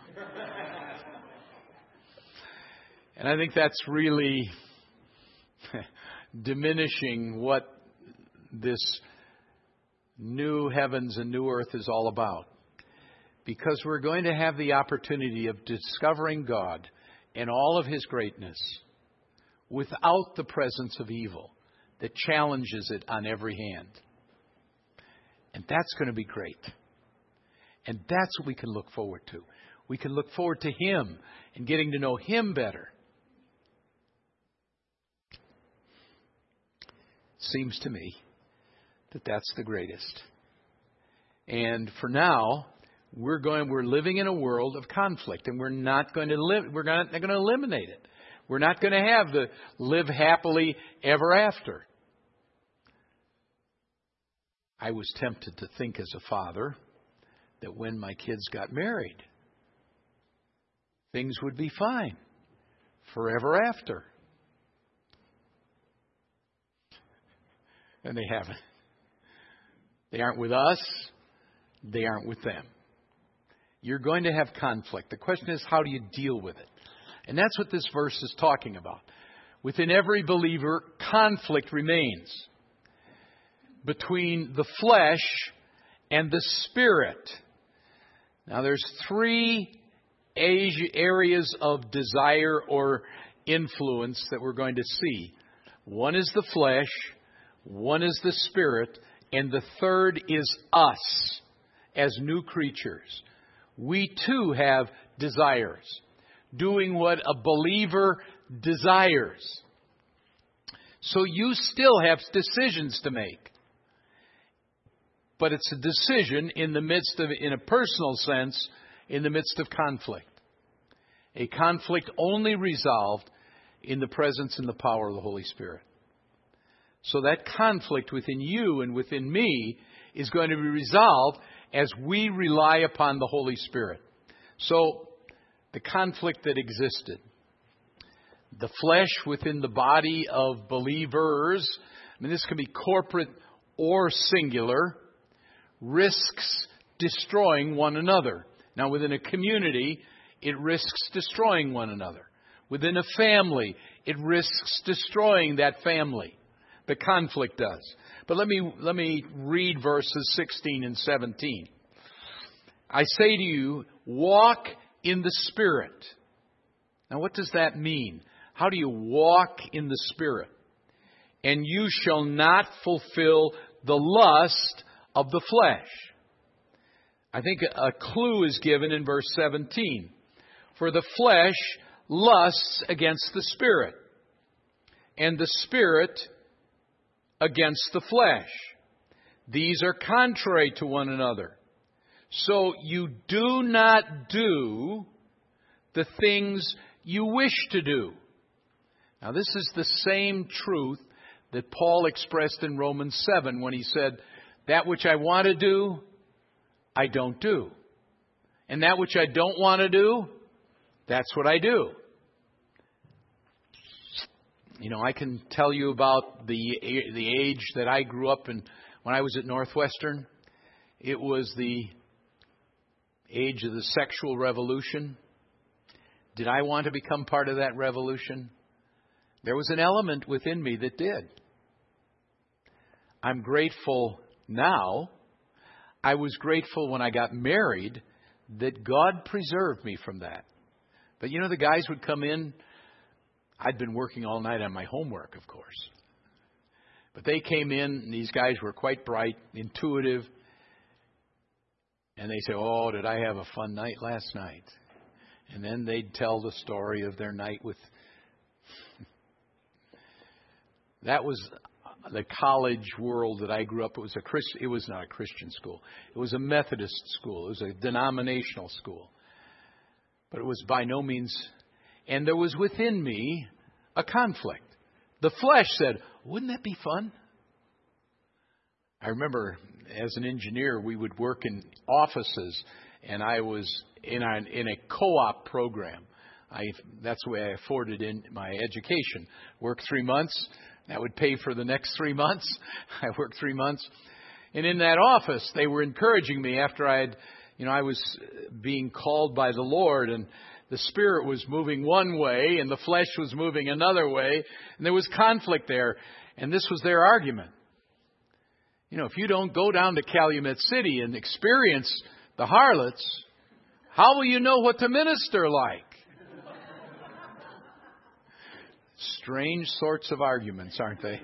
And I think that's really diminishing what this new heavens and new earth is all about. Because we're going to have the opportunity of discovering God and all of His greatness without the presence of evil that challenges it on every hand. And that's going to be great. And that's what we can look forward to. We can look forward to Him and getting to know Him better. Seems to me that that's the greatest. And for now, we're going. We're living in a world of conflict, and we're not going to live. We're not going to eliminate it. We're not going to have the live happily ever after. I was tempted to think as a father that when my kids got married, things would be fine forever after. And they haven't. They aren't with us. They aren't with them. You're going to have conflict. The question is, how do you deal with it? And that's what this verse is talking about. Within every believer, conflict remains between the flesh and the spirit. Now, there's three areas of desire or influence that we're going to see. One is the flesh, one is the spirit, and the third is us as new creatures. We too have desires, doing what a believer desires. So you still have decisions to make. But it's a decision in the midst of, in a personal sense, in the midst of conflict. A conflict only resolved in the presence and the power of the Holy Spirit. So that conflict within you and within me is going to be resolved as we rely upon the Holy Spirit. So the conflict that existed, the flesh within the body of believers, I mean, this can be corporate or singular, risks destroying one another. Now, within a community, it risks destroying one another. Within a family, it risks destroying that family. The conflict does. But let me let me read verses sixteen and seventeen. I say to you, walk in the Spirit. Now, what does that mean? How do you walk in the Spirit? And you shall not fulfill the lust of the flesh. I think a clue is given in verse seventeen. For the flesh lusts against the Spirit, and the Spirit against the flesh. These are contrary to one another. So you do not do the things you wish to do. Now, this is the same truth that Paul expressed in Romans seven when he said, that which I want to do, I don't do. And that which I don't want to do, that's what I do. You know, I can tell you about the the age that I grew up in when I was at Northwestern. It was the age of the sexual revolution. Did I want to become part of that revolution? There was an element within me that did. I'm grateful now. I was grateful when I got married that God preserved me from that. But you know, the guys would come in. I'd been working all night on my homework, of course. But they came in, and these guys were quite bright, intuitive. And they say, oh, did I have a fun night last night? And then they'd tell the story of their night with... That was the college world that I grew up. It was a Christ... It was not a Christian school. It was a Methodist school. It was a denominational school. But it was by no means... And there was within me a conflict. The flesh said, wouldn't that be fun? I remember as an engineer, we would work in offices, and I was in a, in a co-op program. I, that's the way I afforded in my education. Work three months. That would pay for the next three months. I worked three months. And in that office, they were encouraging me after I had, you know, I was being called by the Lord, and the Spirit was moving one way and the flesh was moving another way. And there was conflict there. And this was their argument. You know, if you don't go down to Calumet City and experience the harlots, how will you know what to minister like? Strange sorts of arguments, aren't they?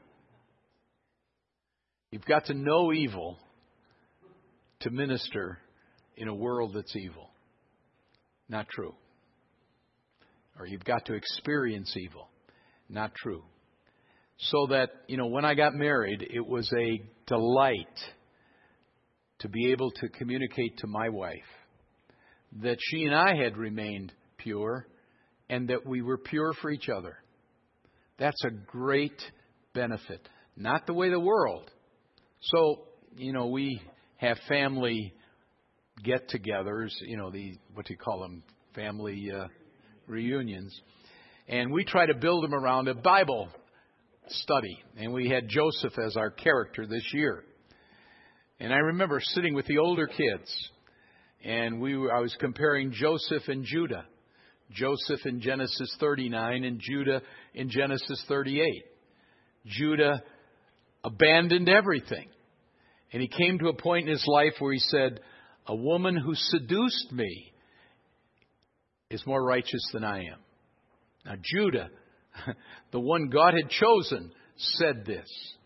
You've got to know evil to minister in a world that's evil. Not true. Or you've got to experience evil. Not true. So that, you know, when I got married, it was a delight to be able to communicate to my wife that she and I had remained pure and that we were pure for each other. That's a great benefit. Not the way the world. So, you know, we have family get-togethers, you know, the, what do you call them, family uh, reunions. And we try to build them around a Bible study. And we had Joseph as our character this year. And I remember sitting with the older kids, and we were, I was comparing Joseph and Judah. Joseph in Genesis thirty-nine and Judah in Genesis thirty-eight. Judah abandoned everything. And he came to a point in his life where he said, a woman who seduced me is more righteous than I am. Now Judah, the one God had chosen, said this.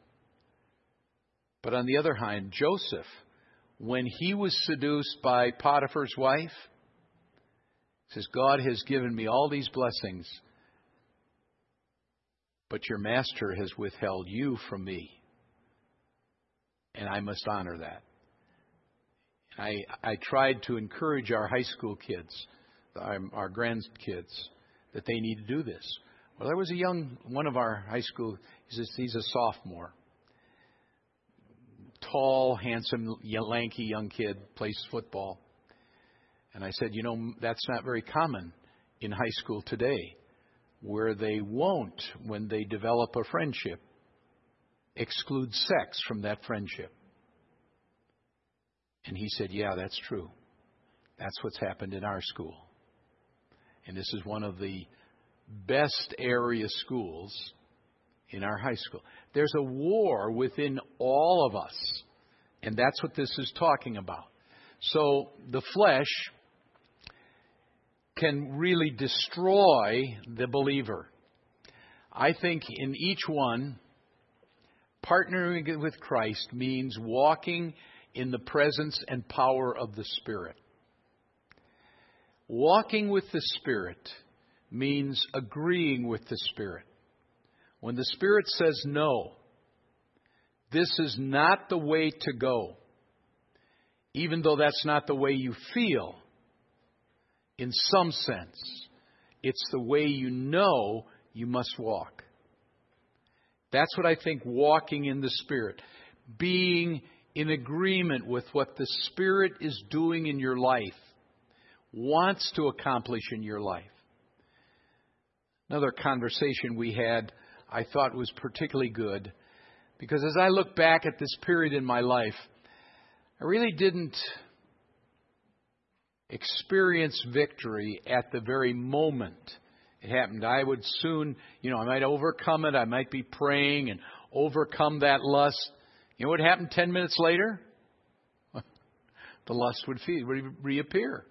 But on the other hand, Joseph, when he was seduced by Potiphar's wife, says, God has given me all these blessings, but your master has withheld you from me. And I must honor that. I, I tried to encourage our high school kids, our, our grandkids, that they need to do this. Well, there was a young, one of our high school, he's a, he's a sophomore. Tall, handsome, lanky young kid, plays football. And I said, you know, that's not very common in high school today, where they won't, when they develop a friendship, exclude sex from that friendship. And he said, yeah, that's true. That's what's happened in our school. And this is one of the best area schools in our high school. There's a war within all of us. And that's what this is talking about. So the flesh can really destroy the believer. I think in each one, partnering with Christ means walking in the presence and power of the Spirit. Walking with the Spirit means agreeing with the Spirit. When the Spirit says no, this is not the way to go, even though that's not the way you feel, in some sense, it's the way you know you must walk. That's what I think walking in the Spirit. Being in agreement with what the Spirit is doing in your life, wants to accomplish in your life. Another conversation we had I thought was particularly good, because as I look back at this period in my life, I really didn't experience victory at the very moment it happened. I would soon, you know, I might overcome it. I might be praying and overcome that lust. You know what happened ten minutes later? The lust would reappear.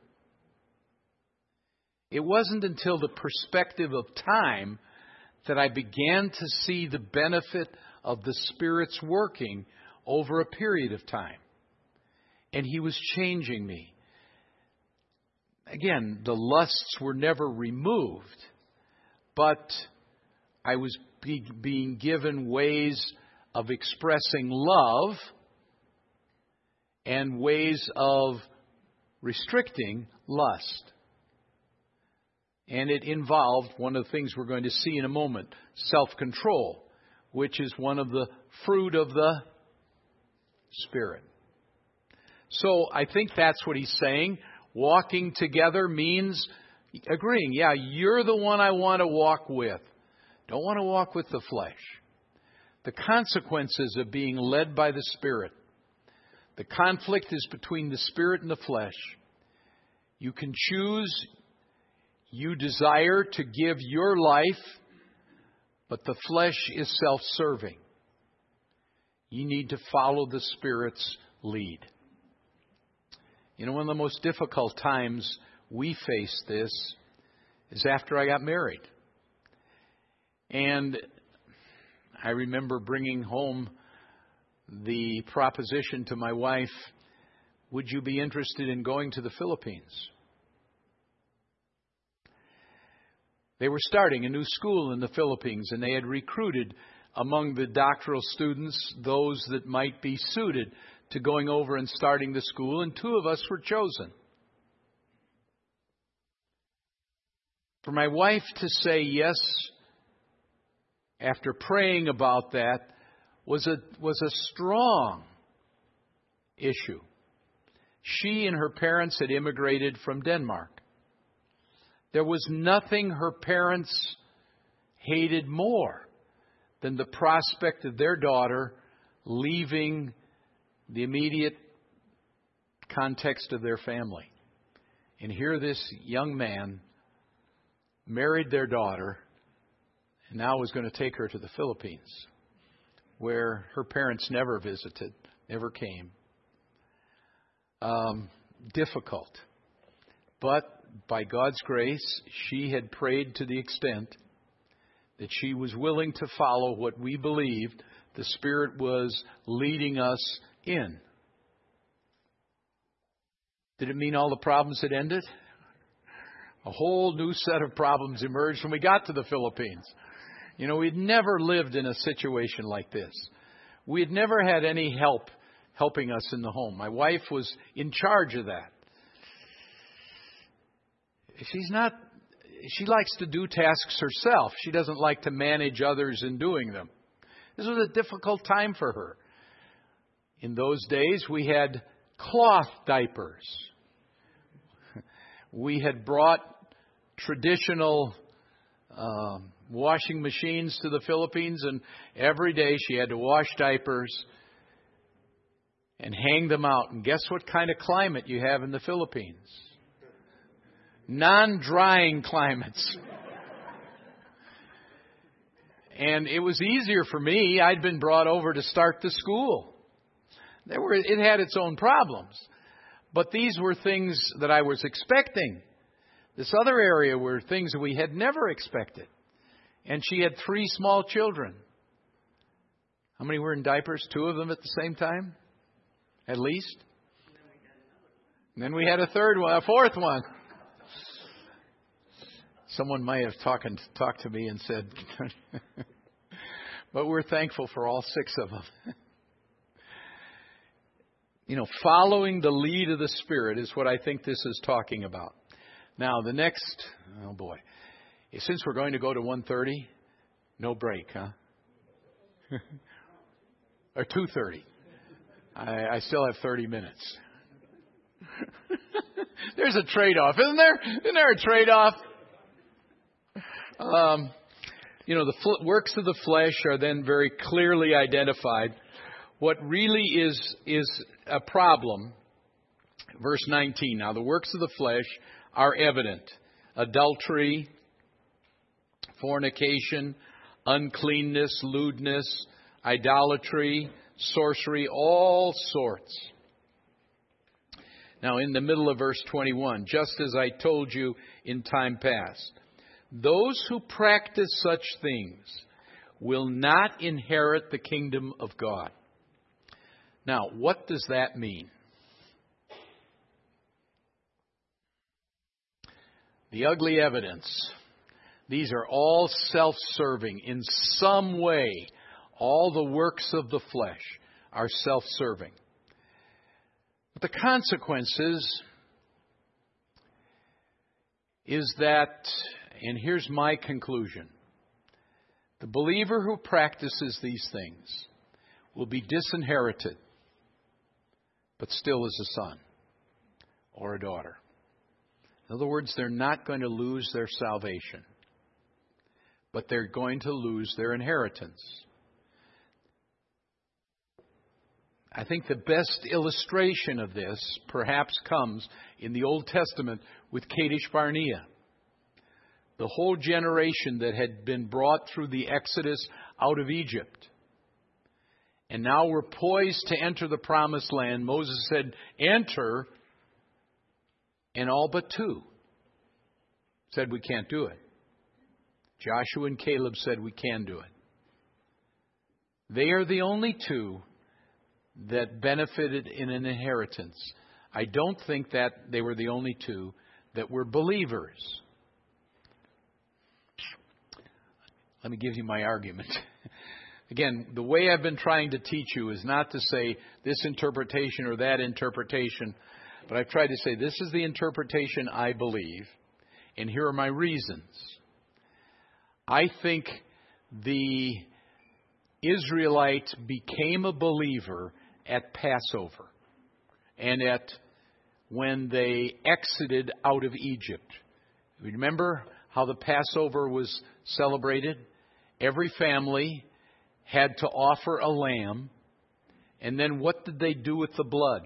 It wasn't until the perspective of time that I began to see the benefit of the Spirit's working over a period of time. And He was changing me. Again, the lusts were never removed, but I was be, being given ways of expressing love and ways of restricting lust. And it involved one of the things we're going to see in a moment, self-control, which is one of the fruit of the Spirit. So I think that's what he's saying. Walking together means agreeing. Yeah, you're the one I want to walk with. Don't want to walk with the flesh. The consequences of being led by the Spirit. The conflict is between the Spirit and the flesh. You can choose. You desire to give your life, but the flesh is self-serving. You need to follow the Spirit's lead. You know, one of the most difficult times we face this is after I got married. And I remember bringing home the proposition to my wife, would you be interested in going to the Philippines? They were starting a new school in the Philippines, and they had recruited among the doctoral students those that might be suited to going over and starting the school, and two of us were chosen. For my wife to say yes after praying about that was a was a strong issue. She and her parents had immigrated from Denmark. There was nothing her parents hated more than the prospect of their daughter leaving the immediate context of their family. And here this young man married their daughter and now was going to take her to the Philippines, where her parents never visited, never came. Um, difficult. But by God's grace, she had prayed to the extent that she was willing to follow what we believed the Spirit was leading us in. Did it mean all the problems had ended? A whole new set of problems emerged when we got to the Philippines. You know, we'd never lived in a situation like this. We had never had any help helping us in the home. My wife was in charge of that. She's not, she likes to do tasks herself. She doesn't like to manage others in doing them. This was a difficult time for her. In those days, we had cloth diapers. We had brought traditional um, washing machines to the Philippines, and every day she had to wash diapers and hang them out. And guess what kind of climate you have in the Philippines? Non-drying climates. And it was easier for me. I'd been brought over to start the school. There were, it had its own problems. But these were things that I was expecting. This other area were things that we had never expected. And she had three small children. How many were in diapers? Two of them at the same time? At least? And then we had a third one, a fourth one. Someone might have talked talked to me and said, but we're thankful for all six of them. You know, following the lead of the Spirit is what I think this is talking about. Now, the next, oh boy, since we're going to go to one thirty, no break, huh? Or two thirty. I, I still have thirty minutes. There's a trade-off, isn't there? Isn't there a trade-off? Um, you know, the fl- works of the flesh are then very clearly identified. What really is is a problem, verse nineteen. Now, the works of the flesh are evident. Adultery, fornication, uncleanness, lewdness, idolatry, sorcery, all sorts. Now, in the middle of verse twenty-one, just as I told you in time past, those who practice such things will not inherit the kingdom of God. Now, what does that mean? The ugly evidence. These are all self-serving. In some way, all the works of the flesh are self-serving. But the consequences is that, and here's my conclusion, the believer who practices these things will be disinherited, but still is a son or a daughter. In other words, they're not going to lose their salvation, but they're going to lose their inheritance. I think the best illustration of this perhaps comes in the Old Testament with Kadesh Barnea. The whole generation that had been brought through the Exodus out of Egypt. And now we're poised to enter the promised land. Moses said, enter. And all but two said we can't do it. Joshua and Caleb said we can do it. They are the only two that benefited in an inheritance. I don't think that they were the only two that were believers. Let me give you my argument. Again, the way I've been trying to teach you is not to say this interpretation or that interpretation, but I've tried to say this is the interpretation I believe, and here are my reasons. I think the Israelite became a believer at Passover and at when they exited out of Egypt. Remember how the Passover was celebrated? Every family had to offer a lamb, and then what did they do with the blood?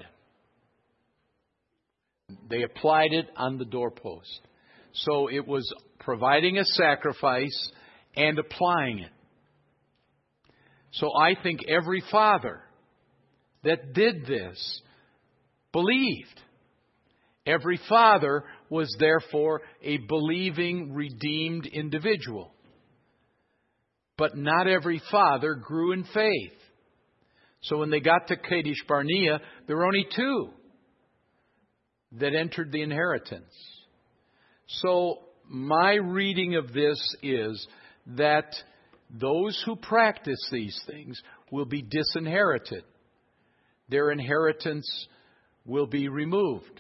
They applied it on the doorpost. So it was providing a sacrifice and applying it. So I think every father that did this believed. Every father was therefore a believing, redeemed individual. But not every father grew in faith. So when they got to Kadesh Barnea, there were only two that entered the inheritance. So my reading of this is that those who practice these things will be disinherited. Their inheritance will be removed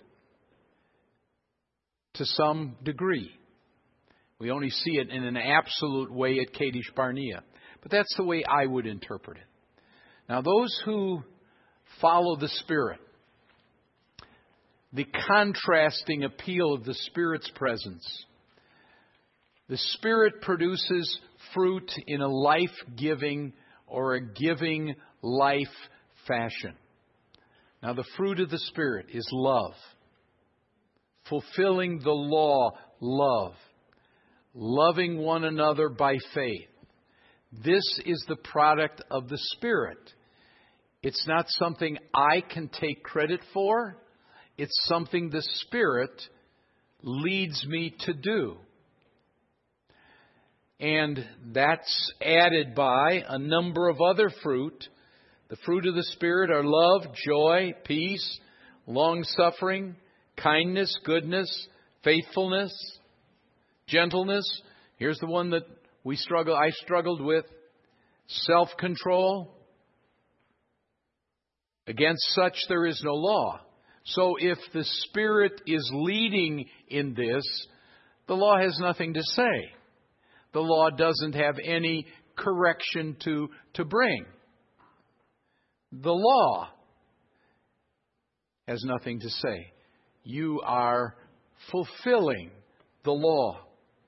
to some degree. We only see it in an absolute way at Kadesh Barnea. But that's the way I would interpret it. Now, those who follow the Spirit, the contrasting appeal of the Spirit's presence. The Spirit produces fruit in a life-giving or a giving life fashion. Now, the fruit of the Spirit is love. Fulfilling the law, love. Loving one another by faith. This is the product of the Spirit. It's not something I can take credit for. It's something the Spirit leads me to do. And that's added by a number of other fruit. The fruit of the Spirit are love, joy, peace, long-suffering, kindness, goodness, faithfulness, gentleness. Here's the one that we struggle, I struggled with. Self-control. Against such there is no law. So if the Spirit is leading in this, the law has nothing to say. The law doesn't have any correction to, to bring. The law has nothing to say. You are fulfilling the law.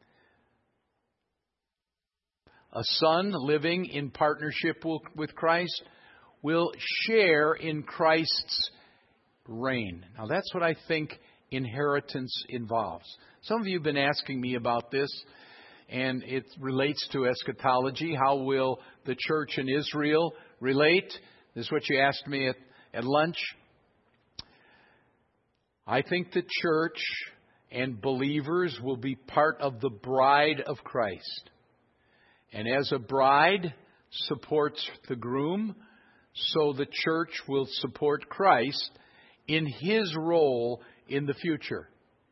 A son living in partnership with Christ will share in Christ's reign. Now that's what I think inheritance involves. Some of you have been asking me about this, and it relates to eschatology. How will the church in Israel relate? This is what you asked me at, at lunch. I think the church and believers will be part of the bride of Christ. And as a bride supports the groom, so the church will support Christ in His role in the future.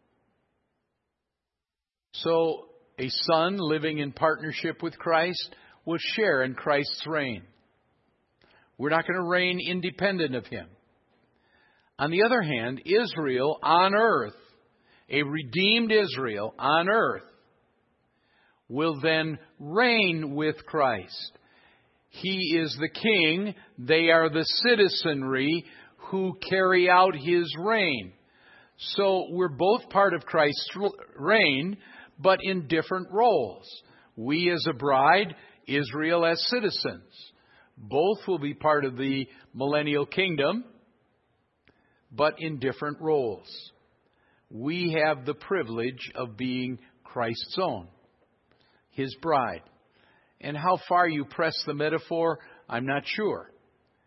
So a son living in partnership with Christ will share in Christ's reign. We're not going to reign independent of Him. On the other hand, Israel on earth, a redeemed Israel on earth, will then reign with Christ. He is the king. They are the citizenry who carry out His reign. So we're both part of Christ's reign, but in different roles. We as a bride, Israel as citizens. Both will be part of the millennial kingdom, but in different roles. We have the privilege of being Christ's own, His bride. And how far you press the metaphor, I'm not sure.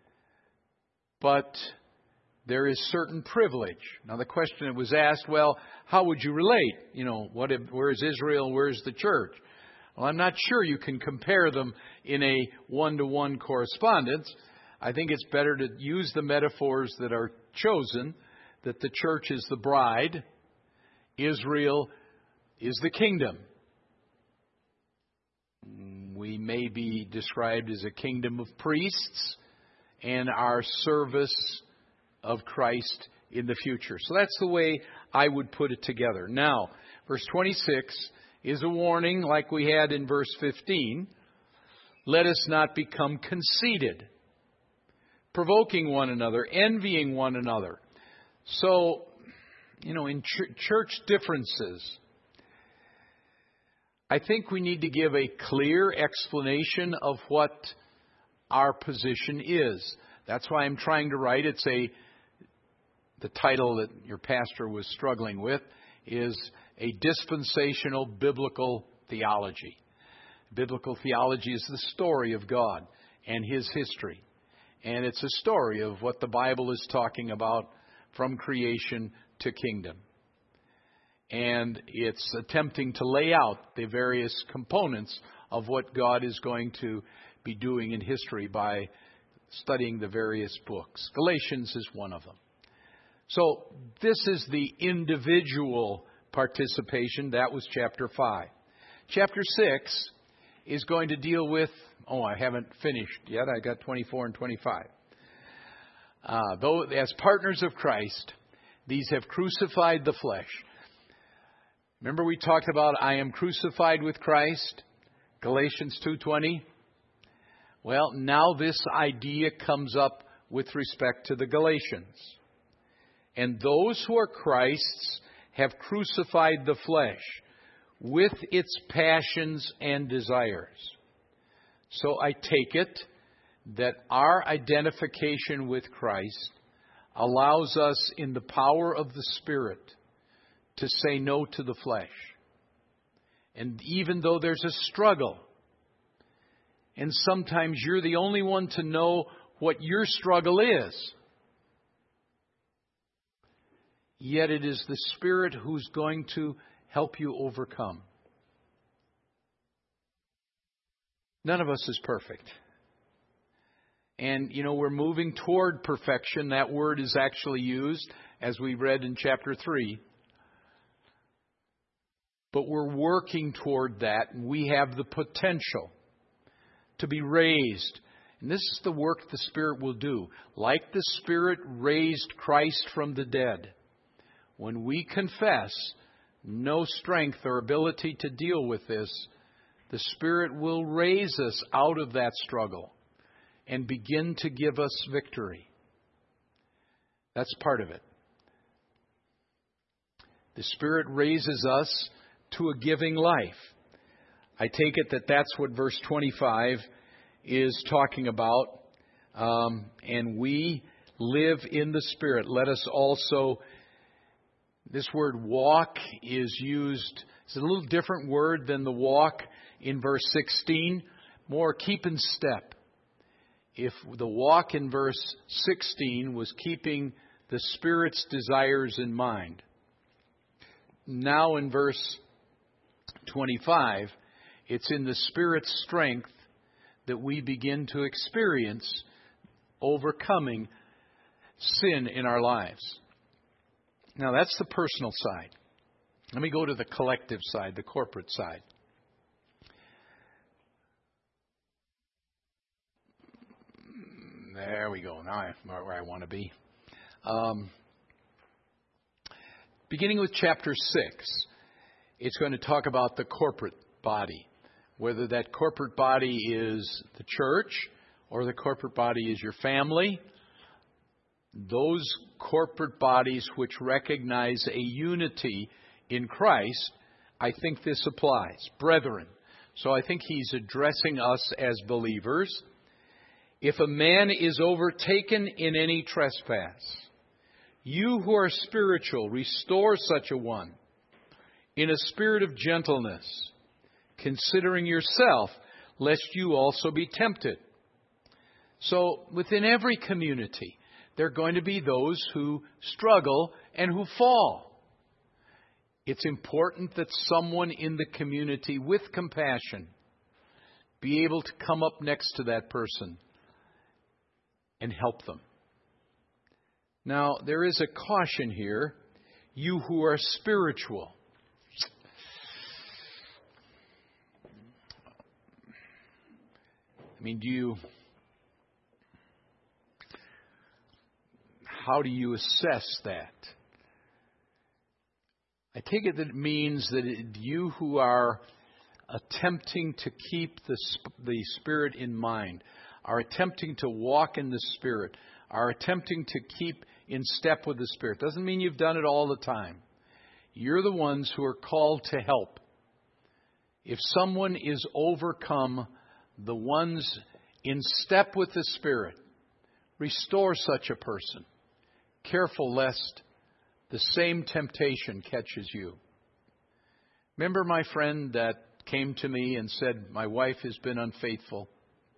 but there is certain privilege. Now the question that was asked, well, how would you relate? You know, what if, where's Israel, where's the church? Well, I'm not sure you can compare them in a one-to-one correspondence. I think it's better to use the metaphors that are chosen, that the church is the bride, Israel is the kingdom. We may be described as a kingdom of priests and our service of Christ in the future. So that's the way I would put it together. Now, verse twenty-six is a warning like we had in verse fifteen. Let us not become conceited, provoking one another, envying one another. So, you know, in ch- church differences, I think we need to give a clear explanation of what our position is. That's why I'm trying to write. It's a, the title that your pastor was struggling with is a dispensational biblical theology. Biblical theology is the story of God and His history. And it's a story of what the Bible is talking about from creation to kingdom. And it's attempting to lay out the various components of what God is going to be doing in history by studying the various books. Galatians is one of them. So this is the individual participation. That was chapter five. Chapter six is going to deal with, oh, I haven't finished yet. I got twenty-four and twenty-five. Uh, though as partners of Christ, these have crucified the flesh. Remember we talked about I am crucified with Christ, Galatians two twenty. Well, now this idea comes up with respect to the Galatians. And those who are Christ's have crucified the flesh with its passions and desires. So I take it that our identification with Christ allows us in the power of the Spirit to say no to the flesh. And even though there's a struggle, and sometimes you're the only one to know what your struggle is, yet it is the Spirit who's going to help you overcome. None of us is perfect. And, you know, we're moving toward perfection. That word is actually used, as we read in chapter three. But we're working toward that, and we have the potential to be raised. And this is the work the Spirit will do. Like the Spirit raised Christ from the dead, when we confess no strength or ability to deal with this, the Spirit will raise us out of that struggle and begin to give us victory. That's part of it. The Spirit raises us to a giving life. I take it that that's what verse twenty-five is talking about. Um, and we live in the Spirit. Let us also, this word walk is used, it's a little different word than the walk in verse sixteen. More keep in step. If the walk in verse sixteen was keeping the Spirit's desires in mind, now in verse twenty-five, it's in the Spirit's strength that we begin to experience overcoming sin in our lives. Now that's the personal side. Let me go to the collective side, the corporate side. There we go. Now I'm where I want to be. Um, beginning with chapter six, it's going to talk about the corporate body. Whether that corporate body is the church or the corporate body is your family. Those corporate bodies which recognize a unity in Christ, I think this applies. Brethren. So I think he's addressing us as believers. If a man is overtaken in any trespass, you who are spiritual, restore such a one in a spirit of gentleness, considering yourself, lest you also be tempted. So within every community, there are going to be those who struggle and who fall. It's important that someone in the community with compassion be able to come up next to that person and help them. Now, there is a caution here. You who are spiritual. I mean, do you... How do you assess that? I take it that it means that it, you who are attempting to keep the, the Spirit in mind, are attempting to walk in the Spirit, are attempting to keep in step with the Spirit. Doesn't mean you've done it all the time. You're the ones who are called to help. If someone is overcome, the ones in step with the Spirit, restore such a person. Careful lest the same temptation catches you. Remember my friend that came to me and said, my wife has been unfaithful.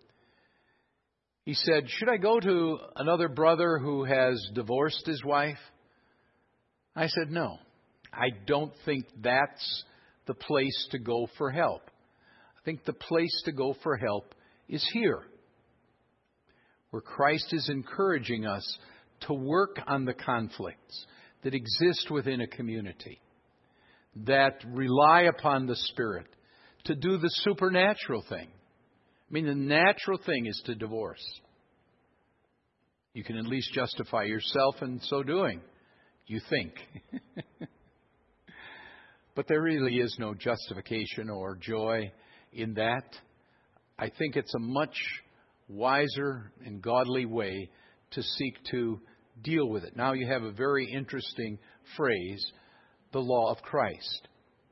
He said, should I go to another brother who has divorced his wife? I said, no. I don't think that's the place to go for help. I think the place to go for help is here, where Christ is encouraging us to work on the conflicts that exist within a community, that rely upon the Spirit to do the supernatural thing. I mean, the natural thing is to divorce. You can at least justify yourself in so doing, you think. But there really is no justification or joy in that. I think it's a much wiser and godly way to seek to deal with it. Now you have a very interesting phrase, the law of Christ.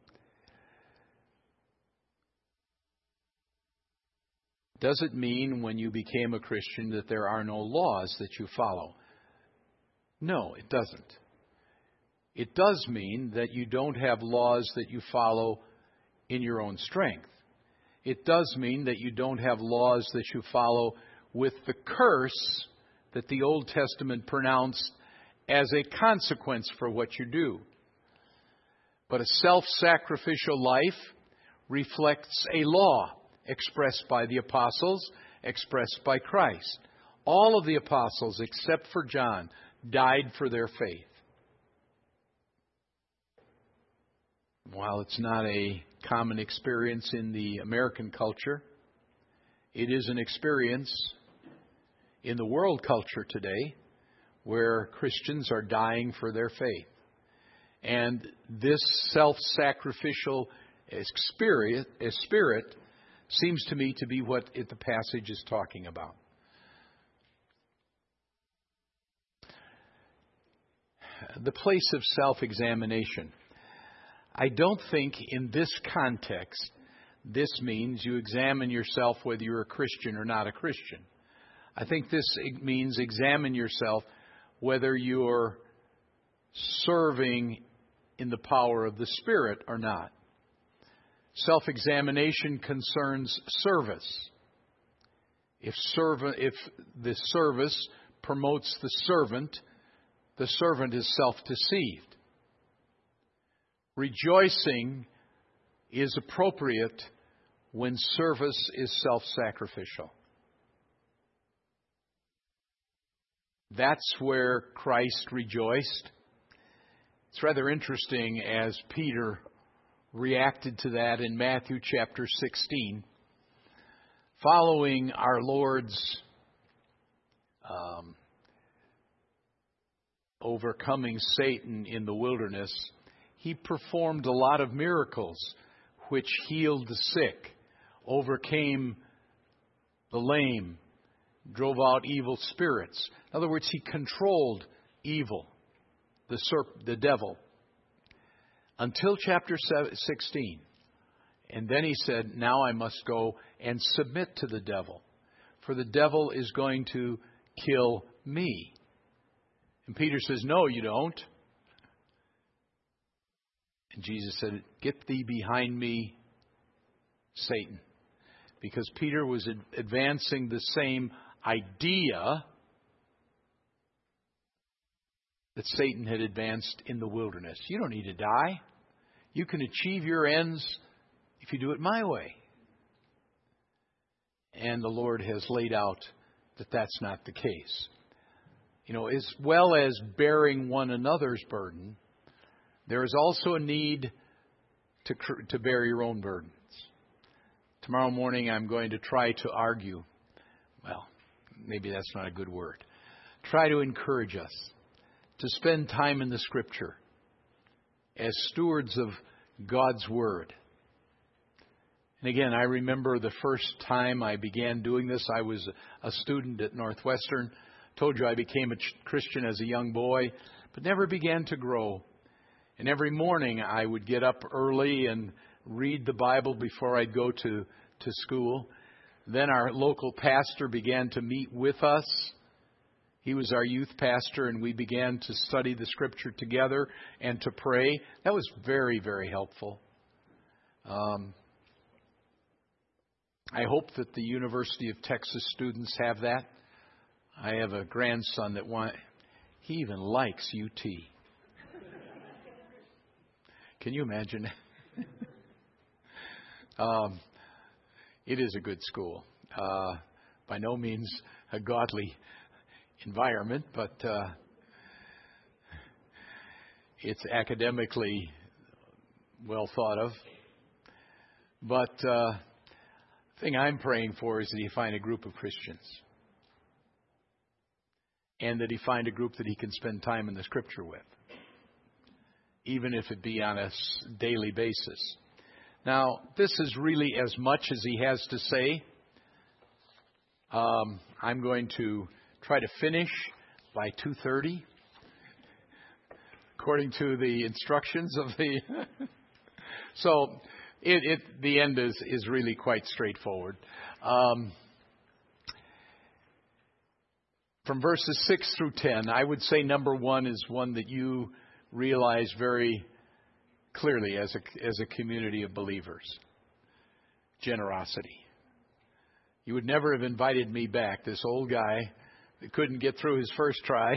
Does it mean when you became a Christian that there are no laws that you follow? No, it doesn't. It does mean that you don't have laws that you follow in your own strength. It does mean that you don't have laws that you follow with the curse that the Old Testament pronounced as a consequence for what you do. But a self-sacrificial life reflects a law expressed by the apostles, expressed by Christ. All of the apostles, except for John, died for their faith. While it's not a common experience in the American culture, it is an experience in the world culture today where Christians are dying for their faith. And this self-sacrificial spirit, spirit seems to me to be what it, the passage is talking about. The place of self-examination. I don't think in this context this means you examine yourself whether you're a Christian or not a Christian. I think this means examine yourself whether you're serving in the power of the Spirit or not. Self-examination concerns service. If, serv- if the service promotes the servant, the servant is self-deceived. Rejoicing is appropriate when service is self-sacrificial. That's where Christ rejoiced. It's rather interesting as Peter reacted to that in Matthew chapter sixteen. Following our Lord's um, overcoming Satan in the wilderness, He performed a lot of miracles which healed the sick, overcame the lame, drove out evil spirits. In other words, He controlled evil, the serp- the devil, until chapter sixteen. And then He said, now I must go and submit to the devil, for the devil is going to kill me. And Peter says, no, you don't. And Jesus said, get thee behind me, Satan. Because Peter was advancing the same idea that Satan had advanced in the wilderness. You don't need to die. You can achieve your ends if you do it my way. And the Lord has laid out that that's not the case. You know, as well as bearing one another's burden, there is also a need to, to bear your own burdens. Tomorrow morning I'm going to try to argue. Well, maybe that's not a good word. Try to encourage us to spend time in the Scripture as stewards of God's Word. And again, I remember the first time I began doing this. I was a student at Northwestern. Told you I became a Christian as a young boy, but never began to grow. And every morning I would get up early and read the Bible before I'd go to, to school. Then our local pastor began to meet with us. He was our youth pastor, and we began to study the Scripture together and to pray. That was very, very helpful. Um, I hope that the University of Texas students have that. I have a grandson that want, he even likes U T. Can you imagine? um, it is a good school. Uh, by no means a godly environment, but uh, it's academically well thought of. But uh, the thing I'm praying for is that he find a group of Christians, and that he find a group that he can spend time in the Scripture with, even if it be on a daily basis. Now, this is really as much as he has to say. Um, I'm going to try to finish by two thirty, according to the instructions of the... so, it, it, the end is, is really quite straightforward. Um, from verses six through ten, I would say number one is one that you realize very clearly as a, as a community of believers. Generosity. You would never have invited me back, this old guy that couldn't get through his first try.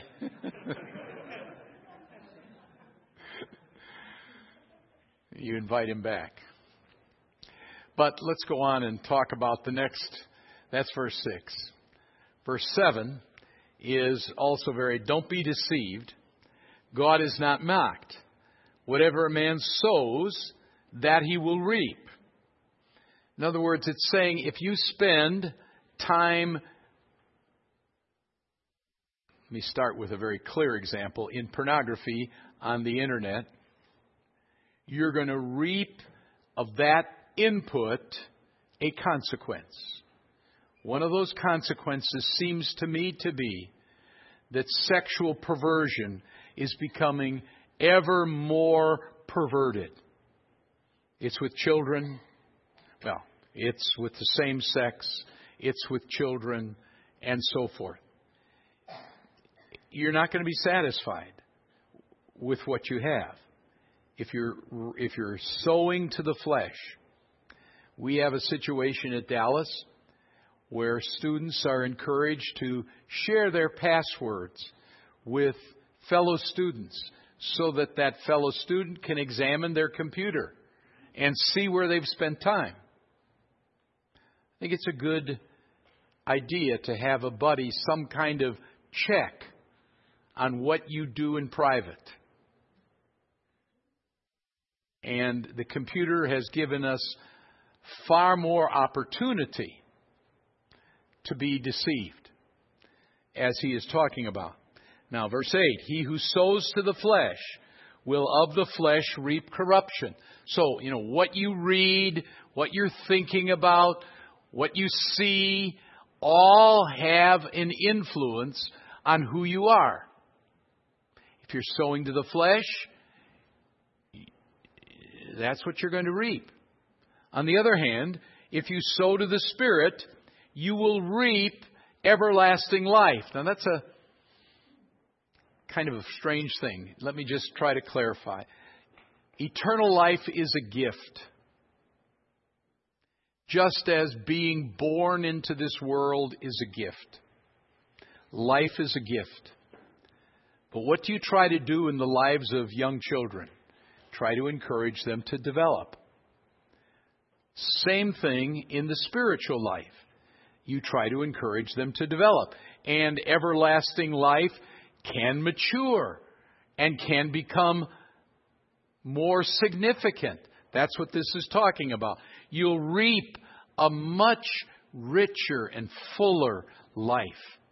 You invite him back. But let's go on and talk about the next. That's verse six. Verse seven is also very, don't be deceived. God is not mocked. Whatever a man sows, that he will reap. In other words, it's saying if you spend time, let me start with a very clear example, in pornography on the internet, you're going to reap of that input a consequence. One of those consequences seems to me to be that sexual perversion is becoming ever more perverted. It's with children. Well, it's with the same sex. It's with children and so forth. You're not going to be satisfied with what you have. If you're, if you're sowing to the flesh, we have a situation at Dallas where students are encouraged to share their passwords with fellow students so that that fellow student can examine their computer and see where they've spent time. I think it's a good idea to have a buddy, some kind of check on what you do in private. And the computer has given us far more opportunity to be deceived, as he is talking about. Now, verse eight, he who sows to the flesh will of the flesh reap corruption. So, you know, what you read, what you're thinking about, what you see, all have an influence on who you are. If you're sowing to the flesh, that's what you're going to reap. On the other hand, if you sow to the Spirit, you will reap everlasting life. Now that's a kind of a strange thing. Let me just try to clarify. Eternal life is a gift. Just as being born into this world is a gift. Life is a gift. But what do you try to do in the lives of young children? Try to encourage them to develop. Same thing in the spiritual life. You try to encourage them to develop. And everlasting life can mature and can become more significant. That's what this is talking about. You'll reap a much richer and fuller life.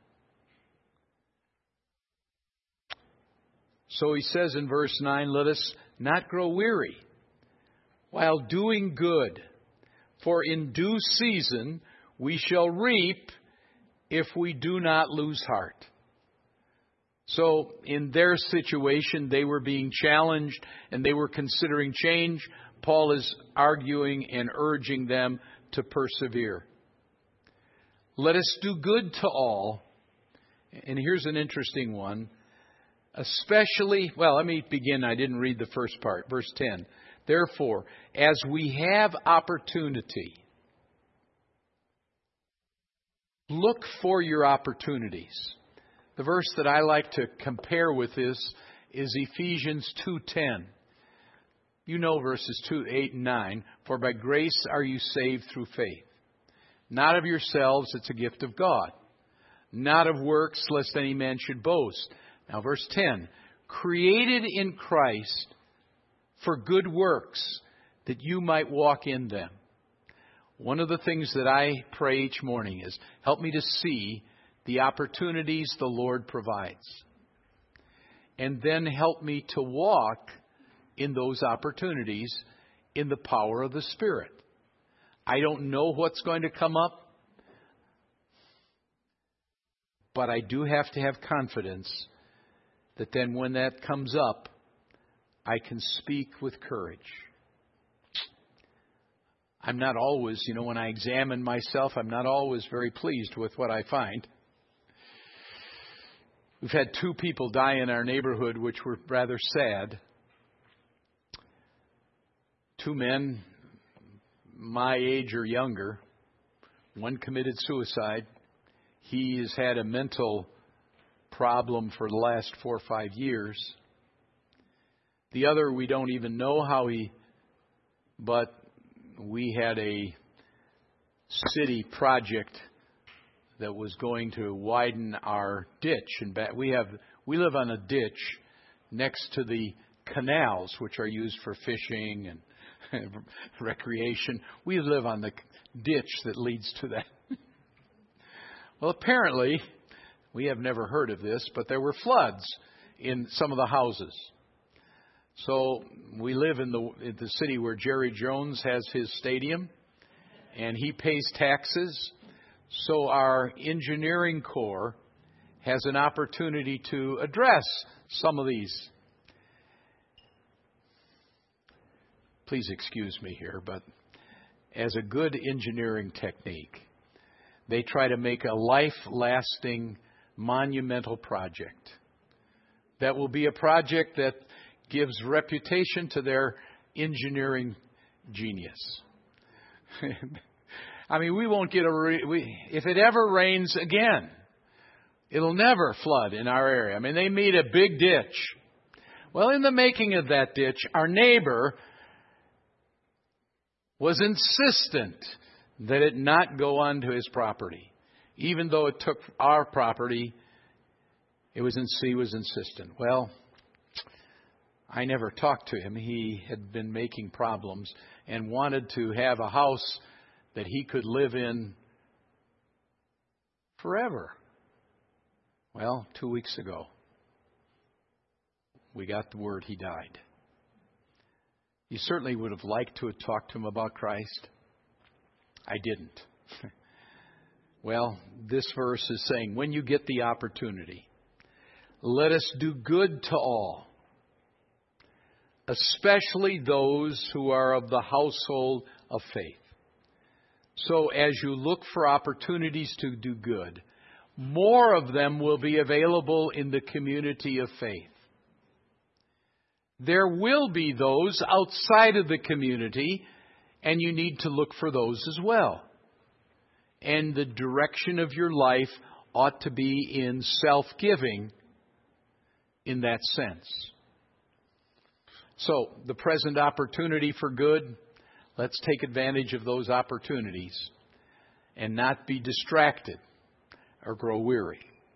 So he says in verse nine, let us not grow weary while doing good, for in due season we shall reap if we do not lose heart. So in their situation, they were being challenged and they were considering change. Paul is arguing and urging them to persevere. Let us do good to all. And here's an interesting one. Especially, well, let me begin. I didn't read the first part. Verse ten. Therefore, as we have opportunity, look for your opportunities. The verse that I like to compare with this is Ephesians two ten. You know verses two, eight, and nine. For by grace are you saved through faith. Not of yourselves, it's a gift of God. Not of works, lest any man should boast. Now, verse ten, created in Christ for good works, that you might walk in them. One of the things that I pray each morning is, help me to see the opportunities the Lord provides. And then help me to walk in those opportunities in the power of the Spirit. I don't know what's going to come up, but I do have to have confidence that then when that comes up, I can speak with courage. I'm not always, you know, when I examine myself, I'm not always very pleased with what I find. We've had two people die in our neighborhood, which were rather sad. Two men, my age or younger. One committed suicide. He has had a mental problem for the last four or five years. The other, we don't even know how he, but we had a city project that was going to widen our ditch. And we have we live on a ditch next to the canals, which are used for fishing and recreation. We live on the ditch that leads to that. Well, apparently, we have never heard of this, but there were floods in some of the houses. So we live in the in the city where Jerry Jones has his stadium, and he pays taxes. So our engineering corps has an opportunity to address some of these. Please excuse me here, but as a good engineering technique, they try to make a life-lasting, monumental project. That will be a project that gives reputation to their engineering genius. I mean, we won't get a... Re- we, if it ever rains again, it'll never flood in our area. I mean, they made a big ditch. Well, in the making of that ditch, our neighbor was insistent that it not go onto his property. Even though it took our property, it was in, he was insistent. Well, I never talked to him. He had been making problems and wanted to have a house that he could live in forever. Well, two weeks ago, we got the word he died. You certainly would have liked to have talked to him about Christ. I didn't. Well, this verse is saying, when you get the opportunity, let us do good to all, especially those who are of the household of faith. So as you look for opportunities to do good, more of them will be available in the community of faith. There will be those outside of the community, and you need to look for those as well. And the direction of your life ought to be in self-giving in that sense. So, the present opportunity for good, let's take advantage of those opportunities and not be distracted or grow weary.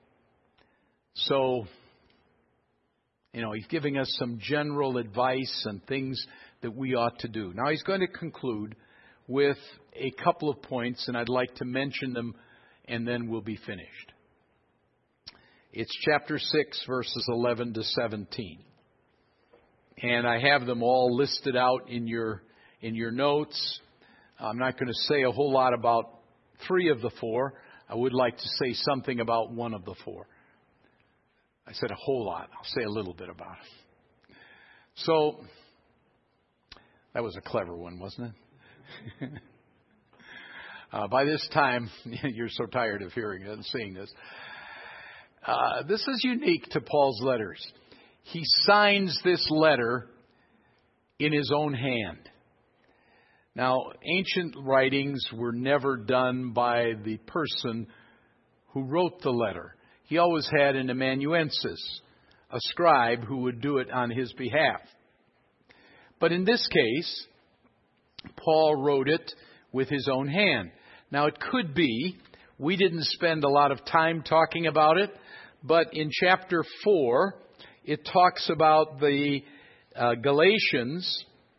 So, you know, he's giving us some general advice and things that we ought to do. Now, he's going to conclude with a couple of points, and I'd like to mention them, and then we'll be finished. It's chapter six, verses eleven to seventeen. And I have them all listed out in your in your notes. I'm not going to say a whole lot about three of the four. I would like to say something about one of the four. I said a whole lot. I'll say a little bit about it. So, that was a clever one, wasn't it? uh, by this time, you're so tired of hearing it and seeing this. Uh, this is unique to Paul's letters. He signs this letter in his own hand. Now, ancient writings were never done by the person who wrote the letter. He always had an amanuensis, a scribe who would do it on his behalf. But in this case, Paul wrote it with his own hand. Now, it could be, we didn't spend a lot of time talking about it, but in chapter four, it talks about the uh, Galatians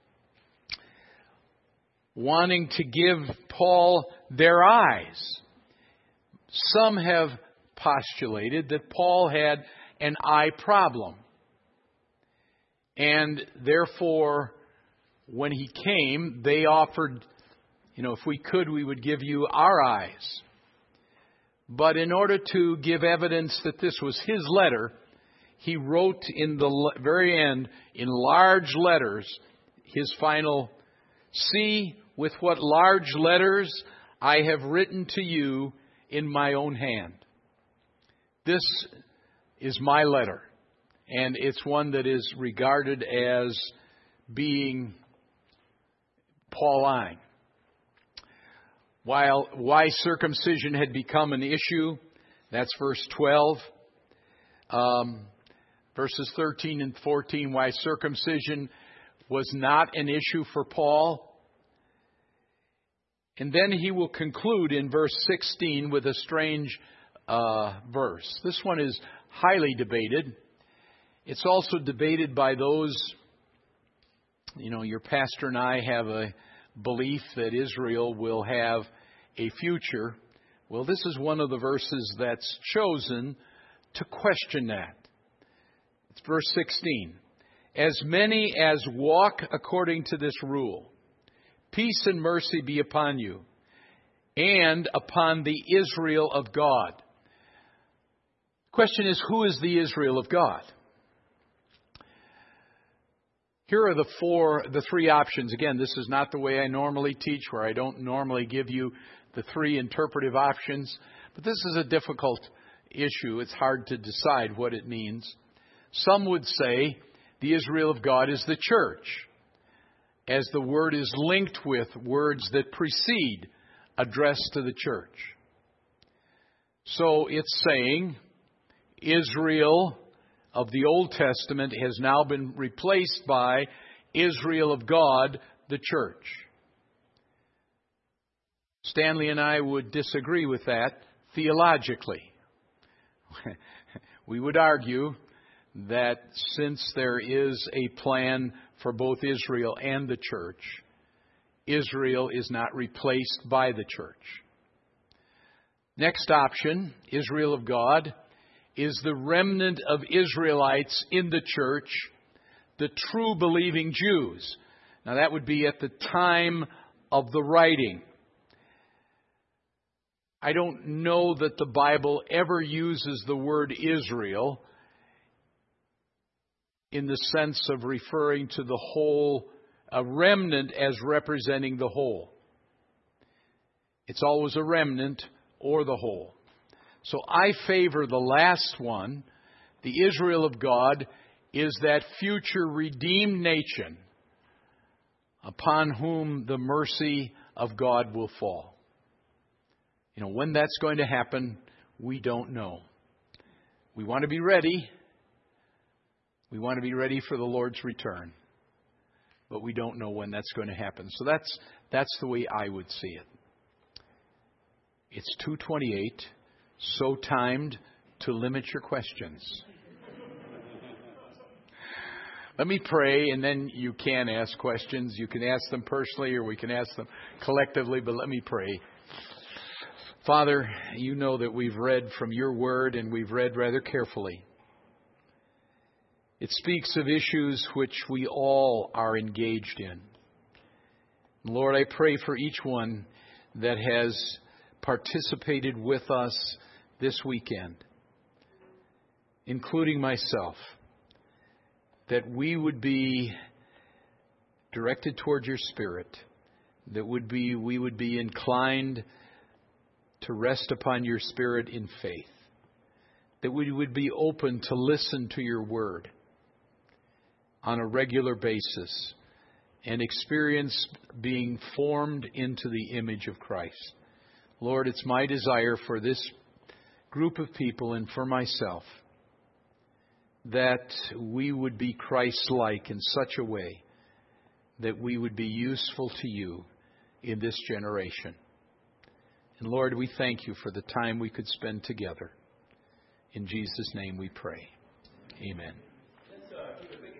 wanting to give Paul their eyes. Some have postulated that Paul had an eye problem. And therefore, when he came, they offered, you know, if we could, we would give you our eyes. But in order to give evidence that this was his letter, he wrote in the very end, in large letters, his final, "See with what large letters I have written to you in my own hand." This is my letter, and it's one that is regarded as being Pauline. While why circumcision had become an issue, that's verse twelve. Um, verses thirteen and fourteen, why circumcision was not an issue for Paul. And then he will conclude in verse sixteen with a strange uh, verse. This one is highly debated. It's also debated by those, you know, your pastor and I have a belief that Israel will have a future. Well, this is one of the verses that's chosen to question that. It's verse sixteen. As many as walk according to this rule, peace and mercy be upon you, and upon the Israel of God. Question is, who is the Israel of God? Here are the four, the three options. Again, this is not the way I normally teach, where I don't normally give you the three interpretive options. But this is a difficult issue. It's hard to decide what it means. Some would say the Israel of God is the church, as the word is linked with words that precede addressed to the church. So it's saying Israel of the Old Testament has now been replaced by Israel of God, the church. Stanley and I would disagree with that theologically. We would argue that since there is a plan for both Israel and the church, Israel is not replaced by the church. Next option, Israel of God, is the remnant of Israelites in the church, the true believing Jews. Now that would be at the time of the writing. I don't know that the Bible ever uses the word Israel in the sense of referring to the whole, a remnant as representing the whole. It's always a remnant or the whole. So I favor the last one. The Israel of God is that future redeemed nation upon whom the mercy of God will fall. You know, when that's going to happen, we don't know. We want to be ready, We want to be ready for the Lord's return, but we don't know when that's going to happen. So that's that's the way I would see it. It's two twenty-eight, so timed to limit your questions. Let me pray, and then you can ask questions. You can ask them personally, or we can ask them collectively, but let me pray. Father, you know that we've read from your word, and we've read rather carefully. It speaks of issues which we all are engaged in. Lord, I pray for each one that has participated with us this weekend, including myself, that we would be directed toward your Spirit, that would be we would be inclined to rest upon your Spirit in faith, that we would be open to listen to your word on a regular basis and experience being formed into the image of Christ. Lord, it's my desire for this group of people and for myself that we would be Christ-like in such a way that we would be useful to you in this generation. And Lord, we thank you for the time we could spend together. In Jesus' name we pray. Amen.